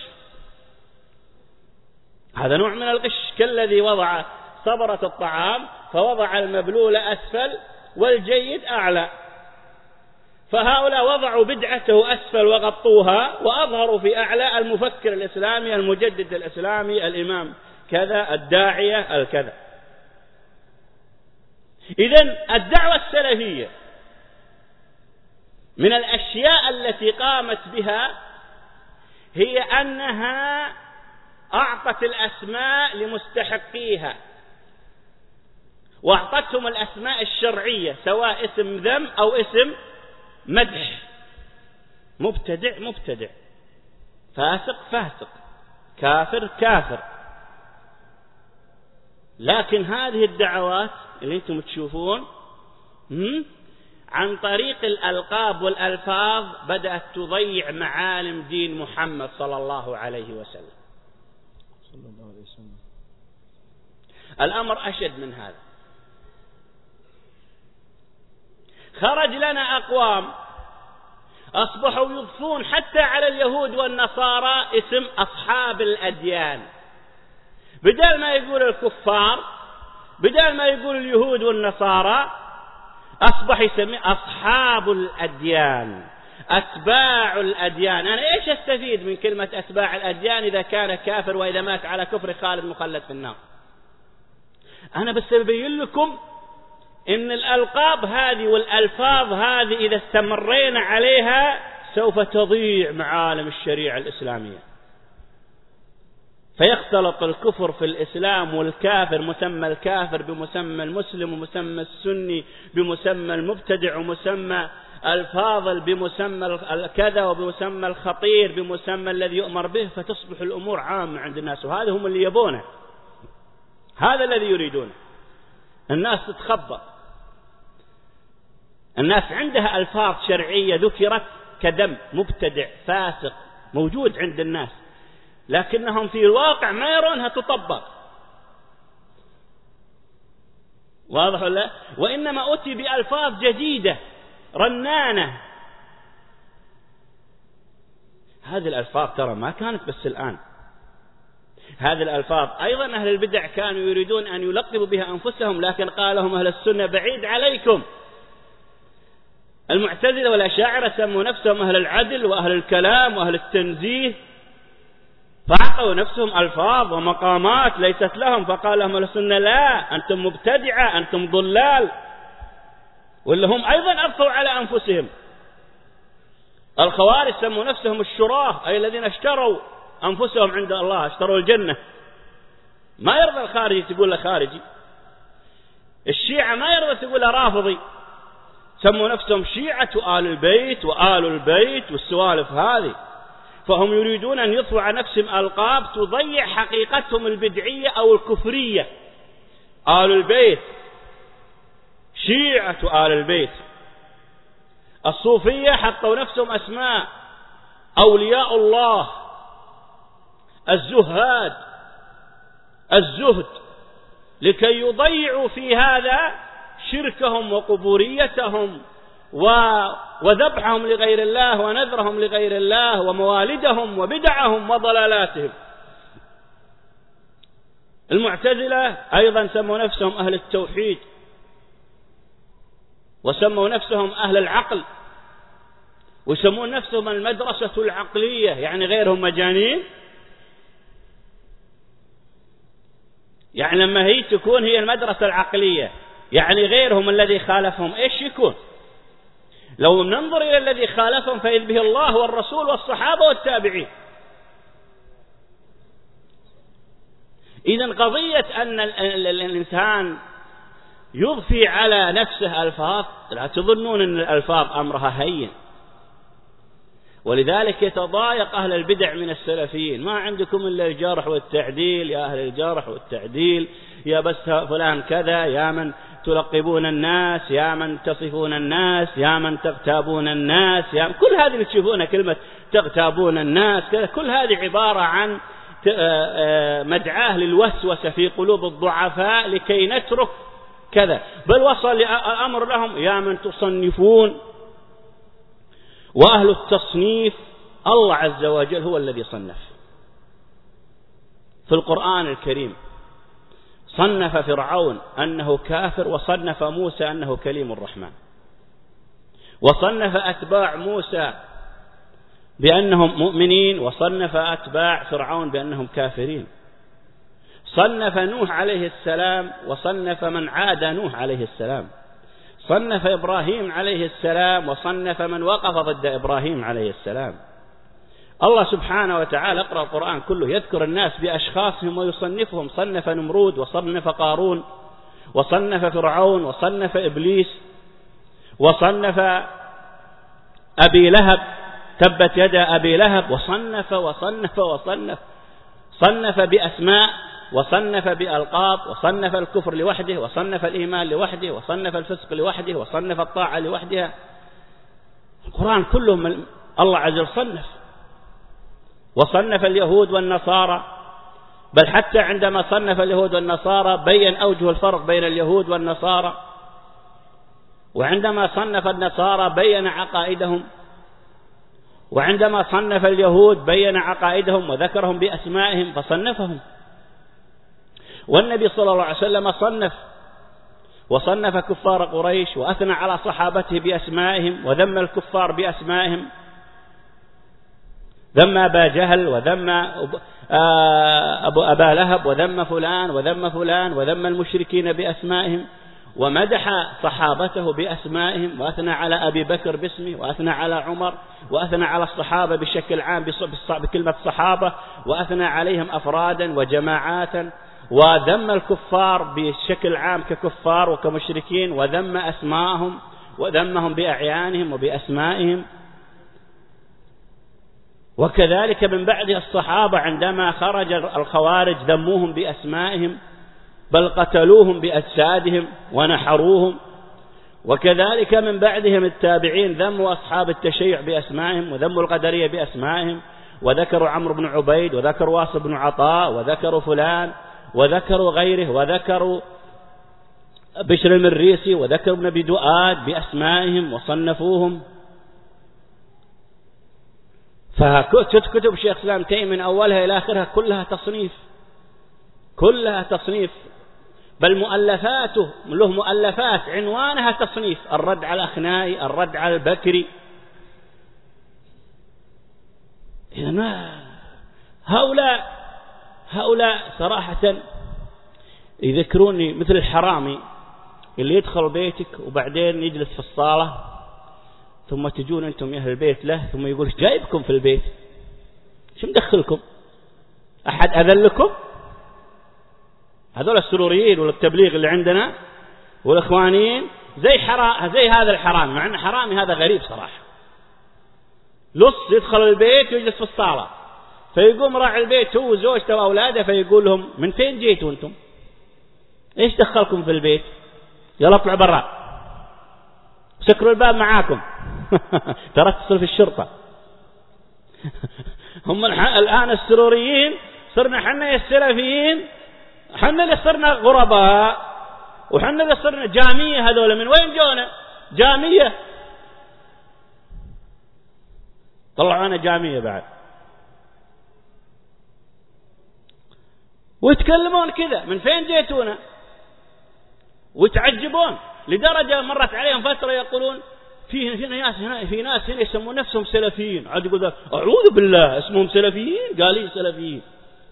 هذا نوع من الغش. كالذي وضع صبرة الطعام فوضع المبلول أسفل والجيد أعلى، فهؤلاء وضعوا بدعته أسفل وغطوها وأظهروا في أعلى المفكر الإسلامي المجدد الإسلامي الإمام كذا الداعية الكذا. إذن الدعوة السلفية من الأشياء التي قامت بها هي أنها أعطت الأسماء لمستحقيها، وأعطتهم الأسماء الشرعية سواء اسم ذم أو اسم مدح. مبتدع مبتدع، فاسق فاسق، كافر كافر. لكن هذه الدعوات اللي انتم تشوفون عن طريق الألقاب والألفاظ بدأت تضيع معالم دين محمد صلى الله عليه وسلم. الأمر أشد من هذا. خرج لنا أقوام أصبحوا يضفون حتى على اليهود والنصارى اسم أصحاب الأديان، بدل ما يقول الكفار، بدل ما يقول اليهود والنصارى، أصبح يسمي أصحاب الأديان، أتباع الأديان. أنا إيش أستفيد من كلمة أتباع الأديان إذا كان كافر وإذا مات على كفر خالد مخلد في النار؟ أنا بس أبين لكم إن الألقاب هذه والألفاظ هذه إذا استمرينا عليها سوف تضيع معالم الشريعة الإسلامية، فيختلط الكفر في الإسلام والكافر، مسمى الكافر بمسمى المسلم ومسمى السني بمسمى المبتدع ومسمى الفاضل بمسمى الكذا وبمسمى الخطير بمسمى الذي يؤمر به، فتصبح الأمور عامة عند الناس. وهذا هم اللي يبونه، هذا الذي يريدونه. الناس تتخبط، الناس عندها ألفاظ شرعية ذكرت كدم، مبتدع، فاسق، موجود عند الناس، لكنهم في الواقع ما يرونها تطبق. واضح ولا؟ وإنما أتي بألفاظ جديدة رنانة. هذه الألفاظ ترى ما كانت بس الآن، هذه الألفاظ أيضا أهل البدع كانوا يريدون أن يلقبوا بها أنفسهم، لكن قالهم أهل السنة بعيد عليكم. المعتزلة والأشاعرة سموا نفسهم أهل العدل وأهل الكلام وأهل التنزيه، فأعطوا نفسهم ألفاظ ومقامات ليست لهم، فقال لهم أهل السنة لا، أنتم مبتدعة، أنتم ضلال. واللي هم أيضا أبقوا على أنفسهم. الخوارج سموا نفسهم الشراه، أي الذين اشتروا أنفسهم عند الله، اشتروا الجنة. ما يرضى الخارجي تقول له خارجي، الشيعة ما يرضى تقول له رافضي، سموا نفسهم شيعة آل البيت وآل البيت والسوالف هذه، فهم يريدون أن يضفوا على نفسهم ألقاب تضيع حقيقتهم البدعية أو الكفرية. آل البيت شيعة آل البيت. الصوفية حطوا نفسهم أسماء أولياء الله، الزهاد، الزهد، لكي يضيعوا في هذا شركهم وقبوريتهم وذبحهم لغير الله ونذرهم لغير الله وموالدهم وبدعهم وضلالاتهم. المعتزلة أيضا سموا نفسهم أهل التوحيد، وسموا نفسهم أهل العقل، ويسمون نفسهم المدرسة العقلية، يعني غيرهم مجانين. يعني لما هي تكون هي المدرسة العقلية، يعني غيرهم الذي خالفهم إيش يكون؟ لو ننظر إلى الذي خالفهم فإذ به الله والرسول والصحابة والتابعين. إذن قضية أن الإنسان يضفي على نفسه ألفاظ، لا تظنون أن الألفاظ أمرها هين، ولذلك يتضايق أهل البدع من السلفيين. ما عندكم إلا الجرح والتعديل، يا أهل الجرح والتعديل، يا بس فلان كذا، يا من تلقبون الناس، يا من تصفون الناس، يا من تغتابون الناس، يا من كل هذه اللي تشوفونها كلمة تغتابون الناس كذا، كل هذه عبارة عن مدعاة للوسوسة في قلوب الضعفاء لكي نترك كذا. بل وصل الأمر لهم يا من تصنفون. وأهل التصنيف الله عز وجل هو الذي صنف في القرآن الكريم. صنف فرعون أنه كافر، وصنف موسى أنه كليم الرحمن، وصنف أتباع موسى بأنهم مؤمنين، وصنف أتباع فرعون بأنهم كافرين. صنف نوح عليه السلام، وصنف من عاد نوح عليه السلام. صنف إبراهيم عليه السلام، وصنف من وقف ضد إبراهيم عليه السلام. الله سبحانه وتعالى اقرأ القرآن كله يذكر الناس بأشخاصهم ويصنفهم. صنف نمرود، وصنف قارون، وصنف فرعون، وصنف إبليس، وصنف أبي لهب، تبت يدا أبي لهب، وصنف وصنف وصنف. صنف بأسماء، وصنف بألقاب، وصنف الكفر لوحده، وصنف الإيمان لوحده، وصنف الفسق لوحده، وصنف الطاعة لوحدها. القرآن كله من الله عز وجل صنف. وصنف اليهود والنصارى، بل حتى عندما صنف اليهود والنصارى بين أوجه الفرق بين اليهود والنصارى، وعندما صنف النصارى بين عقائدهم، وعندما صنف اليهود بين عقائدهم وذكرهم بأسمائهم فصنفهم. والنبي صلى الله عليه وسلم صنف، وصنف كفار قريش، وأثنى على صحابته بأسمائهم، وذم الكفار بأسمائهم، ذم أبا جهل، وذم أبا لهب، وذم فلان وذم فلان، وذم المشركين بأسمائهم، ومدح صحابته بأسمائهم، وأثنى على أبي بكر باسمه، وأثنى على عمر، وأثنى على الصحابة بشكل عام بكلمة صحابة، وأثنى عليهم أفرادا وجماعات، وذم الكفار بشكل عام ككفار وكمشركين، وذم أسماءهم، وذمهم بأعيانهم وبأسمائهم. وكذلك من بعد الصحابة عندما خرج الخوارج ذموهم بأسمائهم، بل قتلوهم بأجسادهم ونحروهم. وكذلك من بعدهم التابعين ذموا أصحاب التشيع بأسمائهم، وذموا القدرية بأسمائهم، وذكروا عمرو بن عبيد، وذكروا واصل بن عطاء، وذكروا فلان، وذكروا غيره، وذكروا بشر المريسي، وذكروا ابن أبي دؤاد بأسمائهم وصنفوهم. فكتب شيخ الإسلام تيمية من أولها إلى آخرها كلها تصنيف، كلها تصنيف، بل مؤلفاته له مؤلفات عنوانها تصنيف. الرد على الأخنائي، الرد على البكري. إذن هؤلاء صراحة يذكروني مثل الحرامي اللي يدخل بيتك وبعدين يجلس في الصالة، ثم تجون أنتم يا أهل البيت له، ثم يقول ايش جايبكم في البيت؟ شو مدخلكم؟ أحد أذن لكم؟ هذول السروريين والتبليغ اللي عندنا والإخوانيين زي هذا الحرامي، مع أنه حرامي هذا غريب صراحة. لص يدخل البيت ويجلس في الصالة، فيقوم راعي البيت هو وزوجته وأولاده فيقول لهم من فين جيتوا أنتم؟ إيش دخلكم في البيت؟ يلا اطلعوا برا، سكروا الباب معاكم. ترى اتصل في الشرطة. هم الآن السروريين صرنا حنا السلفيين، حنا اللي صرنا غرباء، وحنا اللي صرنا جامية. هذول من وين جونا؟ جامية، طلعوا أنا جامية بعد، ويتكلمون كذا من فين جيتونا، ويتعجبون لدرجة مرت عليهم فترة يقولون في ناس هنا يسمون نفسهم سلفيين. عاد يقول أعوذ بالله اسمهم سلفيين، قال لي سلفيين.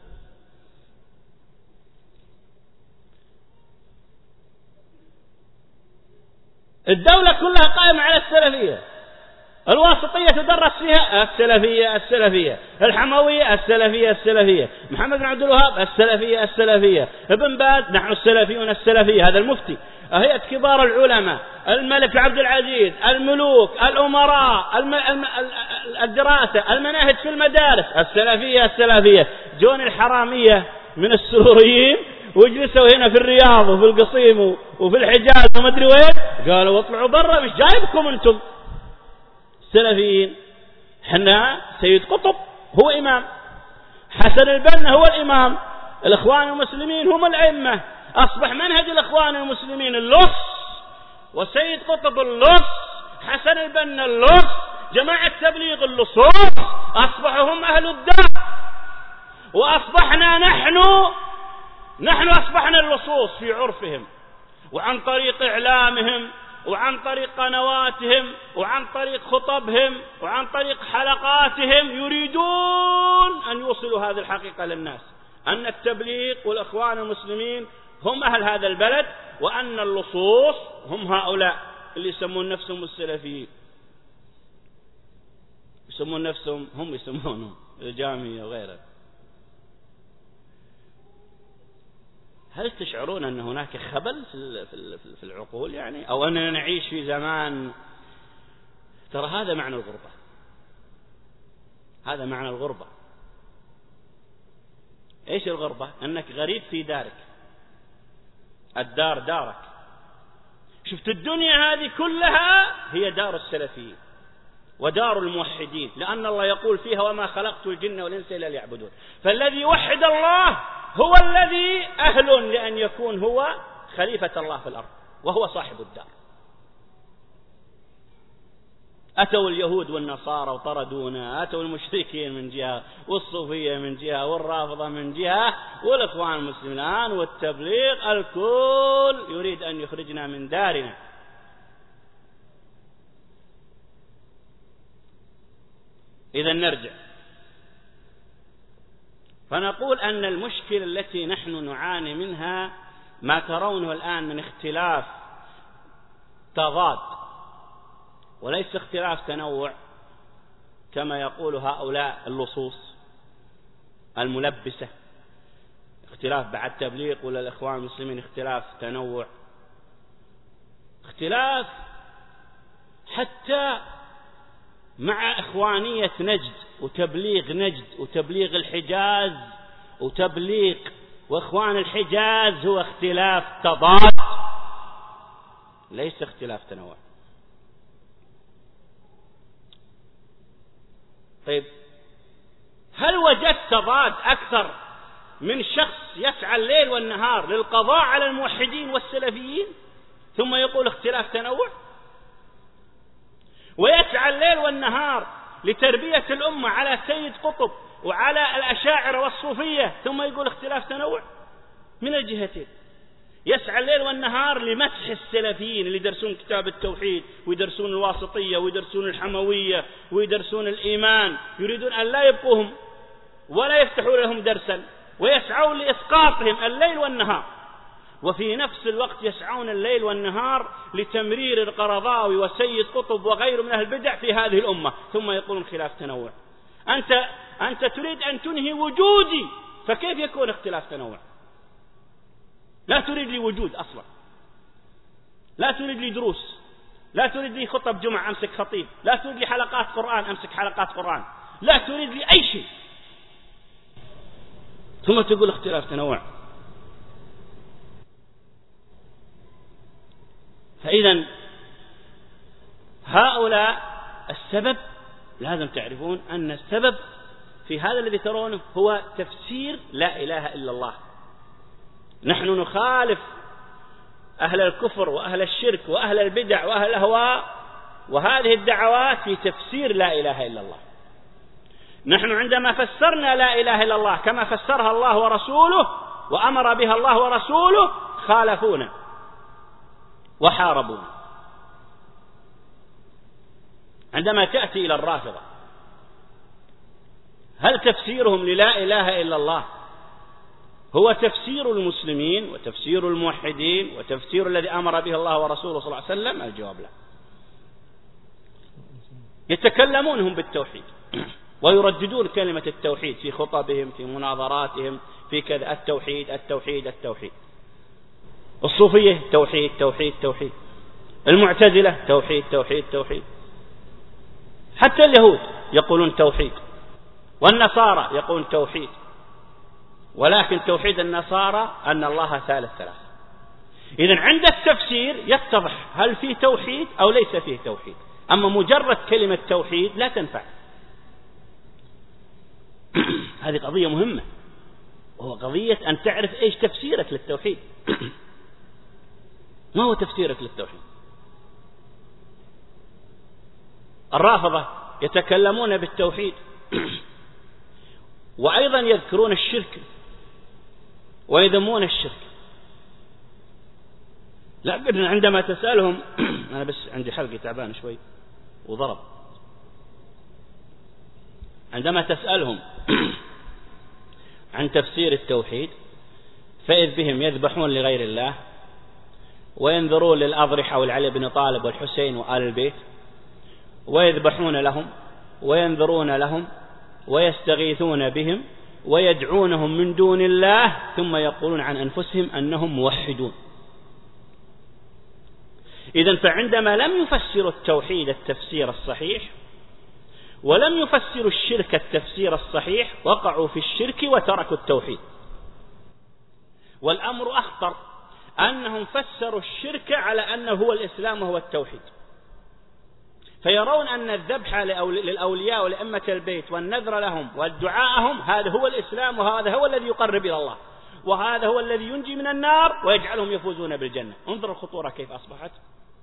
الدولة كلها قائمة على السلفية، الواسطية تدرس فيها السلفية، الحموية السلفية، محمد بن عبد الوهاب السلفية، ابن باز نحن السلفيون السلفية، هذا المفتي، هيئة كبار العلماء، الملك عبد العزيز، الملوك، الأمراء، الدراسة، المناهج في المدارس السلفية. جون الحرامية من السروريين وجلسوا هنا في الرياض وفي القصيم وفي الحجاز وما أدري وين، قالوا اطلعوا برا، مش جايبكم أنتم سلفيين. حنا سيد قطب هو إمام، حسن البنا هو الإمام، الإخوان المسلمين هم الأئمة. أصبح منهج الإخوان المسلمين اللص، وسيد قطب اللص، حسن البنا اللص، جماعة تبليغ اللصوص، أصبحوا هم أهل الدار، وأصبحنا نحن أصبحنا اللصوص في عرفهم، وعن طريق إعلامهم، وعن طريق قنواتهم، وعن طريق خطبهم، وعن طريق حلقاتهم يريدون أن يوصلوا هذه الحقيقة للناس، أن التبليغ والإخوان المسلمين هم أهل هذا البلد، وأن اللصوص هم هؤلاء اللي يسمون نفسهم السلفيين، يسمون نفسهم يسمونهم الجامية وغيره. هل تشعرون أن هناك خبل في العقول يعني، أو أننا نعيش في زمان؟ ترى هذا معنى الغربة، هذا معنى الغربة. إيش الغربة؟ أنك غريب في دارك، الدار دارك. شفت الدنيا هذه كلها هي دار السلفيين ودار الموحدين، لأن الله يقول فيها وما خلقت الجن والإنس إلا ليعبدون. فالذي وحد الله هو الذي أهل لأن يكون هو خليفة الله في الأرض، وهو صاحب الدار. أتوا اليهود والنصارى وطردونا، أتوا المشركين من جهة، والصوفية من جهة، والرافضة من جهة، والإخوان المسلمين الآن، والتبليغ، الكل يريد أن يخرجنا من دارنا. إذا نرجع فنقول أن المشكلة التي نحن نعاني منها ما ترونه الآن من اختلاف تضاد، وليس اختلاف تنوع كما يقول هؤلاء اللصوص الملبسة، اختلاف بعد تبليغ ولا الإخوان المسلمين، اختلاف تنوع، اختلاف حتى مع إخوانية نجد وتبليغ نجد وتبليغ الحجاز وتبليغ وإخوان الحجاز هو اختلاف تضاد ليس اختلاف تنوع. طيب هل وجدت تضاد أكثر من شخص يسعى الليل والنهار للقضاء على الموحدين والسلفيين ثم يقول اختلاف تنوع، ويسعى الليل والنهار لتربية الأمة على سيد قطب وعلى الأشاعرة والصوفية ثم يقول اختلاف تنوع؟ من الجهتين. يسعى الليل والنهار لمسح السلفيين اللي يدرسون كتاب التوحيد ويدرسون الواسطية ويدرسون الحموية ويدرسون الإيمان، يريدون أن لا يبقوهم ولا يفتحوا لهم درسا، ويسعون لإسقاطهم الليل والنهار، وفي نفس الوقت يسعون الليل والنهار لتمرير القرضاوي وسيد قطب وغيره من أهل البدع في هذه الأمة ثم يقولون خلاف تنوع. أنت تريد أن تنهي وجودي، فكيف يكون اختلاف تنوع؟ لا تريد لي وجود أصلا، لا تريد لي دروس، لا تريد لي خطب جمعة أمسك خطيب، لا تريد لي حلقات قرآن أمسك حلقات قرآن، لا تريد لي أي شيء، ثم تقول اختلاف تنوع. فإذا هؤلاء السبب لازم تعرفون أن السبب في هذا الذي ترونه هو تفسير لا إله إلا الله. نحن نخالف أهل الكفر وأهل الشرك وأهل البدع وأهل الأهواء وهذه الدعوات في تفسير لا إله إلا الله. نحن عندما فسرنا لا إله إلا الله كما فسرها الله ورسوله وأمر بها الله ورسوله خالفونا وحاربونا. عندما تأتي إلى الرافضة هل تفسيرهم للا إله إلا الله هو تفسير المسلمين وتفسير الموحدين وتفسير الذي أمر به الله ورسوله صلى الله عليه وسلم؟ الجواب لا. يتكلمونهم بالتوحيد ويرددون كلمة التوحيد في خطبهم في مناظراتهم في كذا، التوحيد التوحيد التوحيد. الصوفية توحيد توحيد توحيد، المعتزلة توحيد توحيد توحيد، حتى اليهود يقولون توحيد، والنصارى يقولون توحيد، ولكن توحيد النصارى أن الله ثالث ثلاثة. إذن عند التفسير يتضح هل فيه توحيد أو ليس فيه توحيد، أما مجرد كلمة توحيد لا تنفع. هذه قضية مهمة، وهو قضية أن تعرف إيش تفسيرك للتوحيد. ما هو تفسيرك للتوحيد؟ الرافضة يتكلمون بالتوحيد وأيضا يذكرون الشرك ويذمون الشرك. لكن عندما تسألهم أنا بس عندي حلقي تعبان شوي وضرب، عندما تسألهم عن تفسير التوحيد فإذ بهم يذبحون لغير الله وينذرون للأضرحة والعلي بن طالب والحسين وآل البيت، ويذبحون لهم وينذرون لهم ويستغيثون بهم ويدعونهم من دون الله، ثم يقولون عن أنفسهم أنهم موحدون. إذن فعندما لم يفسروا التوحيد التفسير الصحيح ولم يفسروا الشرك التفسير الصحيح وقعوا في الشرك وتركوا التوحيد. والأمر أخطر، أنهم فسروا الشرك على أنه هو الإسلام وهو التوحيد، فيرون أن الذبح للأولياء ولأئمة البيت والنذر لهم والدعاءهم هذا هو الإسلام، وهذا هو الذي يقرب إلى الله، وهذا هو الذي ينجي من النار ويجعلهم يفوزون بالجنة. انظر الخطورة كيف أصبحت.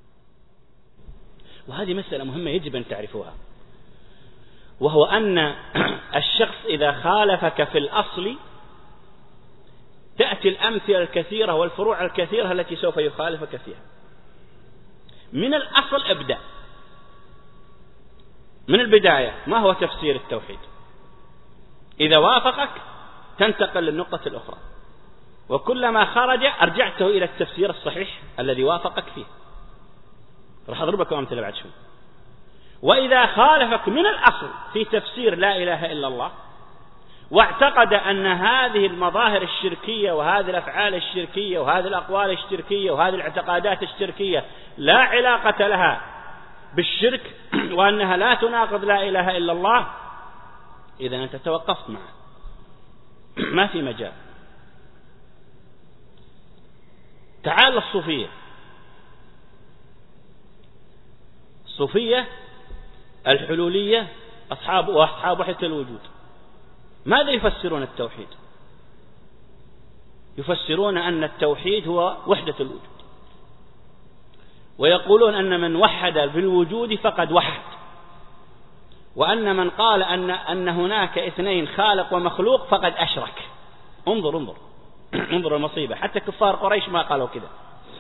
وهذه مسألة مهمة يجب أن تعرفوها، وهو أن الشخص إذا خالفك في الأصل تأتي الأمثلة الكثيرة والفروع الكثيرة التي سوف يخالفك فيها. من الأصل ابدأ من البداية، ما هو تفسير التوحيد؟ إذا وافقك تنتقل للنقطة الأخرى، وكلما خرج أرجعته إلى التفسير الصحيح الذي وافقك فيه. راح أضربك أمثلة بعد شوي. وإذا خالفك من الأصل في تفسير لا إله إلا الله واعتقد أن هذه المظاهر الشركية وهذه الأفعال الشركية وهذه الأقوال الشركية وهذه الاعتقادات الشركية لا علاقة لها بالشرك وأنها لا تناقض لا إله إلا الله، إذا أنت توقفت معه، ما في مجال. تعال الصوفية. الصوفية الحلولية أصحاب وحدة الوجود ماذا يفسرون التوحيد؟ يفسرون أن التوحيد هو وحدة الوجود، ويقولون أن من وحد في الوجود فقد وحد، وأن من قال أن هناك اثنين خالق ومخلوق فقد أشرك. انظر المصيبة، حتى كفار قريش ما قالوا كذا.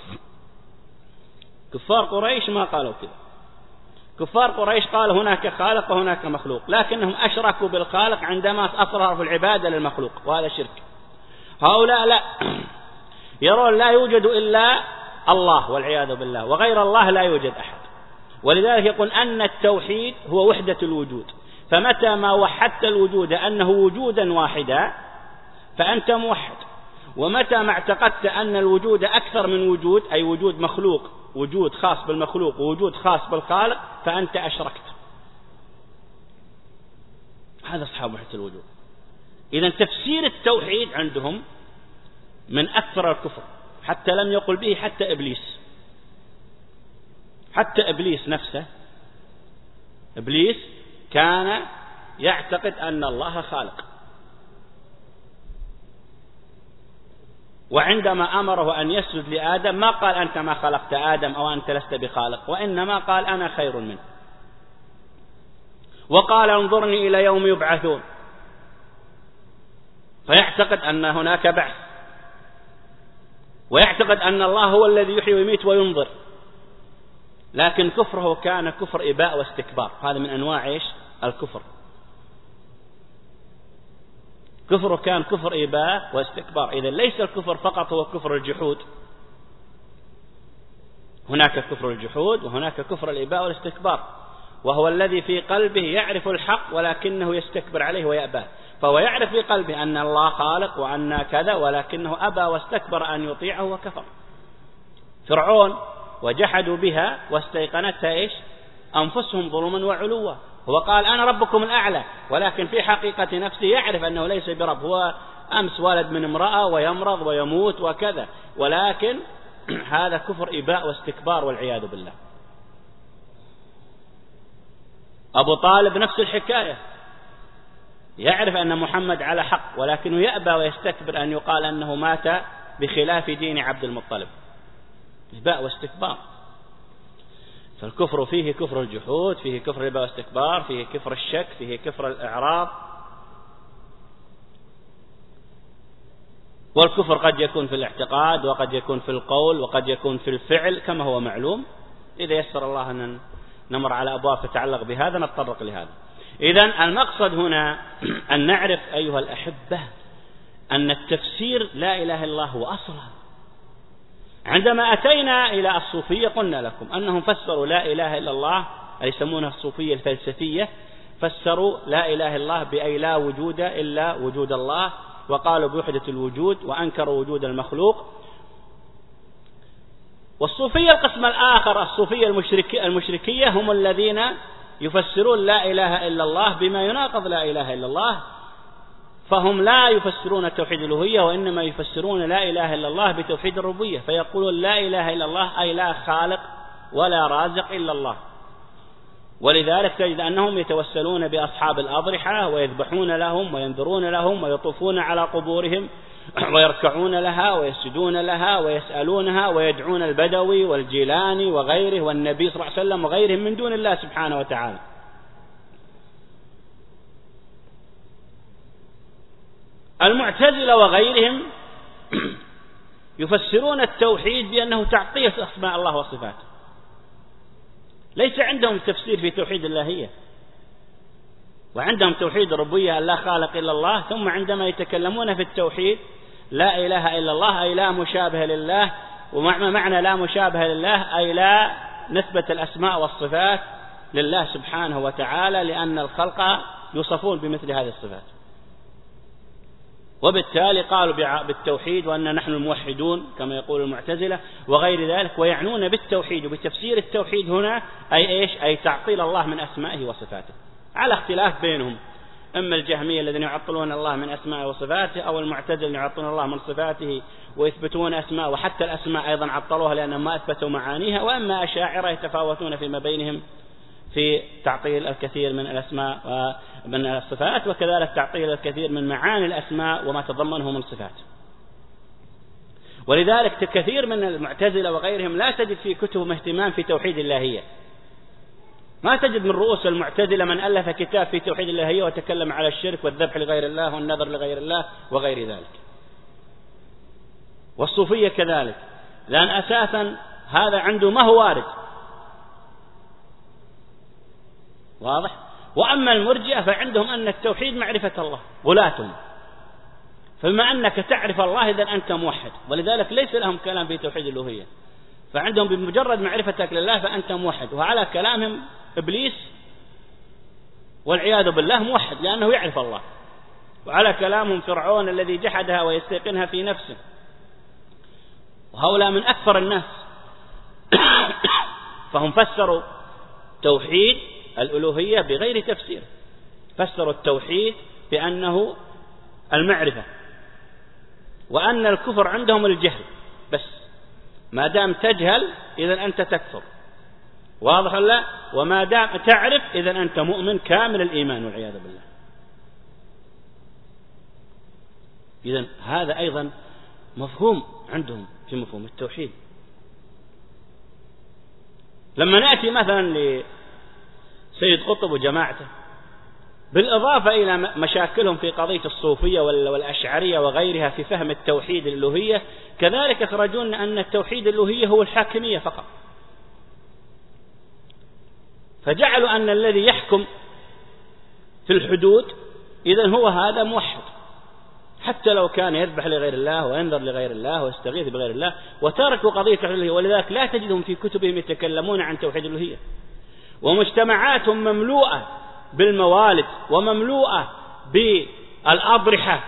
كفار قريش ما قالوا كذا. كفار قريش قالوا هناك خالق وهناك مخلوق، لكنهم أشركوا بالخالق عندما أصروا في العبادة للمخلوق، وهذا شرك. هؤلاء لا، يرون لا يوجد إلا الله والعياذ بالله، وغير الله لا يوجد أحد. ولذلك يقول أن التوحيد هو وحدة الوجود، فمتى ما وحدت الوجود أنه وجودا واحدا فأنت موحد، ومتى ما اعتقدت أن الوجود أكثر من وجود، أي وجود مخلوق، وجود خاص بالمخلوق ووجود خاص بالخالق، فأنت أشركت. هذا أصحاب وحدة الوجود. إذن تفسير التوحيد عندهم من أكثر الكفر، حتى لم يقل به حتى إبليس. حتى إبليس نفسه، إبليس كان يعتقد أن الله خالق، وعندما أمره أن يسجد لآدم ما قال أنت ما خلقت آدم أو أنت لست بخالق، وإنما قال أنا خير منه، وقال انظرني إلى يوم يبعثون، فيعتقد أن هناك بعث، ويعتقد أن الله هو الذي يحيي ويميت وينظر. لكن كفره كان كفر إباء واستكبار. هذا من أنواع الكفر. كفره كان كفر إباء واستكبار. إذن ليس الكفر فقط هو كفر الجحود، هناك كفر الجحود وهناك كفر الإباء والاستكبار، وهو الذي في قلبه يعرف الحق ولكنه يستكبر عليه ويأبى. فهو يعرف في قلبه أن الله خالق وأن كذا، ولكنه أبى واستكبر أن يطيعه وكفر. فرعون وجحدوا بها واستيقنتها أنفسهم ظلما وعلوا، هو قال أنا ربكم الأعلى، ولكن في حقيقة نفسه يعرف أنه ليس برب، هو أمس ولد من امرأة ويمرض ويموت وكذا، ولكن هذا كفر إباء واستكبار والعياذ بالله. أبو طالب نفس الحكاية، يعرف أن محمد على حق، ولكنه يأبى ويستكبر أن يقال أنه مات بخلاف دين عبد المطلب. إباء واستكبار. فالكفر فيه كفر الجحود، فيه كفر الإباء والاستكبار، فيه كفر الشك، فيه كفر الإعراض. والكفر قد يكون في الاعتقاد، وقد يكون في القول، وقد يكون في الفعل كما هو معلوم. إذا يسر الله أن نمر على أبواب تتعلق بهذا نتطرق لهذا. إذن المقصد هنا أن نعرف أيها الأحبة أن التفسير لا إله إلا الله هو أصلها. عندما أتينا إلى الصوفية قلنا لكم أنهم فسروا لا إله إلا الله، أي يسمونها الصوفية الفلسفية، فسروا لا إله إلا الله بأي لا وجود إلا وجود الله، وقالوا بوحدة الوجود، وأنكروا وجود المخلوق. والصوفية القسم الآخر، الصوفية المشركية، هم الذين يفسرون لا إله إلا الله بما يناقض لا إله إلا الله، فهم لا يفسرون توحيد الألوهية، وإنما يفسرون لا إله إلا الله بتوحيد الربوبية، فيقولون لا إله إلا الله أي لا خالق ولا رازق إلا الله. ولذلك تجد أنهم يتوسلون بأصحاب الأضرحة ويذبحون لهم وينذرون لهم ويطوفون على قبورهم ويركعون لها ويسجدون لها ويسألونها ويدعون البدوي والجيلاني وغيره والنبي صلى الله عليه وسلم وغيرهم من دون الله سبحانه وتعالى. المعتزلة وغيرهم يفسرون التوحيد بأنه تعطية أسماء الله وصفاته، ليس عندهم تفسير في توحيد اللهية، وعندهم توحيد الربوبية لا خالق إلا الله. ثم عندما يتكلمون في التوحيد لا إله إلا الله أي لا مشابه لله، ومعنى لا مشابه لله أي لا نسبة الأسماء والصفات لله سبحانه وتعالى، لأن الخلق يوصفون بمثل هذه الصفات. وبالتالي قالوا بالتوحيد وأن نحن الموحدون كما يقول المعتزلة وغير ذلك، ويعنون بالتوحيد وبتفسير التوحيد هنا أي إيش؟ أي تعطيل الله من أسمائه وصفاته، على اختلاف بينهم، أما الجهمية الذين يعطلون الله من أسمائه وصفاته، أو المعتزلة يعطلون الله من صفاته ويثبتون أسماء، وحتى الأسماء أيضا عطلوها لأنهم ما أثبتوا معانيها، وأما أشاعرة يتفاوتون فيما بينهم في تعطيل الكثير من الأسماء ومن الصفات، وكذلك تعطيل الكثير من معاني الأسماء وما تضمنه من صفات. ولذلك كثير من المعتزلة وغيرهم لا تجد في كتبهم اهتمام في توحيد اللهية، ما تجد من رؤوس المعتزلة من ألف كتاب في توحيد اللهية وتكلم على الشرك والذبح لغير الله والنذر لغير الله وغير ذلك. والصوفية كذلك، لأن أساسا هذا عنده ما هو وارد، واضح. وأما المرجئة فعندهم أن التوحيد معرفة الله غلاتهم، فبما أنك تعرف الله إذن أنت موحد، ولذلك ليس لهم كلام في توحيد الألوهية، فعندهم بمجرد معرفتك لله فأنت موحد. وعلى كلامهم إبليس والعياذ بالله موحد لأنه يعرف الله، وعلى كلامهم فرعون الذي جحدها ويستيقنها في نفسه، وهؤلاء من أكثر الناس. فهم فسروا توحيد الألوهية بغير تفسير، فسروا التوحيد بأنه المعرفة، وأن الكفر عندهم الجهل بس، ما دام تجهل إذن أنت تكفر، واضح لا؟ وما دام تعرف إذن أنت مؤمن كامل الإيمان والعياذ بالله. إذن هذا أيضا مفهوم عندهم في مفهوم التوحيد. لما نأتي مثلا لسيد قطب وجماعته، بالإضافة إلى مشاكلهم في قضية الصوفية والأشعرية وغيرها في فهم التوحيد الألوهية، كذلك يخرجون أن التوحيد الألوهية هو الحاكمية فقط، فجعلوا أن الذي يحكم في الحدود إذن هو هذا موحد، حتى لو كان يذبح لغير الله وينذر لغير الله ويستغيث بغير الله، وتركوا قضية التوحيد الألوهية. ولذلك لا تجدهم في كتبهم يتكلمون عن توحيد الألوهية، ومجتمعاتهم مملوءة بالموالد ومملوءة بالأضرحة،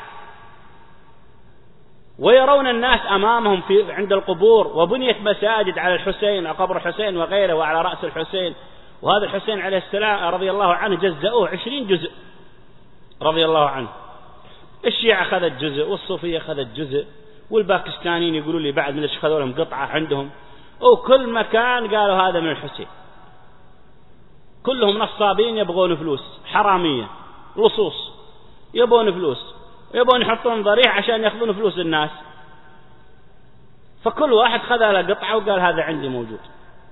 ويرون الناس أمامهم عند القبور، وبنيت مساجد على الحسين، على قبر الحسين وغيره، وعلى رأس الحسين. وهذا الحسين عليه السلام رضي الله عنه جزأوه 20 جزء رضي الله عنه. الشيعة أخذت جزء، والصوفية أخذت جزء، والباكستانيين يقولوا لي بعد من أخذوا لهم قطعة عندهم، وكل مكان قالوا هذا من الحسين. كلهم نصابين يبغون فلوس، حرامية، لصوص، يبون فلوس، يبون يحطون ضريح عشان يأخذون فلوس الناس. فكل واحد خذ له قطعة وقال هذا عندي موجود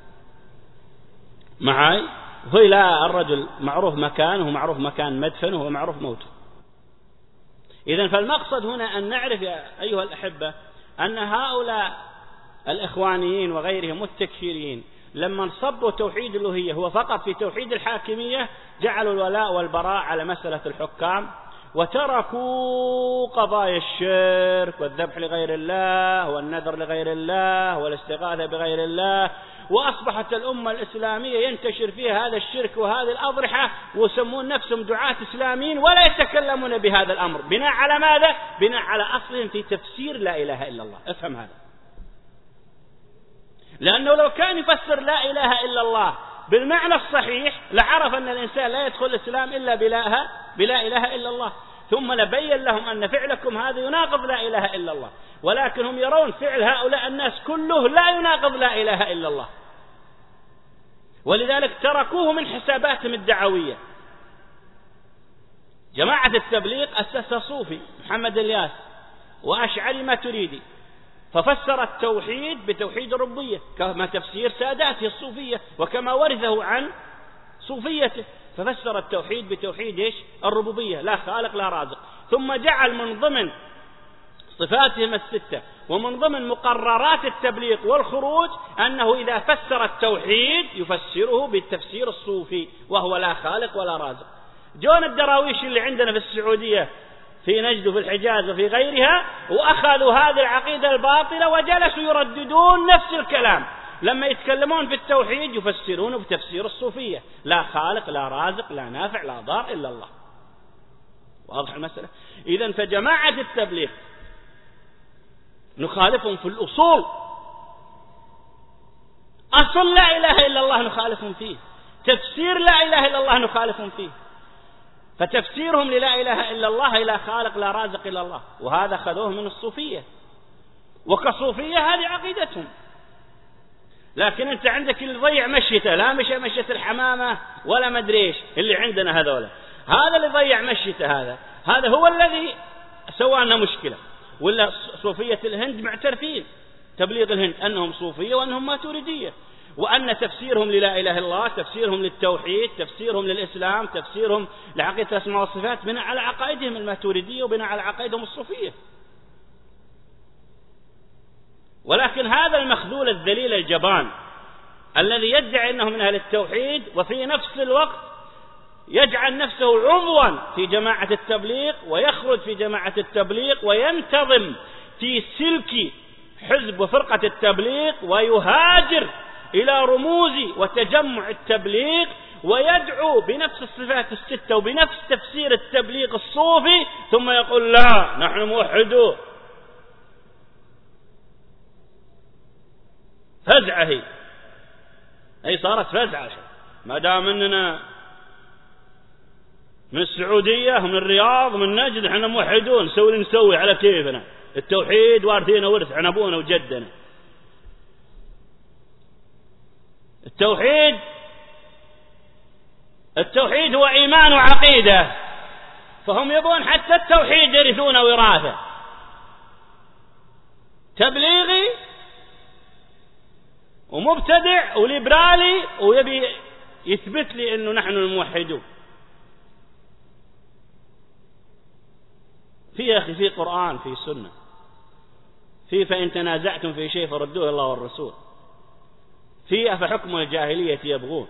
معاي، لا الرجل معروف مكانه ومعروف مكان مدفنه ومعروف موته. إذن فالمقصد هنا أن نعرف يا أيها الأحبة أن هؤلاء الإخوانيين وغيرهم والتكفيريين لما انصبوا توحيد الألوهية هو فقط في توحيد الحاكمية، جعلوا الولاء والبراء على مسألة الحكام، وتركوا قضايا الشرك والذبح لغير الله والنذر لغير الله والاستغاثة بغير الله، وأصبحت الأمة الإسلامية ينتشر فيها هذا الشرك وهذه الأضرحة، ويسمون نفسهم دعاة إسلاميين ولا يتكلمون بهذا الأمر. بناء على ماذا؟ بناء على أصل في تفسير لا إله إلا الله. افهم هذا، لأنه لو كان يفسر لا إله إلا الله بالمعنى الصحيح لعرف أن الإنسان لا يدخل الإسلام إلا بلا إله إلا الله، ثم لبين لهم أن فعلكم هذا يناقض لا إله إلا الله، ولكن هم يرون فعل هؤلاء الناس كله لا يناقض لا إله إلا الله، ولذلك تركوه من حساباتهم الدعوية. جماعة التبليغ أسسها صوفي محمد الياس وأشعري ماتريدي، ففسر التوحيد بتوحيد الربوبية كما تفسير ساداته الصوفية وكما ورثه عن صوفيته، ففسر التوحيد بتوحيد إيش؟ الربوبية، لا خالق لا رازق. ثم جعل من ضمن صفاتهم الستة ومن ضمن مقررات التبليغ والخروج أنه إذا فسر التوحيد يفسره بالتفسير الصوفي وهو لا خالق ولا رازق. جون الدراويش اللي عندنا في السعودية في نجد وفي الحجاز وفي غيرها وأخذوا هذه العقيدة الباطلة وجلسوا يرددون نفس الكلام، لما يتكلمون في التوحيد يفسرونه بتفسير الصوفية، لا خالق لا رازق لا نافع لا ضار إلا الله. واضح المسألة؟ إذن فجماعة التبليغ نخالفهم في الأصول، أصل لا إله إلا الله نخالفهم فيه، تفسير لا إله إلا الله نخالفهم فيه، فتفسيرهم للا إله إلا الله لا خالق لا رازق إلا الله، وهذا خذوه من الصوفية، وكصوفية هذه عقيدتهم. لكن أنت عندك اللي ضيع مشيته، لا مشية الحمامة ولا مدريش اللي عندنا هذولا، هذا اللي ضيع مشيته، هذا هو الذي سوى لنا مشكلة. ولا صوفية الهند معترفين تبليغ الهند أنهم صوفية وأنهم ماتريدية، وأن تفسيرهم للا إله إلا الله، تفسيرهم للتوحيد، تفسيرهم للإسلام، تفسيرهم لعقيدة الأسماء والصفات بناء على عقائدهم الماتريدية وبناء على عقائدهم الصوفية. ولكن هذا المخذول الذليل الجبان الذي يدعي أنه من أهل التوحيد وفي نفس الوقت يجعل نفسه عضوا في جماعة التبليغ ويخرج في جماعة التبليغ وينتظم في سلك حزب وفرقة التبليغ ويهاجر إلى رموز وتجمع التبليغ ويدعو بنفس الصفات الستة وبنفس تفسير التبليغ الصوفي، ثم يقول لا نحن موحدون. فزعة هي صارت فزعة، ما دام اننا من السعودية ومن الرياض ومن نجد احنا موحدون، نسوي اللي نسوي على كيفنا، التوحيد وارثينا ورث عن ابونا وجدنا. التوحيد هو إيمان وعقيدة، فهم يبون حتى التوحيد يرثون وراثة. تبليغي ومبتدع وليبرالي ويبي يثبت لي انه نحن الموحدون. في أخي في قرآن، في سنة، في فإن تنازعتم في شيء فردوه إلى الله والرسول، في أفحكم الجاهلية يبغون.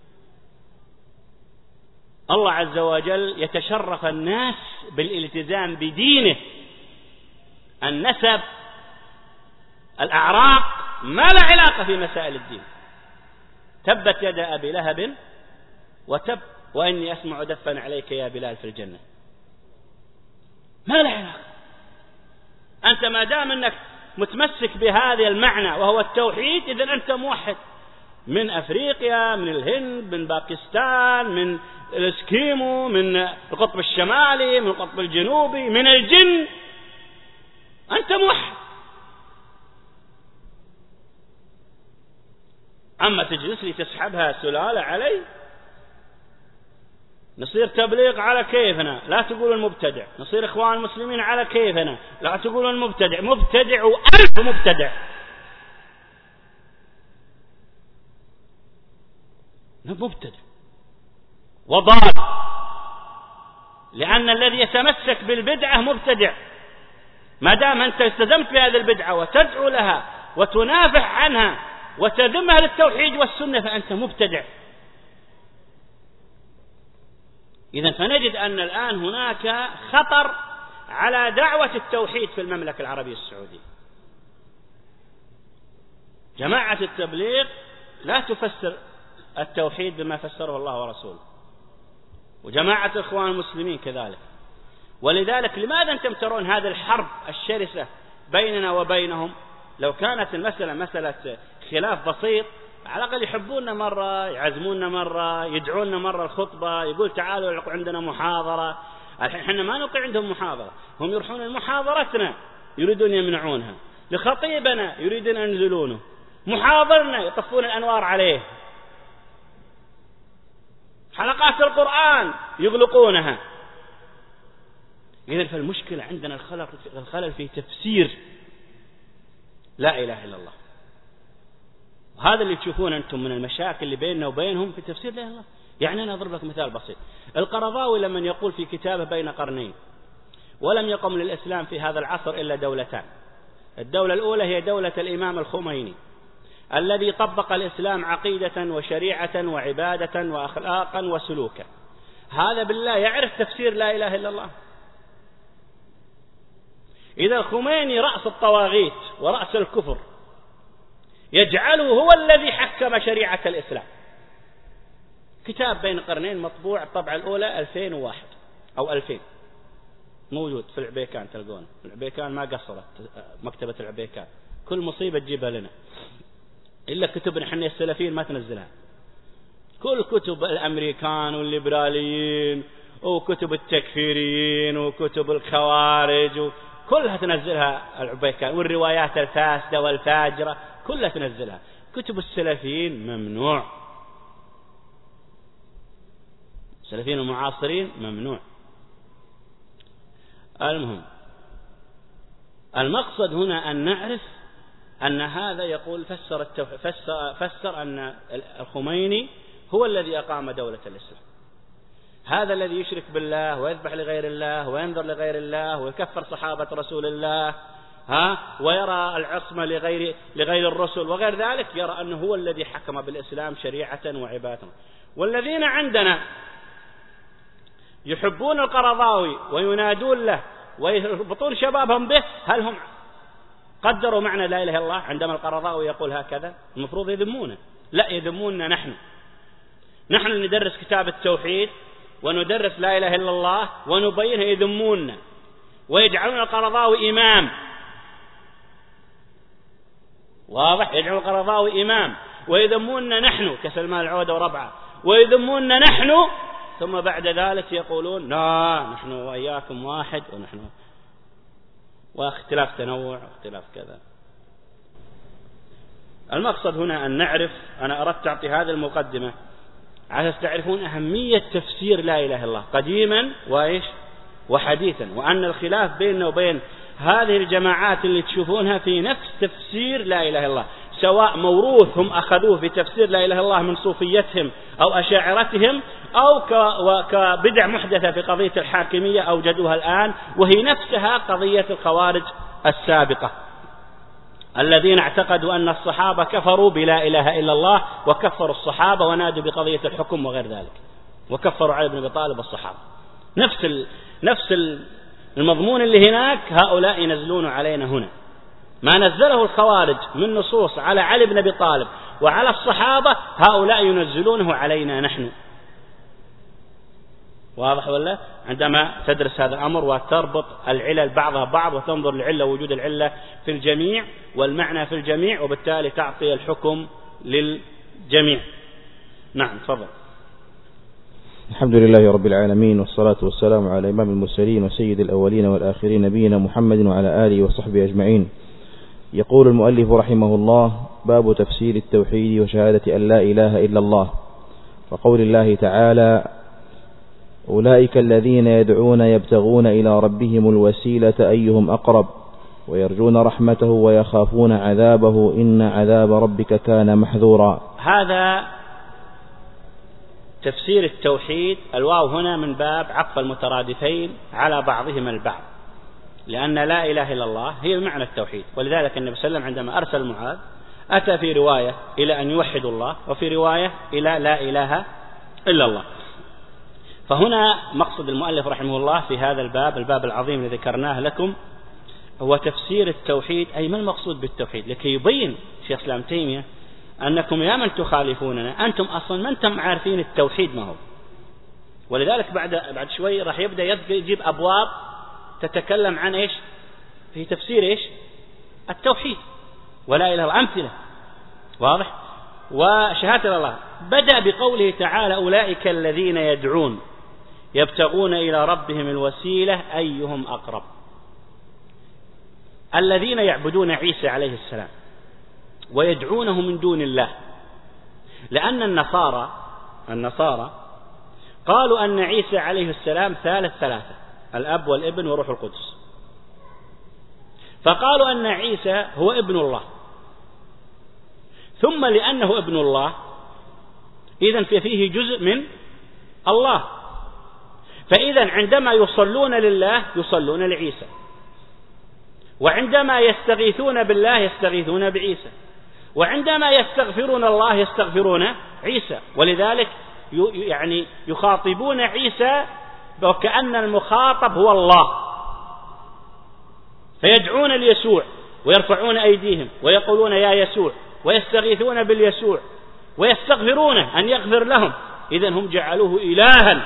الله عز وجل يتشرف الناس بالالتزام بدينه. النسب، الأعراق ما لا علاقة في مسائل الدين. تبت يد أبي لهب وتب وإني أسمع دفا عليك يا بلال في الجنة. ما لا علاقة. أنت ما دام أنك متمسك بهذا المعنى وهو التوحيد، إذن أنت موحد. من أفريقيا، من الهند، من باكستان، من الاسكيمو، من القطب الشمالي، من القطب الجنوبي، من الجن، أنت موحد. أما تجلس لي تسحبها سلالة علي، نصير تبليغ على كيفنا لا تقول المبتدع، نصير إخوان المسلمين على كيفنا لا تقول المبتدع. مبتدع وألف مبتدع. مبتدع وضال، لأن الذي يتمسك بالبدعة مبتدع. ما دام أنت التزمت بهذه البدعة وتدعو لها وتنافح عنها وتذمها للتوحيد والسنة فأنت مبتدع. إذن فنجد أن الآن هناك خطر على دعوة التوحيد في المملكة العربية السعودية. جماعة التبليغ لا تفسر التوحيد بما فسره الله ورسوله، وجماعة الإخوان المسلمين كذلك. ولذلك لماذا أنتم ترون هذه الحرب الشرسة بيننا وبينهم؟ لو كانت المسألة مسألة خلاف بسيط على الأقل يحبوننا مرة، يعزموننا مرة، يدعوننا مرة الخطبة، يقول تعالوا عندنا محاضرة. الحين احنا ما نوقع عندهم محاضرة، هم يروحون لمحاضرتنا يريدون يمنعونها، لخطيبنا يريدون أن ينزلونه، محاضرنا يطفون الأنوار عليه، حلقات القرآن يغلقونها. إذن فالمشكلة عندنا الخلل في تفسير لا إله إلا الله. هذا اللي تشوفون أنتم من المشاكل اللي بيننا وبينهم في تفسير لا إله إلا الله. يعني أنا أضرب لك مثال بسيط. القرضاوي لما يقول في كتابه بين قرنين: ولم يقم للإسلام في هذا العصر إلا دولتان. الدولة الأولى هي دولة الإمام الخميني الذي طبق الإسلام عقيدة وشريعة وعبادة وأخلاقا وسلوكا. هذا بالله يعرف تفسير لا إله إلا الله. إذا الخميني رأس الطواغيت ورأس الكفر يجعله هو الذي حكم شريعة الإسلام. كتاب بين قرنين مطبوع الطبعة الأولى 2001 أو 2000 موجود في العبيكان، تلقونه العبيكان ما قصرت مكتبة العبيكان، كل مصيبة تجيبها لنا إلا كتبنا حنا السلفيين ما تنزلها. كل كتب الأمريكان والليبراليين وكتب التكفيريين وكتب الخوارج كلها تنزلها العبيكان، والروايات الفاسدة والفاجرة كلها تنزلها. كتب السلفيين ممنوع، السلفيين المعاصرين ممنوع. المهم المقصد هنا أن نعرف أن هذا يقول فسر أن الخميني هو الذي أقام دولة الإسلام. هذا الذي يشرك بالله ويذبح لغير الله وينذر لغير الله ويكفر صحابة رسول الله ويرى العصمة لغير الرسل وغير ذلك، يرى أنه هو الذي حكم بالإسلام شريعة وعبادة. والذين عندنا يحبون القرضاوي وينادون له ويربطون شبابهم به، هل هم قدروا معنى لا إله إلا الله؟ عندما القرضاوي يقول هكذا المفروض يذمونه، لا يذموننا نحن. نحن ندرس كتاب التوحيد وندرس لا إله إلا الله ونبينها، يذموننا ويجعلون القرضاوي إمام. واضح؟ يجعلون القرضاوي إمام ويذموننا نحن كسلمان العودة وربعه، ويذموننا نحن، ثم بعد ذلك يقولون لا نحن وإياكم واحد، ونحن واختلاف تنوع واختلاف كذا. المقصد هنا أن نعرف، أنا أردت أعطي هذه المقدمة عشان تعرفون أهمية تفسير لا إله إلا الله قديما وحديثا، وأن الخلاف بيننا وبين هذه الجماعات اللي تشوفونها في نفس تفسير لا إله إلا الله، سواء موروث هم أخذوه في تفسير لا إله إلا الله من صوفيتهم أو أشاعرتهم، أو كبدع محدثة في قضية الحاكمية أوجدوها الآن، وهي نفسها قضية الخوارج السابقة الذين اعتقدوا أن الصحابة كفروا بلا إله إلا الله، وكفروا الصحابة ونادوا بقضية الحكم وغير ذلك، وكفروا علي بن أبي طالب والصحابة. نفس المضمون اللي هناك هؤلاء ينزلون علينا هنا. ما نزله الخوارج من نصوص على علي بن أبي طالب وعلى الصحابة هؤلاء ينزلونه علينا نحن. واضح ولا؟ عندما تدرس هذا الأمر وتربط العلل بعضها بعض وتنظر للعلة وجود العلة في الجميع والمعنى في الجميع، وبالتالي تعطي الحكم للجميع. نعم تفضل. الحمد لله رب العالمين، والصلاة والسلام على إمام المرسلين وسيد الأولين والآخرين نبينا محمد وعلى آله وصحبه أجمعين. يقول المؤلف رحمه الله: باب تفسير التوحيد وشهادة أن لا إله إلا الله، وقول الله تعالى: أولئك الذين يدعون يبتغون إلى ربهم الوسيلة أيهم أقرب ويرجون رحمته ويخافون عذابه إن عذاب ربك كان محذورا. هذا تفسير التوحيد. الواو هنا من باب عطف المترادفين على بعضهما البعض، لأن لا إله إلا الله هي معنى التوحيد، ولذلك النبي صلى الله عليه وسلم عندما أرسل معاذ أتى في رواية إلى أن يوحدوا الله، وفي رواية إلى لا إله إلا الله. فهنا مقصد المؤلف رحمه الله في هذا الباب العظيم الذي ذكرناه لكم هو تفسير التوحيد، أي ما المقصود بالتوحيد، لكي يبين شيخ الإسلام تيمية أنكم يا من تخالفوننا أنتم أصلا ما أنتم عارفين التوحيد ما هو. ولذلك بعد شوي راح يبدأ يجيب أبواب تتكلم عن إيش في تفسير إيش التوحيد ولا إله إلا الله، أمثلة واضح وشهادة الله. بدأ بقوله تعالى: أولئك الذين يدعون يبتغون إلى ربهم الوسيلة أيهم أقرب. الذين يعبدون عيسى عليه السلام ويدعونه من دون الله، لأن النصارى قالوا أن عيسى عليه السلام ثلاثة، الأب والابن وروح القدس، فقالوا أن عيسى هو ابن الله، ثم لأنه ابن الله إذن فيه جزء من الله، فإذا عندما يصلون لله يصلون لعيسى، وعندما يستغيثون بالله يستغيثون بعيسى، وعندما يستغفرون الله يستغفرون عيسى، ولذلك يعني يخاطبون عيسى وكأن المخاطب هو الله، فيدعون ليسوع ويرفعون أيديهم ويقولون يا يسوع، ويستغيثون باليسوع ويستغفرونه أن يغفر لهم. إذن هم جعلوه إلها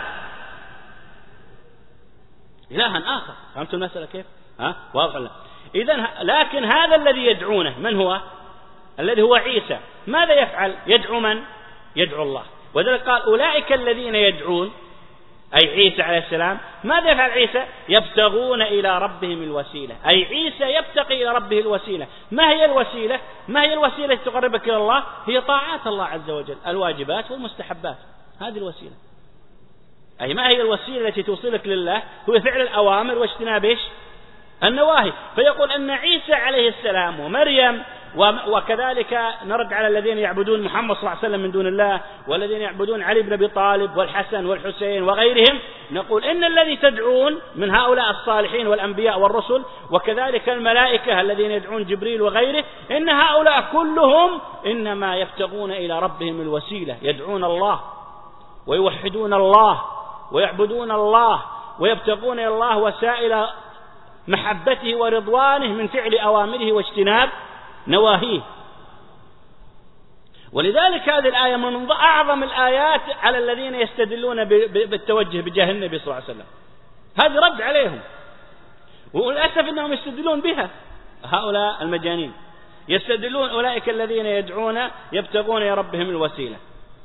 آخر. فهمتوا المسألة كيف؟ واضح لنا. إذن لكن هذا الذي يدعونه من هو؟ الذي هو عيسى. ماذا يفعل؟ يدعو من؟ يدعو الله. وذلك قال: أولئك الذين يدعون، أي عيسى عليه السلام. ماذا يفعل عيسى؟ يبتغون إلى ربهم الوسيلة، أي عيسى يبتغي إلى ربه الوسيلة. ما هي الوسيلة؟ ما هي الوسيلة التي تقربك إلى الله؟ هي طاعات الله عز وجل، الواجبات والمستحبات، هذه الوسيلة. أي ما هي الوسيلة التي توصلك لله؟ هو فعل الأوامر واجتناب إيش؟ النواهي. فيقول أن عيسى عليه السلام ومريم وكذلك نرد على الذين يعبدون محمد صلى الله عليه وسلم من دون الله، والذين يعبدون علي بن أبي طالب والحسن والحسين وغيرهم، نقول إن الذي تدعون من هؤلاء الصالحين والأنبياء والرسل، وكذلك الملائكة الذين يدعون جبريل وغيره، إن هؤلاء كلهم إنما يبتغون إلى ربهم الوسيلة، يدعون الله ويوحدون الله ويعبدون الله ويبتغون إلى الله وسائل محبته ورضوانه من فعل أوامره واجتناب نواهيه. ولذلك هذه الآية من أعظم الآيات على الذين يستدلون بالتوجه بجاه النبي صلى الله عليه وسلم. هذا رد عليهم، وللأسف أنهم يستدلون بها. هؤلاء المجانين يستدلون أولئك الذين يدعون يبتغون إلى ربهم الوسيلة.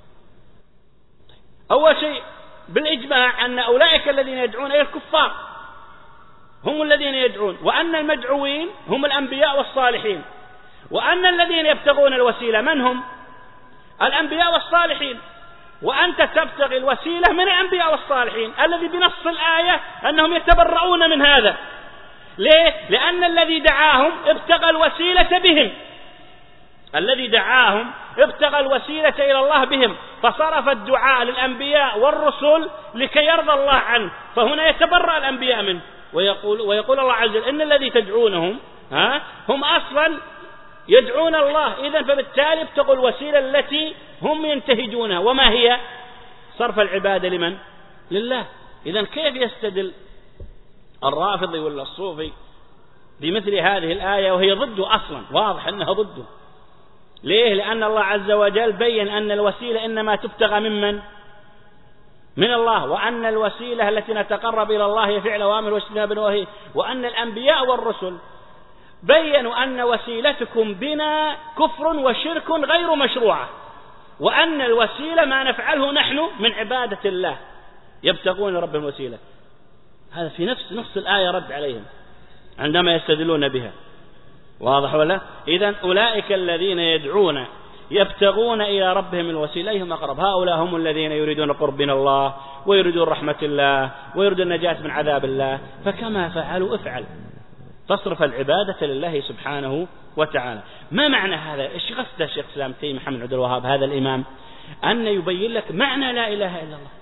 أول شيء بالإجماع أن أولئك الذين يدعون إلى الكفار هم الذين يدعون، وأن المدعوين هم الأنبياء والصالحين، وأن الذين يبتغون الوسيلة من هم؟ الأنبياء والصالحين. وأنت تبتغي الوسيلة من الأنبياء والصالحين الذي بنص الآية أنهم يتبرؤون من هذا. ليه؟ لأن الذي دعاهم ابتغى الوسيلة بهم، الذي دعاهم ابتغى الوسيلة إلى الله بهم، فصرف الدعاء للأنبياء والرسل لكي يرضى الله عنه، فهنا يتبرأ الأنبياء منه. ويقول الله عز وجل إن الذي تدعونهم هم أصلا يدعون الله، إذن فبالتالي ابتغوا الوسيلة التي هم ينتهجونها، وما هي؟ صرف العبادة لمن؟ لله. إذن كيف يستدل الرافضي ولا الصوفي بمثل هذه الآية وهي ضده أصلا؟ واضح أنها ضده. ليه؟ لأن الله عز وجل بين أن الوسيلة إنما تبتغى من الله، وأن الوسيلة التي نتقرب إلى الله هي فعل أوامر واجتناب نواهي، وأن الأنبياء والرسل بيّنوا أن وسيلتكم بنا كفر وشرك غير مشروعة، وأن الوسيلة ما نفعله نحن من عبادة الله، يبتغون رب الوسيلة. هذا في نفس الآية رد عليهم عندما يستدلون بها. واضح ولا؟ إذن أولئك الذين يدعون يبتغون إلى ربهم الوسيلة أيهم أقرب، هؤلاء هم الذين يريدون قرب من الله ويريدون رحمة الله ويريدون النجاة من عذاب الله، فكما فعلوا افعل، تصرف العبادة لله سبحانه وتعالى. ما معنى هذا؟ ايش قصد الشيخ الإسلام تيمية محمد عبد الوهاب هذا الإمام؟ أن يبين لك معنى لا إله إلا الله،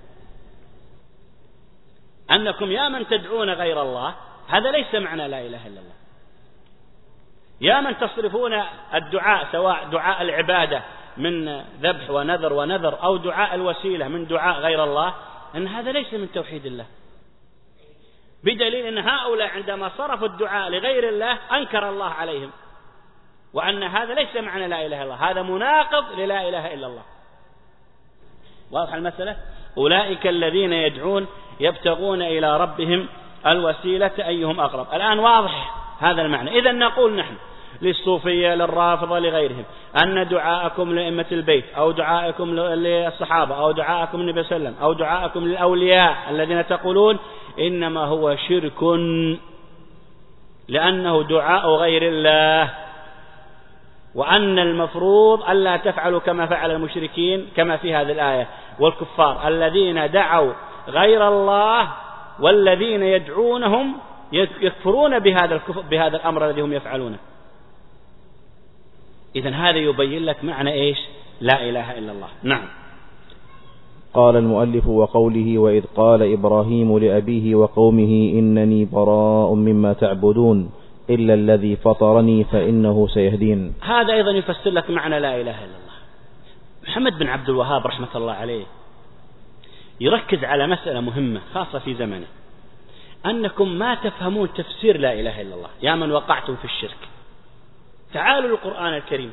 أنكم يا من تدعون غير الله، هذا ليس معنى لا إله إلا الله. يا من تصرفون الدعاء سواء دعاء العبادة من ذبح ونذر أو دعاء الوسيلة من دعاء غير الله، أن هذا ليس من توحيد الله، بدليل أن هؤلاء عندما صرفوا الدعاء لغير الله أنكر الله عليهم، وأن هذا ليس معنى لا إله إلا الله، هذا مناقض للا إله إلا الله. واضح المسألة؟ أولئك الذين يدعون يبتغون إلى ربهم الوسيلة أيهم أقرب. الآن واضح هذا المعنى. إذن نقول نحن للصوفية للرافضة لغيرهم أن دعاءكم لأئمة البيت أو دعاءكم للصحابة أو دعاءكم للنبي صلى الله عليه وسلم أو دعاءكم للأولياء الذين تقولون إنما هو شرك، لأنه دعاء غير الله، وأن المفروض ألا تفعلوا كما فعل المشركين كما في هذه الآية والكفار الذين دعوا غير الله والذين يدعونهم يكفرون بهذا الأمر الذي هم يفعلونه. إذن هذا يبين لك معنى إيش لا إله إلا الله. نعم. قال المؤلف وقوله وإذ قال إبراهيم لأبيه وقومه إنني براء مما تعبدون إلا الذي فطرني فإنه سيهدين. هذا أيضا يفسر لك معنى لا إله إلا الله. محمد بن عبد الوهاب رحمة الله عليه يركز على مسألة مهمة خاصة في زمنه، أنكم ما تفهمون تفسير لا إله إلا الله يا من وقعتم في الشرك. تعالوا للقرآن الكريم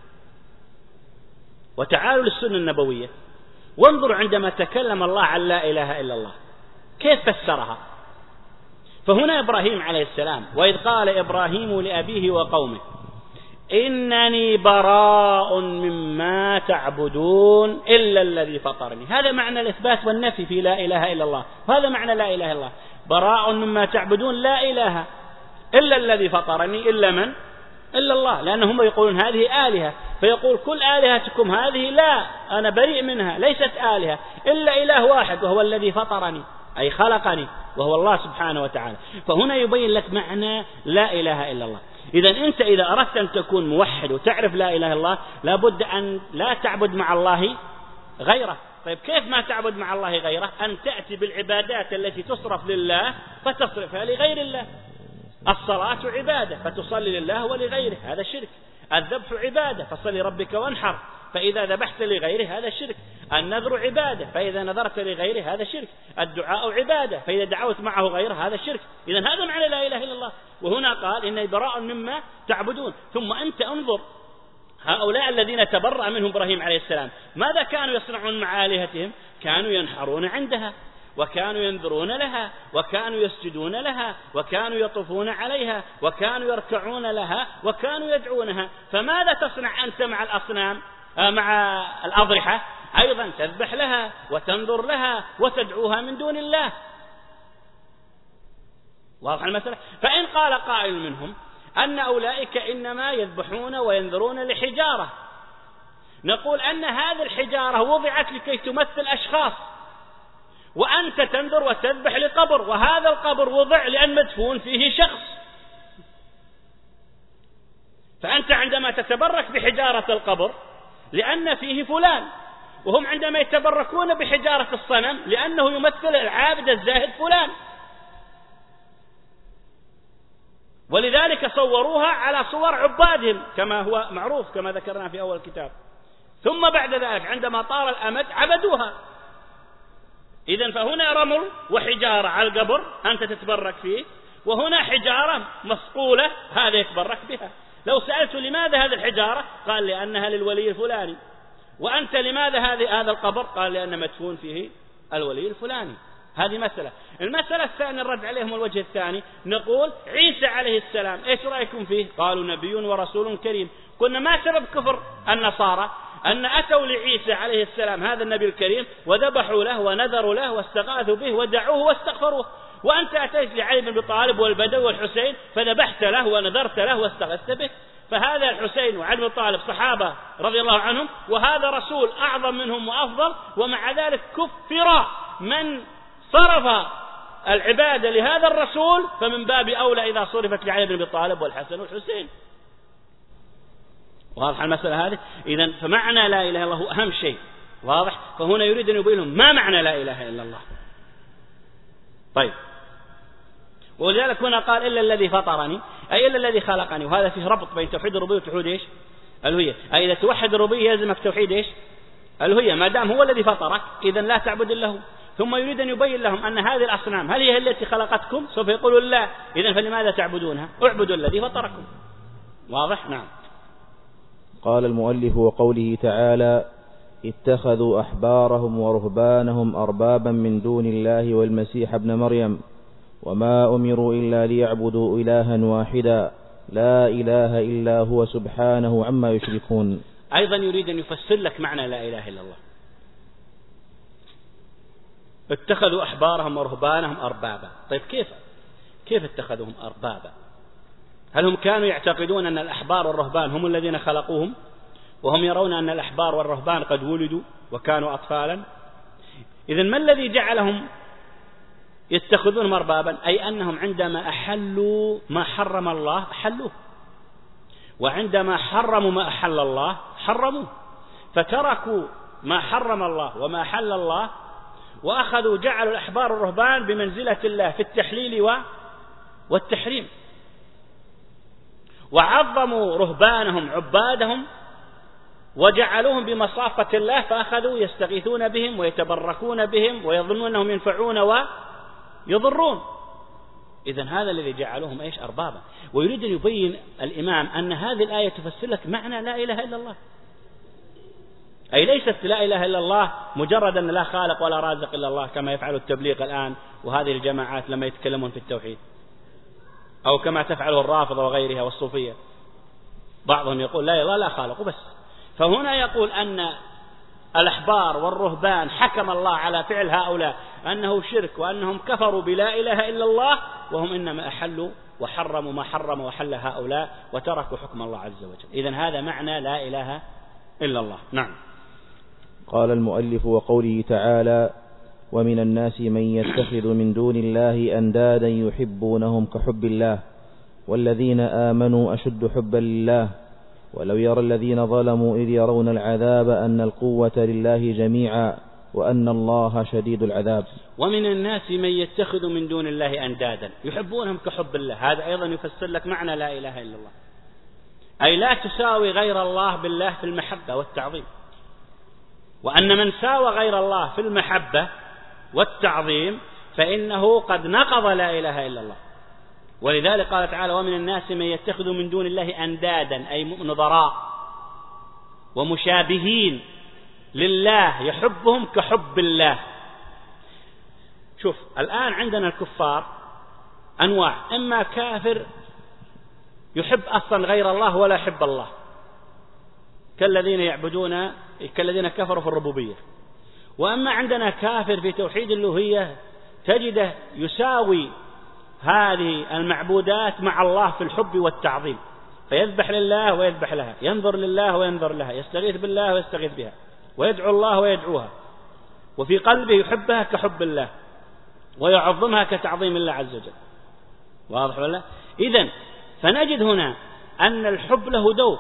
وتعالوا للسنة النبوية وانظروا عندما تكلم الله عن لا إله إلا الله كيف فسرها. فهنا إبراهيم عليه السلام وإذ قال إبراهيم لأبيه وقومه إنني براء مما تعبدون إلا الذي فطرني. هذا معنى الإثبات والنفي في لا إله إلا الله، وهذا معنى لا إله إلا الله، براء مما تعبدون لا إله إلا الذي فطرني، إلا من؟ إلا الله، لأنهم يقولون هذه آلهة، فيقول كل آلهتكم هذه لا أنا بريء منها ليست آلهة إلا إله واحد وهو الذي فطرني أي خلقني وهو الله سبحانه وتعالى. فهنا يبين لك معنى لا إله إلا الله. إذن أنت إذا أردت أن تكون موحد وتعرف لا إله إلا الله لابد أن لا تعبد مع الله غيره. طيب كيف ما تعبد مع الله غيره؟ أن تأتي بالعبادات التي تصرف لله فتصرفها لغير الله. الصلاة عبادة فتصلي لله ولغيره، هذا شرك. الذبح عبادة فصلي ربك وانحر، فإذا ذبحت لغيره هذا شرك. النذر عبادة فإذا نذرت لغيره هذا شرك. الدعاء عبادة فإذا دعوت معه غيره هذا شرك. إذن هذا معنى لا إله إلا الله. وهنا قال إني براء مما تعبدون. ثم أنت انظر هؤلاء الذين تبرأ منهم إبراهيم عليه السلام ماذا كانوا يصنعون مع آلهتهم؟ كانوا ينحرون عندها، وكانوا ينذرون لها، وكانوا يسجدون لها، وكانوا يطوفون عليها، وكانوا يركعون لها، وكانوا يدعونها. فماذا تصنع أنت مع الأصنام مع الأضرحة؟ أيضا تذبح لها وتنظر لها وتدعوها من دون الله. واضح المسألة؟ فإن قال قائل منهم أن أولئك إنما يذبحون وينذرون لحجارة، نقول أن هذه الحجارة وضعت لكي تمثل أشخاص، وأنت تنذر وتذبح لقبر، وهذا القبر وضع لأن مدفون فيه شخص. فأنت عندما تتبرك بحجارة القبر لأن فيه فلان، وهم عندما يتبركون بحجارة الصنم لأنه يمثل العابد الزاهد فلان، ولذلك صوروها على صور عبادهم كما هو معروف كما ذكرنا في أول الكتاب. ثم بعد ذلك عندما طال الأمد عبدوها. إذن فهنا رمل وحجارة على القبر أنت تتبرك فيه، وهنا حجارة مصقولة هذا يتبرك بها. لو سألت لماذا هذه الحجارة؟ قال لأنها للولي الفلاني. وأنت لماذا هذا القبر؟ قال لأن مدفون فيه الولي الفلاني. هذه مسألة. المسألة الثانية الرد عليهم الوجه الثاني، نقول عيسى عليه السلام إيش رأيكم فيه؟ قالوا نبي ورسول كريم. قلنا ما سبب كفر النصارى؟ أن أتوا لعيسى عليه السلام هذا النبي الكريم وذبحوا له ونذروا له واستغاثوا به ودعوه واستغفروه، وأنت أتيت لعلي بن أبي طالب والبدوي والحسين فذبحت له ونذرت له واستغثت به. فهذا الحسين وعلي بن أبي طالب صحابة رضي الله عنهم، وهذا رسول أعظم منهم وأفضل، ومع ذلك كفر من صرف العبادة لهذا الرسول، فمن باب أولى إذا صرفت لعلي بن أبي طالب والحسن والحسين. واضح المسألة هذه؟ إذن فمعنى لا إله إلا الله أهم شيء. واضح؟ فهنا يريد أن يبين لهم ما معنى لا إله إلا الله. طيب، ولذلك هنا قال إلا الذي فطرني، أي إلا الذي خلقني، وهذا فيه ربط بين توحيد الربوبية وتوحيد إيش؟ الألوهية. أي إذا توحد الربوبية يلزمك توحيد إيش؟ الألوهية، ما دام هو الذي فطرك إذن لا تعبد إلا هو. ثم يريد أن يبين لهم أن هذه الأصنام هل هي التي خلقتكم؟ سوف يقولوا لا، إذن فلماذا تعبدونها؟ اعبدوا الذي فطركم. واضح؟ نعم. قال المؤلف وقوله تعالى اتخذوا أحبارهم ورهبانهم أربابا من دون الله والمسيح ابن مريم وما أمروا إلا ليعبدوا إلها واحدا لا إله إلا هو سبحانه عما يشركون. أيضا يريد أن يفسر لك معنى لا إله إلا الله. اتخذوا أحبارهم ورهبانهم أربابا. طيب كيف اتخذوهم أربابا؟ هل هم كانوا يعتقدون أن الأحبار والرهبان هم الذين خلقوهم، وهم يرون أن الأحبار والرهبان قد ولدوا وكانوا أطفالا؟ إذن ما الذي جعلهم يتخذونهم أربابا؟ أي أنهم عندما أحلوا ما حرم الله أحلوه، وعندما حرموا ما أحل الله حرموه، فتركوا ما حرم الله وما أحل الله، وأخذوا جعلوا الأحبار والرهبان بمنزلة الله في التحليل والتحريم، وعظموا رهبانهم عبادهم وجعلوهم بمصافة الله، فأخذوا يستغيثون بهم ويتبركون بهم ويظنون أنهم ينفعون ويضرون. إذن هذا الذي جعلوهم إيش؟ أربابا. ويريد أن يبين الإمام أن هذه الآية تفسر لك معنى لا إله إلا الله، أي ليست لا إله إلا الله مجرد أن لا خالق ولا رازق إلا الله كما يفعل التبليغ الآن وهذه الجماعات لما يتكلمون في التوحيد، أو كما تفعله الرافضة وغيرها والصوفية. بعضهم يقول لا إله لا خالق بس. فهنا يقول أن الأحبار والرهبان حكم الله على فعل هؤلاء أنه شرك، وأنهم كفروا بلا إله إلا الله، وهم إنما أحلوا وحرموا ما حرم وحل هؤلاء وتركوا حكم الله عز وجل. إذن هذا معنى لا إله إلا الله. نعم. قال المؤلف وقوله تعالى ومن الناس من يتخذ من دون الله أندادا يحبونهم كحب الله والذين آمنوا أشد حبا لله ولو يرى الذين ظلموا إذ يرون العذاب أن القوة لله جميعا وأن الله شديد العذاب. ومن الناس من يتخذ من دون الله أندادا يحبونهم كحب الله، هذا أيضا يفسر لك معنى لا إله إلا الله، أي لا تساوي غير الله بالله في المحبة والتعظيم، وأن من ساوى غير الله في المحبة والتعظيم فإنه قد نقض لا إله إلا الله. ولذلك قال تعالى ومن الناس من يتخذ من دون الله أندادا أي نظراء ومشابهين لله يحبهم كحب الله. شوف الآن عندنا الكفار أنواع، إما كافر يحب أصلا غير الله ولا يحب الله، كالذين كفروا في الربوبية. وأما عندنا كافر في توحيد الألوهية تجده يساوي هذه المعبودات مع الله في الحب والتعظيم، فيذبح لله ويذبح لها، ينظر لله وينظر لها، يستغيث بالله ويستغيث بها، ويدعو الله ويدعوها، وفي قلبه يحبها كحب الله ويعظمها كتعظيم الله عز وجل. واضح ولا؟ إذن فنجد هنا أن الحب له دور،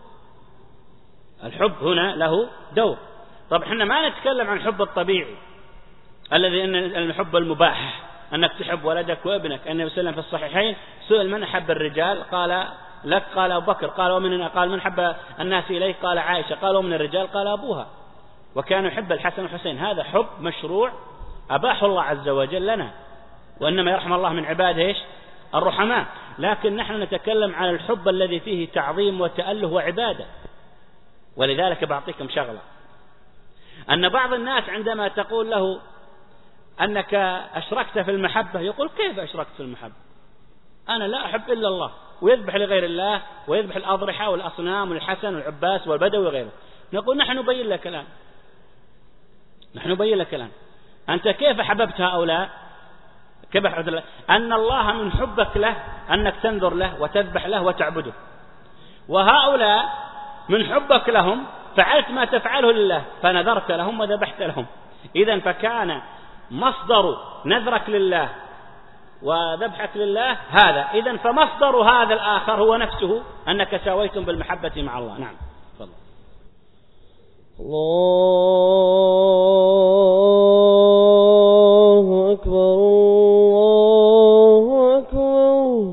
الحب هنا له دور. طب احنا ما نتكلم عن الحب الطبيعي الذي أن الحب المباح، أنك تحب ولدك وابنك. النبي صلى الله عليه وسلم في الصحيحين سئل من أحب الرجال، قال لك، قال أبو بكر، قال ومن، قال من حب الناس إليه، قال عائشة، قال ومن الرجال، قال أبوها. وكان يحب الحسن والحسين. هذا حب مشروع أباح الله عز وجل لنا، وإنما يرحم الله من عباده إيش؟ الرحماء. لكن نحن نتكلم عن الحب الذي فيه تعظيم وتأله وعبادة. ولذلك بعطيكم شغلة، أن بعض الناس عندما تقول له أنك أشركت في المحبة يقول كيف أشركت في المحبة؟ أنا لا أحب إلا الله، ويذبح لغير الله، ويذبح الأضرحة والأصنام والحسن والعباس والبدوي وغيره. نقول نحن نبين لك الآن، نحن نبين لك الآن أنت كيف حببت هؤلاء؟ كيف حببت له؟ أن الله من حبك له أنك تنذر له وتذبح له وتعبده، وهؤلاء من حبك لهم فعلت ما تفعله لله، فنذرت لهم وذبحت لهم. إذن فكان مصدر نذرك لله وذبحك لله هذا، إذن فمصدر هذا الآخر هو نفسه أنك ساويتم بالمحبة مع الله. نعم تفضل. الله أكبر، الله أكبر،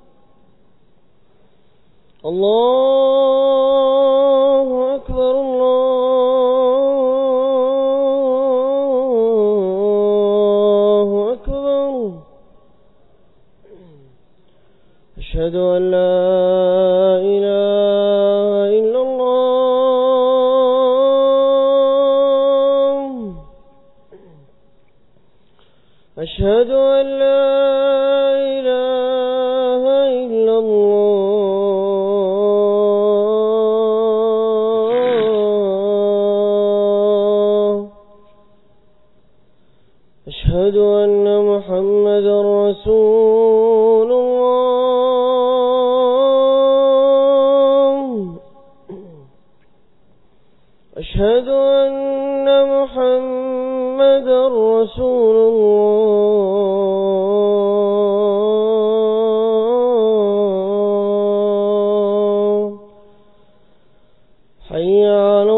الله أكبر، الله أكبر. أشهد أن لا إله إلا الله، أشهد أن لا إله إلا الله، أشهد أن محمدا رسول الله، أشهد أن محمدا رسول الله. حي على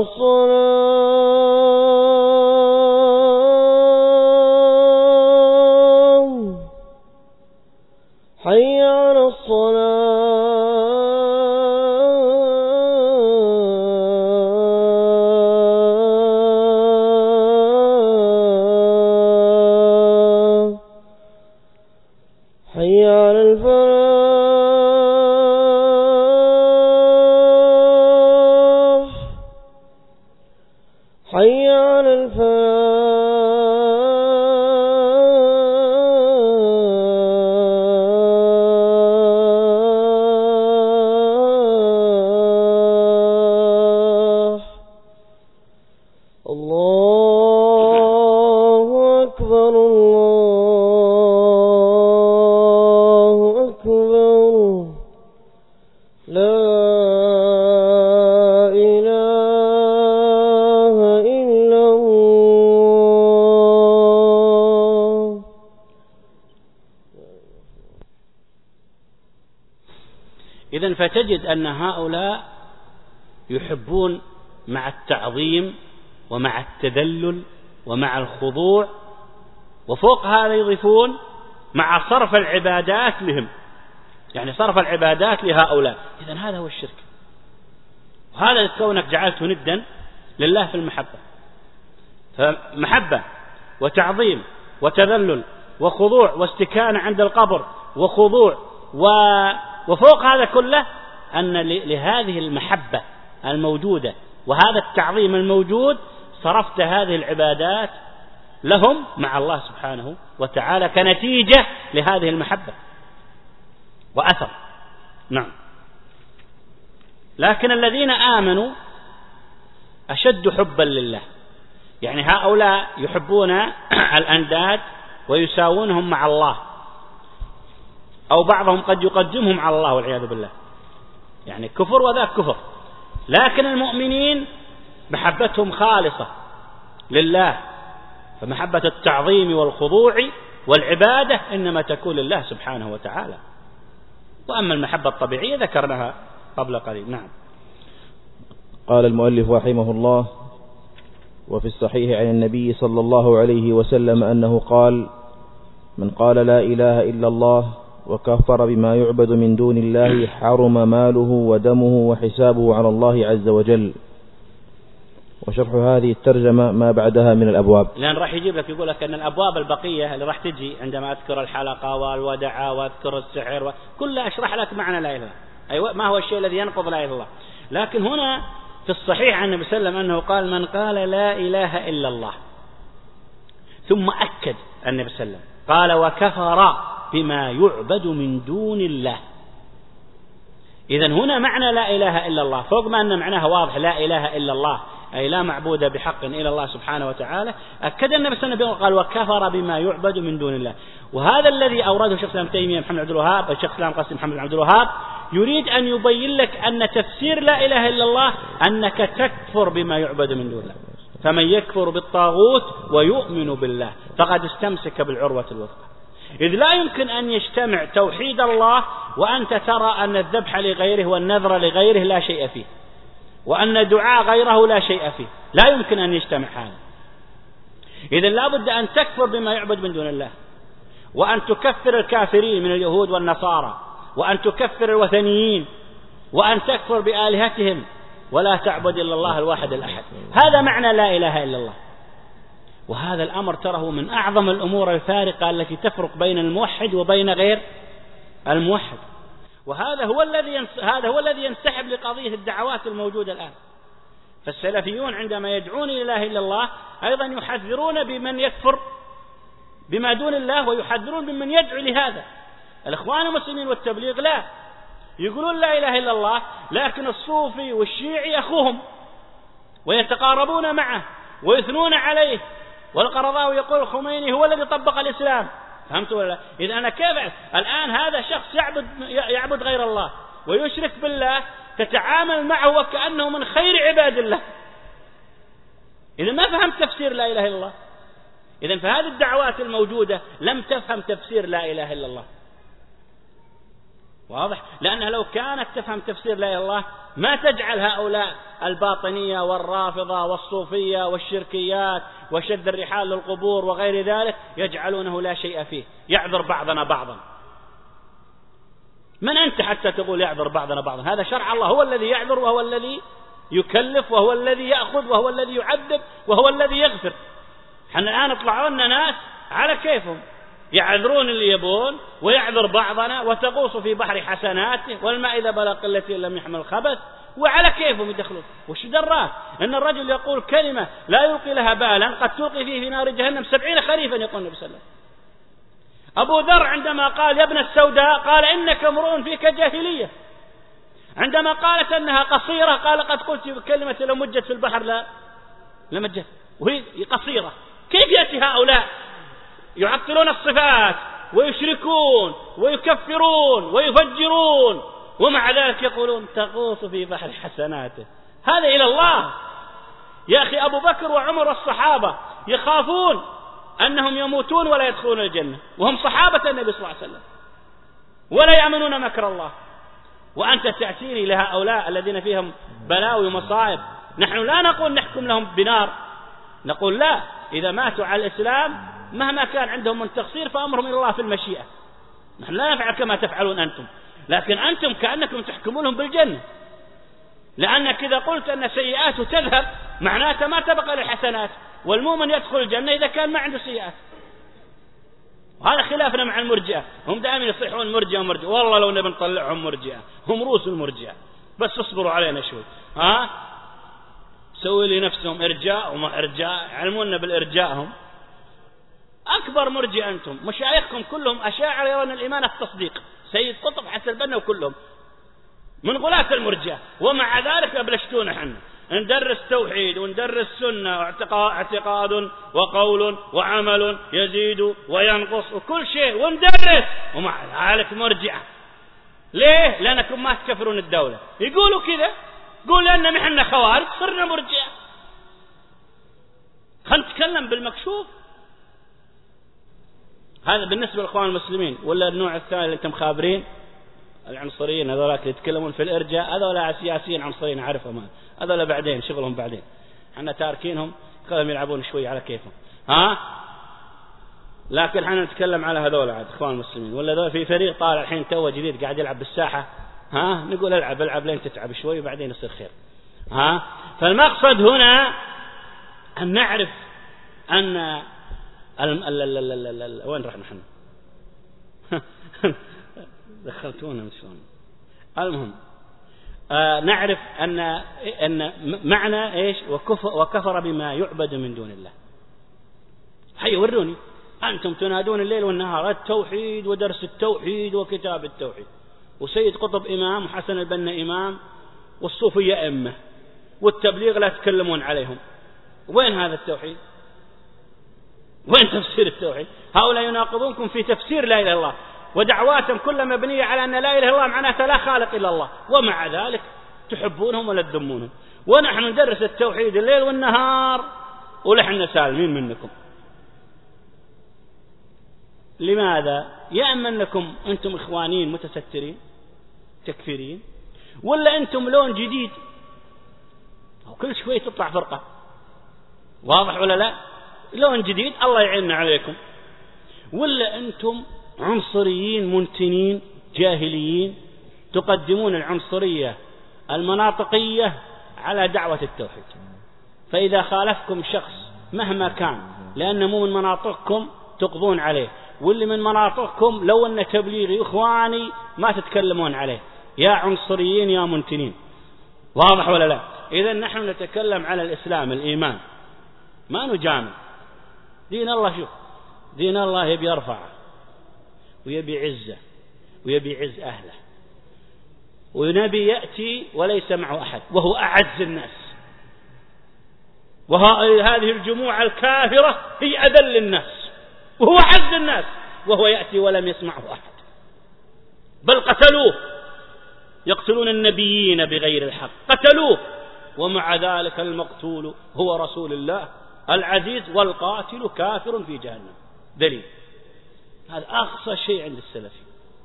الصلاة، حي على الصلاة، حي على الفلاح، حي على الفلاح. الله أكبر، الله أكبر، لا إله إلا الله. إذن فتجد أن هؤلاء يحبون مع التعظيم ومع التذلل ومع الخضوع، وفوق هذا يضيفون مع صرف العبادات لهم، يعني صرف العبادات لهؤلاء. إذن هذا هو الشرك، وهذا كونك جعلته ندا لله في المحبة. فمحبة وتعظيم وتذلل وخضوع واستكانة عند القبر وخضوع، وفوق هذا كله أن لهذه المحبة الموجودة وهذا التعظيم الموجود صرفت هذه العبادات لهم مع الله سبحانه وتعالى كنتيجة لهذه المحبة وأثر. نعم. لكن الذين آمنوا أشد حبا لله، يعني هؤلاء يحبون الأنداد ويساوونهم مع الله، أو بعضهم قد يقدمهم على الله والعياذ بالله، يعني كفر وذاك كفر. لكن المؤمنين محبتهم خالصة لله، فمحبة التعظيم والخضوع والعبادة إنما تكون لله سبحانه وتعالى. وأما المحبة الطبيعية ذكرناها قبل قليل. نعم. قال المؤلف رحمه الله: وفي الصحيح عن النبي صلى الله عليه وسلم أنه قال: من قال لا إله إلا الله وكفر بما يعبد من دون الله حرم ماله ودمه وحسابه على الله عز وجل. وشرح هذه الترجمة ما بعدها من الأبواب، لأن راح يجيب لك يقول لك أن الأبواب البقية اللي راح تجي عندما أذكر الحلقة والودعة وأذكر السحر كلها أشرح لك معنى لا إله إلا الله، أيوة ما هو الشيء الذي ينقض لا إله إلا الله. لكن هنا في الصحيح عن النبي صلى الله عليه وسلم أنه قال: من قال لا إله إلا الله، ثم أكد النبي صلى الله عليه وسلم قال: وكفر بما يعبد من دون الله. إذن هنا معنى لا إله إلا الله فوق ما أن معناها واضح، لا إله إلا الله أي لا معبود بحق إلا الله سبحانه وتعالى، أكد النبي صلى الله عليه وسلم قال: وكفر بما يعبد من دون الله. وهذا الذي أورده شيخ الإسلام تيمية محمد عبد الوهاب، الشيخ الإسلام قاسم محمد عبد الوهاب، يريد أن يبين لك أن تفسير لا إله إلا الله أنك تكفر بما يعبد من دون الله. فمن يكفر بالطاغوت ويؤمن بالله فقد استمسك بالعروة الوثقى. إذ لا يمكن أن يجتمع توحيد الله وأنت ترى أن الذبح لغيره والنذر لغيره لا شيء فيه، وأن دعاء غيره لا شيء فيه، لا يمكن أن يجتمع هذا. إذن لا بد أن تكفر بما يعبد من دون الله، وأن تكفر الكافرين من اليهود والنصارى، وأن تكفر الوثنيين، وأن تكفر بآلهتهم، ولا تعبد إلا الله الواحد الأحد. هذا معنى لا إله إلا الله. وهذا الأمر تراه من أعظم الأمور الفارقة التي تفرق بين الموحد وبين غير الموحد. وهذا هو الذي ينسحب لقضية الدعوات الموجودة الآن. فالسلفيون عندما يدعون إلى إله إلا الله أيضا يحذرون بمن يكفر بما دون الله، ويحذرون بمن يدعو لهذا. الإخوان المسلمين والتبليغ لا، يقولون لا إله إلا الله، لكن الصوفي والشيعي أخوهم ويتقاربون معه ويثنون عليه. والقرضاوي يقول الخميني هو الذي طبق الإسلام. فهمت ولا لا؟ إذا أنا كيف الآن هذا شخص يعبد غير الله ويشرك بالله، تتعامل معه وكأنه من خير عباد الله. إذا ما فهمت تفسير لا إله إلا الله. إذا فهذه الدعوات الموجودة لم تفهم تفسير لا إله إلا الله. واضح؟ لأنها لو كانت تفهم تفسير لا إله إلا الله ما تجعل هؤلاء الباطنية والرافضة والصوفية والشركيات وشد الرحال للقبور وغير ذلك يجعلونه لا شيء فيه، يعذر بعضنا بعضا. من أنت حتى تقول يعذر بعضنا بعضا؟ هذا شرع الله، هو الذي يعذر وهو الذي يكلف وهو الذي يأخذ وهو الذي يعذب وهو الذي يغفر. حنا الآن طلعوا لنا ناس على كيفهم، يعذرون اللي يبون ويعذر بعضنا، وتغوص في بحر حسناته، والماء إذا بلغ قلته لم يحمل خبث، وعلى كيفهم يدخلون. وش دراه أن الرجل يقول كلمة لا يلقي لها بالا قد تلقي فيه في نار جهنم 70 خريفا، يقول النبي صلى الله عليه وسلم. أبو ذر عندما قال يا ابن السوداء قال إنك امرؤ فيك جاهلية. عندما قالت أنها قصيرة قال قد قلت كلمة لو مجت في البحر لمجت، وهي قصيرة. كيف يأتي هؤلاء يعطلون الصفات ويشركون ويكفرون ويفجرون ومع ذلك يقولون تغوص في بحر حسناته؟ هذا إلى الله يا أخي. أبو بكر وعمر والصحابة يخافون أنهم يموتون ولا يدخلون الجنة وهم صحابة النبي صلى الله عليه وسلم، ولا يأمنون مكر الله. وأنت تأتيني لهؤلاء الذين فيهم بلاوي ومصائب. نحن لا نقول نحكم لهم بنار، نقول لا، إذا ماتوا على الإسلام مهما كان عندهم من تقصير فأمرهم إلى الله في المشيئة. نحن لا نفعل كما تفعلون أنتم، لكن أنتم كأنكم تحكمونهم بالجنة، لأنك إذا قلت أن سيئاته تذهب معناته ما تبقى للحسنات، والمؤمن يدخل الجنة إذا كان ما عنده سيئات. وهذا خلافنا مع المرجئة، هم دائما يصيحون مرجئة ومرجئة. والله لو نبي نطلعهم مرجئة، هم رؤوس المرجئة، بس اصبروا علينا شوي. سوي لي نفسهم إرجاء وما إرجاء، علمونا بالإرجاء هم أكبر مرجئ أنتم. مشايخكم كلهم أشاعرة يرون الإيمان التصديق، سيد قطب حسن البنا وكلهم من غلاة المرجئة، ومع ذلك أبلشتونا حنا ندرس توحيد وندرس سنة واعتقاد وقول وعمل يزيد وينقص وكل شيء وندرس، ومع ذلك مرجئة. ليه؟ لأنكم ما تكفرون الدولة. يقولوا كذا، يقول لأن نحن خوارج صرنا مرجئة. خلينا نتكلم بالمكشوف. هذا بالنسبة للإخوان المسلمين. ولا النوع الثاني اللي أنتم خابرين، العنصريين هذولاك اللي يتكلمون في الإرجاء، هذولا سياسيين عنصريين أعرفهم، هذولا بعدين شغلهم بعدين، احنا تاركينهم خلهم يلعبون شوي على كيفهم. لكن احنا نتكلم على هذولا عاد إخوان المسلمين. ولا هذول في فريق طالع الحين توه جديد قاعد يلعب بالساحة، نقول العب لين تتعب شوي وبعدين يصير خير. فالمقصد هنا أن نعرف أن وين رحنا احنا؟ دخلتونا من شلون. المهم نعرف أن معنى إيش وكفر بما يعبد من دون الله. هيا وروني، أنتم تنادون الليل والنهار التوحيد ودرس التوحيد وكتاب التوحيد، وسيد قطب إمام وحسن البنا إمام والصوفية أئمة، والتبليغ لا تكلمون عليهم. وين هذا التوحيد؟ وين تفسير التوحيد؟ هؤلاء يناقضونكم في تفسير لا إله إلا الله، ودعواتهم كلها مبنية على أن لا إله إلا الله معناتها لا خالق إلا الله، ومع ذلك تحبونهم ولا تذمونهم. ونحن ندرس التوحيد الليل والنهار ونحن سالمين منكم. لماذا؟ يا أما أنكم أنتم إخوانيين متسترين تكفيرين، ولا أنتم لون جديد وكل شوي تطلع فرقة. واضح ولا لا؟ لون جديد الله يعيننا عليكم. ولا أنتم عنصريين منتنين جاهليين تقدمون العنصرية المناطقية على دعوة التوحيد. فإذا خالفكم شخص مهما كان لأنه مو من مناطقكم تقضون عليه، واللي من مناطقكم لو أن تبليغي إخواني ما تتكلمون عليه، يا عنصريين يا منتنين. واضح ولا لا؟ إذا نحن نتكلم على الإسلام الإيمان، ما نجامل دين الله. شوف دين الله يبي يرفعه ويبي عزه ويبي عز أهله، ونبي يأتي وليس معه أحد وهو أعز الناس، وهذه الجموع الكافرة هي أذل الناس وهو أعز الناس، وهو يأتي ولم يسمعه أحد، بل قتلوه، يقتلون النبيين بغير الحق قتلوه، ومع ذلك المقتول هو رسول الله العزيز والقاتل كافر في جهنم. دليل. هذا أقصى شيء عند السلفي.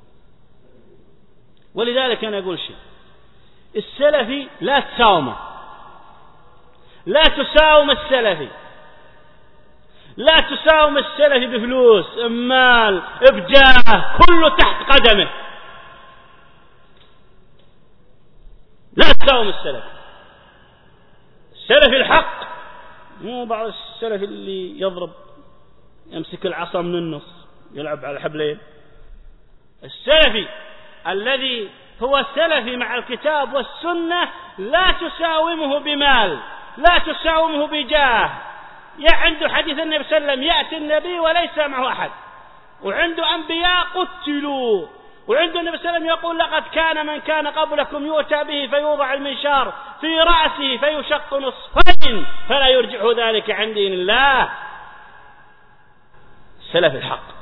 ولذلك أنا أقول شيء، السلفي لا تساومه، لا تساوم السلفي، لا تساوم السلفي بفلوس مال بجاه، كله تحت قدمه. لا تساوم السلفي. السلفي الحق مو بعض السلفي اللي يضرب يمسك العصا من النص يلعب على الحبلين. السلفي الذي هو سلفي مع الكتاب والسنة لا تساومه بمال، لا تساومه بجاه. عنده حديث النبي صلى الله عليه وسلم يأتي النبي وليس معه أحد، وعنده أنبياء قتلوا، وعنده النبي صلى الله عليه وسلم يقول لقد كان من كان قبلكم يؤتى به فيوضع المنشار في رأسه فيشق نصفين فلا يرجعه ذلك عن دين الله. السلف الحق.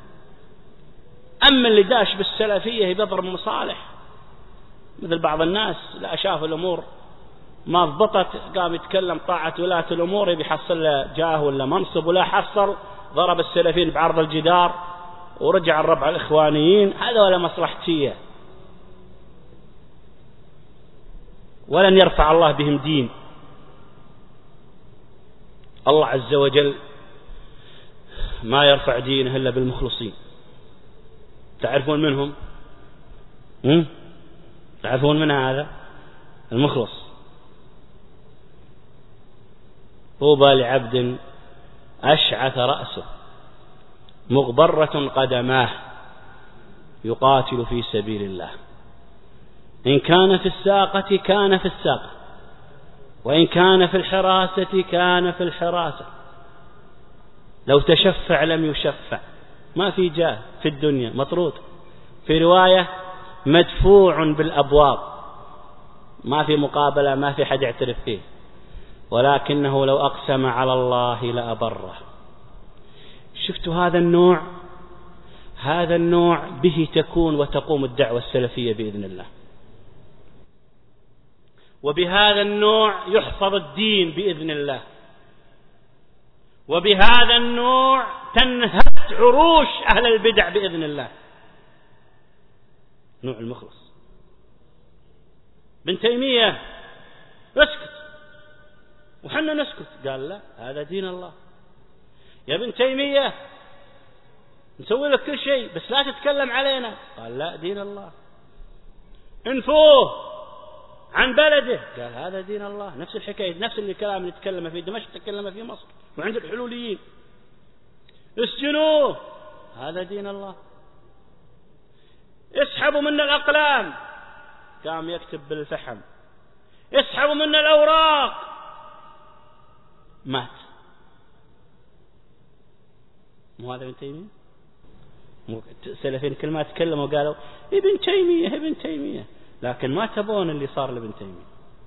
أما اللي داش بالسلفية بيضرب مصالح، مثل بعض الناس لا شاف الأمور ما ضبطت قام يتكلم طاعة ولاة الأمور بيحصل له جاه ولا منصب، ولا حصل ضرب السلفيين بعرض الجدار ورجع الربع الإخوانيين. هذا ولا مصلحتية، ولن يرفع الله بهم دين. الله عز وجل ما يرفع دينه إلا بالمخلصين. تعرفون منهم؟ تعرفون من هذا المخلص؟ طوبى لعبد أشعث رأسه مغبرة قدماه يقاتل في سبيل الله، إن كان في الساقة كان في الساقة، وإن كان في الحراسة كان في الحراسة، لو تشفع لم يشفع، ما في جاه في الدنيا، مطرود. في رواية مدفوع بالأبواب، ما في مقابلة، ما في حد يعترف فيه، ولكنه لو أقسم على الله لأبره. شفتوا هذا النوع به تكون وتقوم الدعوة السلفية بإذن الله، وبهذا النوع يحفظ الدين بإذن الله، وبهذا النوع تنهت عروش أهل البدع بإذن الله. نوع المخلص. ابن تيمية اسكت وحنا نسكت، قال لا، هذا دين الله. يا ابن تيمية نسوي لك كل شيء بس لا تتكلم علينا، قال لا، دين الله. انفوه عن بلده، قال هذا دين الله. نفس الحكاية، نفس الكلام اللي تكلم في دمشق تكلم في مصر وعند الحلوليين. اسجنوه، هذا دين الله. اسحبوا منا الأقلام، قام يكتب بالفحم. اسحبوا منا الأوراق، مات. مو هذا ابن تيمية؟ سلفين كل ما تكلموا قالوا ابن تيمية ابن تيمية، لكن ما تبون اللي صار لابن تيمية.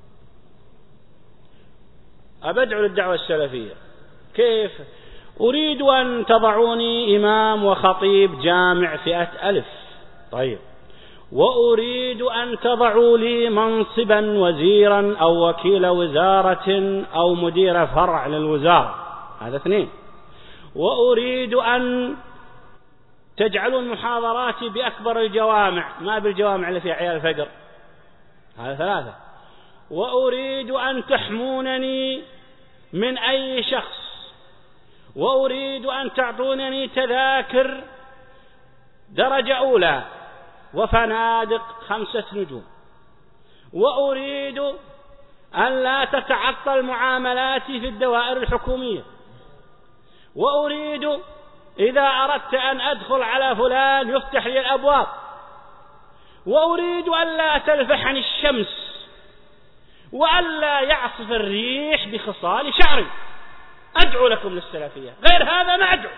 أبدعو للدعوة السلفية. كيف؟ أريد أن تضعوني إمام وخطيب جامع 100,000، طيب، وأريد أن تضعوا لي منصبا وزيرا أو وكيل وزارة أو مدير فرع للوزارة، هذا 2. وأريد أن تجعلون محاضراتي بأكبر الجوامع، ما بالجوامع اللي فيها عيال فقر، هذا 3. وأريد أن تحمونني من أي شخص، وأريد أن تعطونني تذاكر درجة أولى وفنادق 5 نجوم، وأريد أن لا تتعطل معاملاتي في الدوائر الحكومية، وأريد إذا أردت أن أدخل على فلان يفتح لي الأبواب، وأريد أن لا تلفحني الشمس، وأن لا يعصف الريح بخصال شعري. أدعو لكم للسلفية، غير هذا ما أدعو.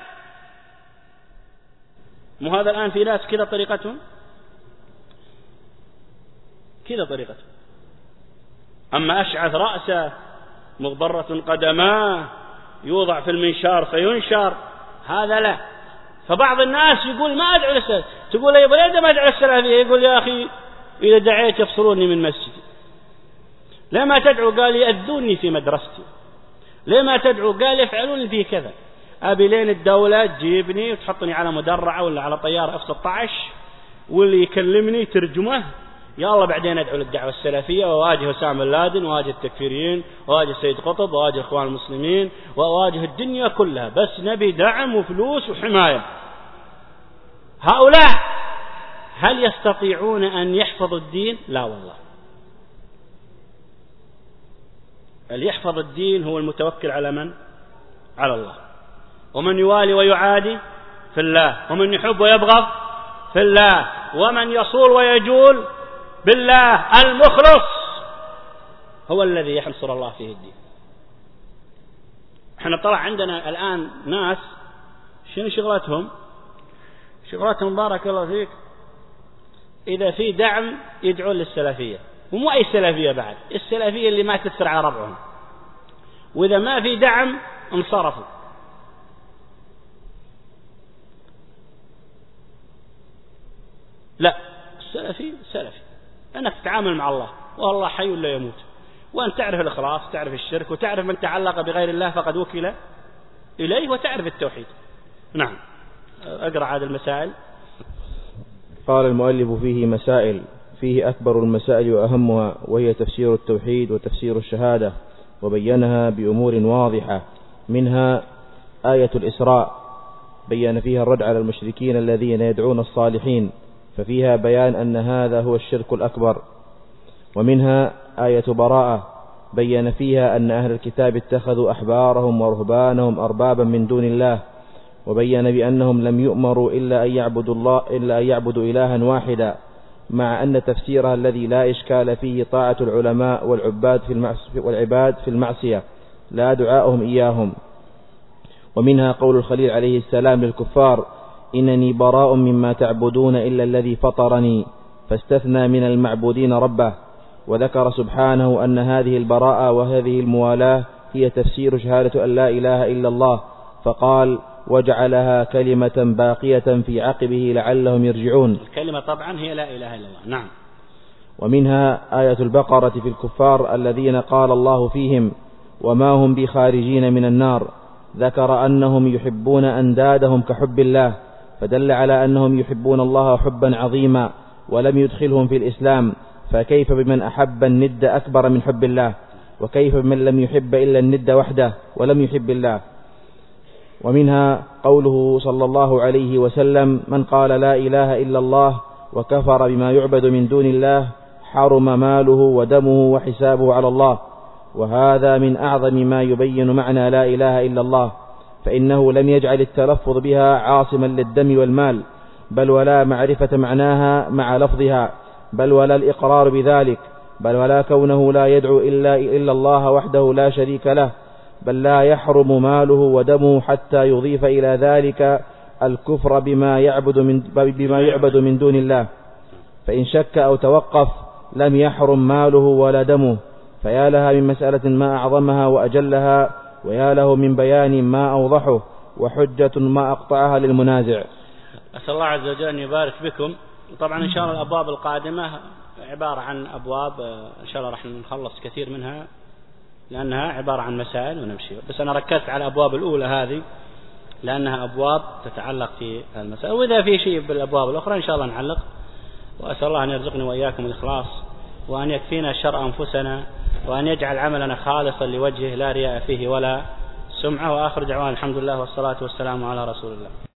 مو هذا الآن في ناس كذا طريقتهم، كذا طريقتهم. أما أشعث رأسه مغبرة قدماه يوضع في المنشار فينشر، هذا لا. فبعض الناس يقول ما أدعو للسلفية، تقول يا بلاد ما أدعو للسلفية، يقول يا أخي إذا دعيت يفصلوني من مسجدي. لما تدعو؟ قال يأذوني في مدرستي. لما تدعو؟ قال يفعلون في كذا. أبي لين الدولة تجيبني وتحطني على مدرعة ولا على طيارة F-16 واللي يكلمني ترجمه، يا الله بعدين أدعو للدعوة السلفية وأواجه أسامة بن لادن وأواجه التكفيريين وأواجه سيد قطب وأواجه الإخوان المسلمين وأواجه الدنيا كلها، بس نبي دعم وفلوس وحماية. هؤلاء هل يستطيعون أن يحفظوا الدين؟ لا والله. اللي يحفظ الدين هو المتوكل على من؟ على الله. ومن يوالي ويعادي في الله، ومن يحب ويبغض في الله، ومن يصول ويجول بالله. المخلص هو الذي ينصر الله فيه الدين. احنا طلع عندنا الآن ناس شنو شغلتهم؟ شغلتهم بارك الله فيك إذا في دعم يدعون للسلفية، ومو أي سلفية بعد، السلفية اللي ما تثر على ربعهم، وإذا ما في دعم انصرفوا. لا، السلفي سلفي أنك تتعامل مع الله، والله حي لا يموت، وأن تعرف الإخلاص، تعرف الشرك، وتعرف من تعلق بغير الله فقد وكل إليه، وتعرف التوحيد. نعم، أقرأ هذه المسائل. قال المؤلف فيه مسائل، فيه أكبر المسائل وأهمها، وهي تفسير التوحيد وتفسير الشهادة، وبينها بأمور واضحة. منها آية الإسراء بيّن فيها الرد على المشركين الذين يدعون الصالحين، ففيها بيان أن هذا هو الشرك الأكبر. ومنها آية براءة بيّن فيها أن أهل الكتاب اتخذوا أحبارهم ورهبانهم أربابا من دون الله، وبيّن بأنهم لم يؤمروا إلا أن يعبدوا إلها واحدا، مع أن تفسيرها الذي لا إشكال فيه طاعة العلماء والعباد في المعصية لا دعاءهم إياهم. ومنها قول الخليل عليه السلام للكفار: إنني براء مما تعبدون إلا الذي فطرني، فاستثنى من المعبودين ربه. وذكر سبحانه أن هذه البراءة وهذه الموالاة هي تفسير شهادة أن لا إله إلا الله، فقال: وجعلها كلمة باقية في عقبه لعلهم يرجعون. الكلمة طبعا هي لا إله إلا الله. نعم. ومنها آية البقرة في الكفار الذين قال الله فيهم: وما هم بخارجين من النار. ذكر أنهم يحبون أندادهم كحب الله، فدل على أنهم يحبون الله حبا عظيما ولم يدخلهم في الإسلام، فكيف بمن أحب الند أكبر من حب الله؟ وكيف بمن لم يحب إلا الند وحده ولم يحب الله؟ ومنها قوله صلى الله عليه وسلم: من قال لا إله إلا الله وكفر بما يعبد من دون الله حرم ماله ودمه وحسابه على الله. وهذا من أعظم ما يبين معنى لا إله إلا الله، فإنه لم يجعل التلفظ بها عاصما للدم والمال، بل ولا معرفة معناها مع لفظها، بل ولا الإقرار بذلك، بل ولا كونه لا يدعو إلا الله وحده لا شريك له، بل لا يحرم ماله ودمه حتى يضيف إلى ذلك الكفر بما يعبد من دون الله. فإن شك أو توقف لم يحرم ماله ولا دمه. فيا لها من مسألة ما أعظمها وأجلها، ويا له من بيان ما أوضحه، وحجة ما أقطعها للمنازع. أسأل الله عز وجل أن يبارك بكم. طبعا إن شاء الله الأبواب القادمة عبارة عن أبواب إن شاء الله راح نخلص كثير منها لأنها عبارة عن مسائل ونمشي، بس أنا ركزت على الأبواب الأولى هذه لأنها أبواب تتعلق في المسائل، وإذا في شيء بالأبواب الأخرى إن شاء الله نعلق. وأسأل الله أن يرزقني وإياكم الإخلاص، وأن يكفينا شر أنفسنا، وأن يجعل عملنا خالصا لوجهه لا رياء فيه ولا سمعة. وآخر دعوانا الحمد لله والصلاة والسلام على رسول الله.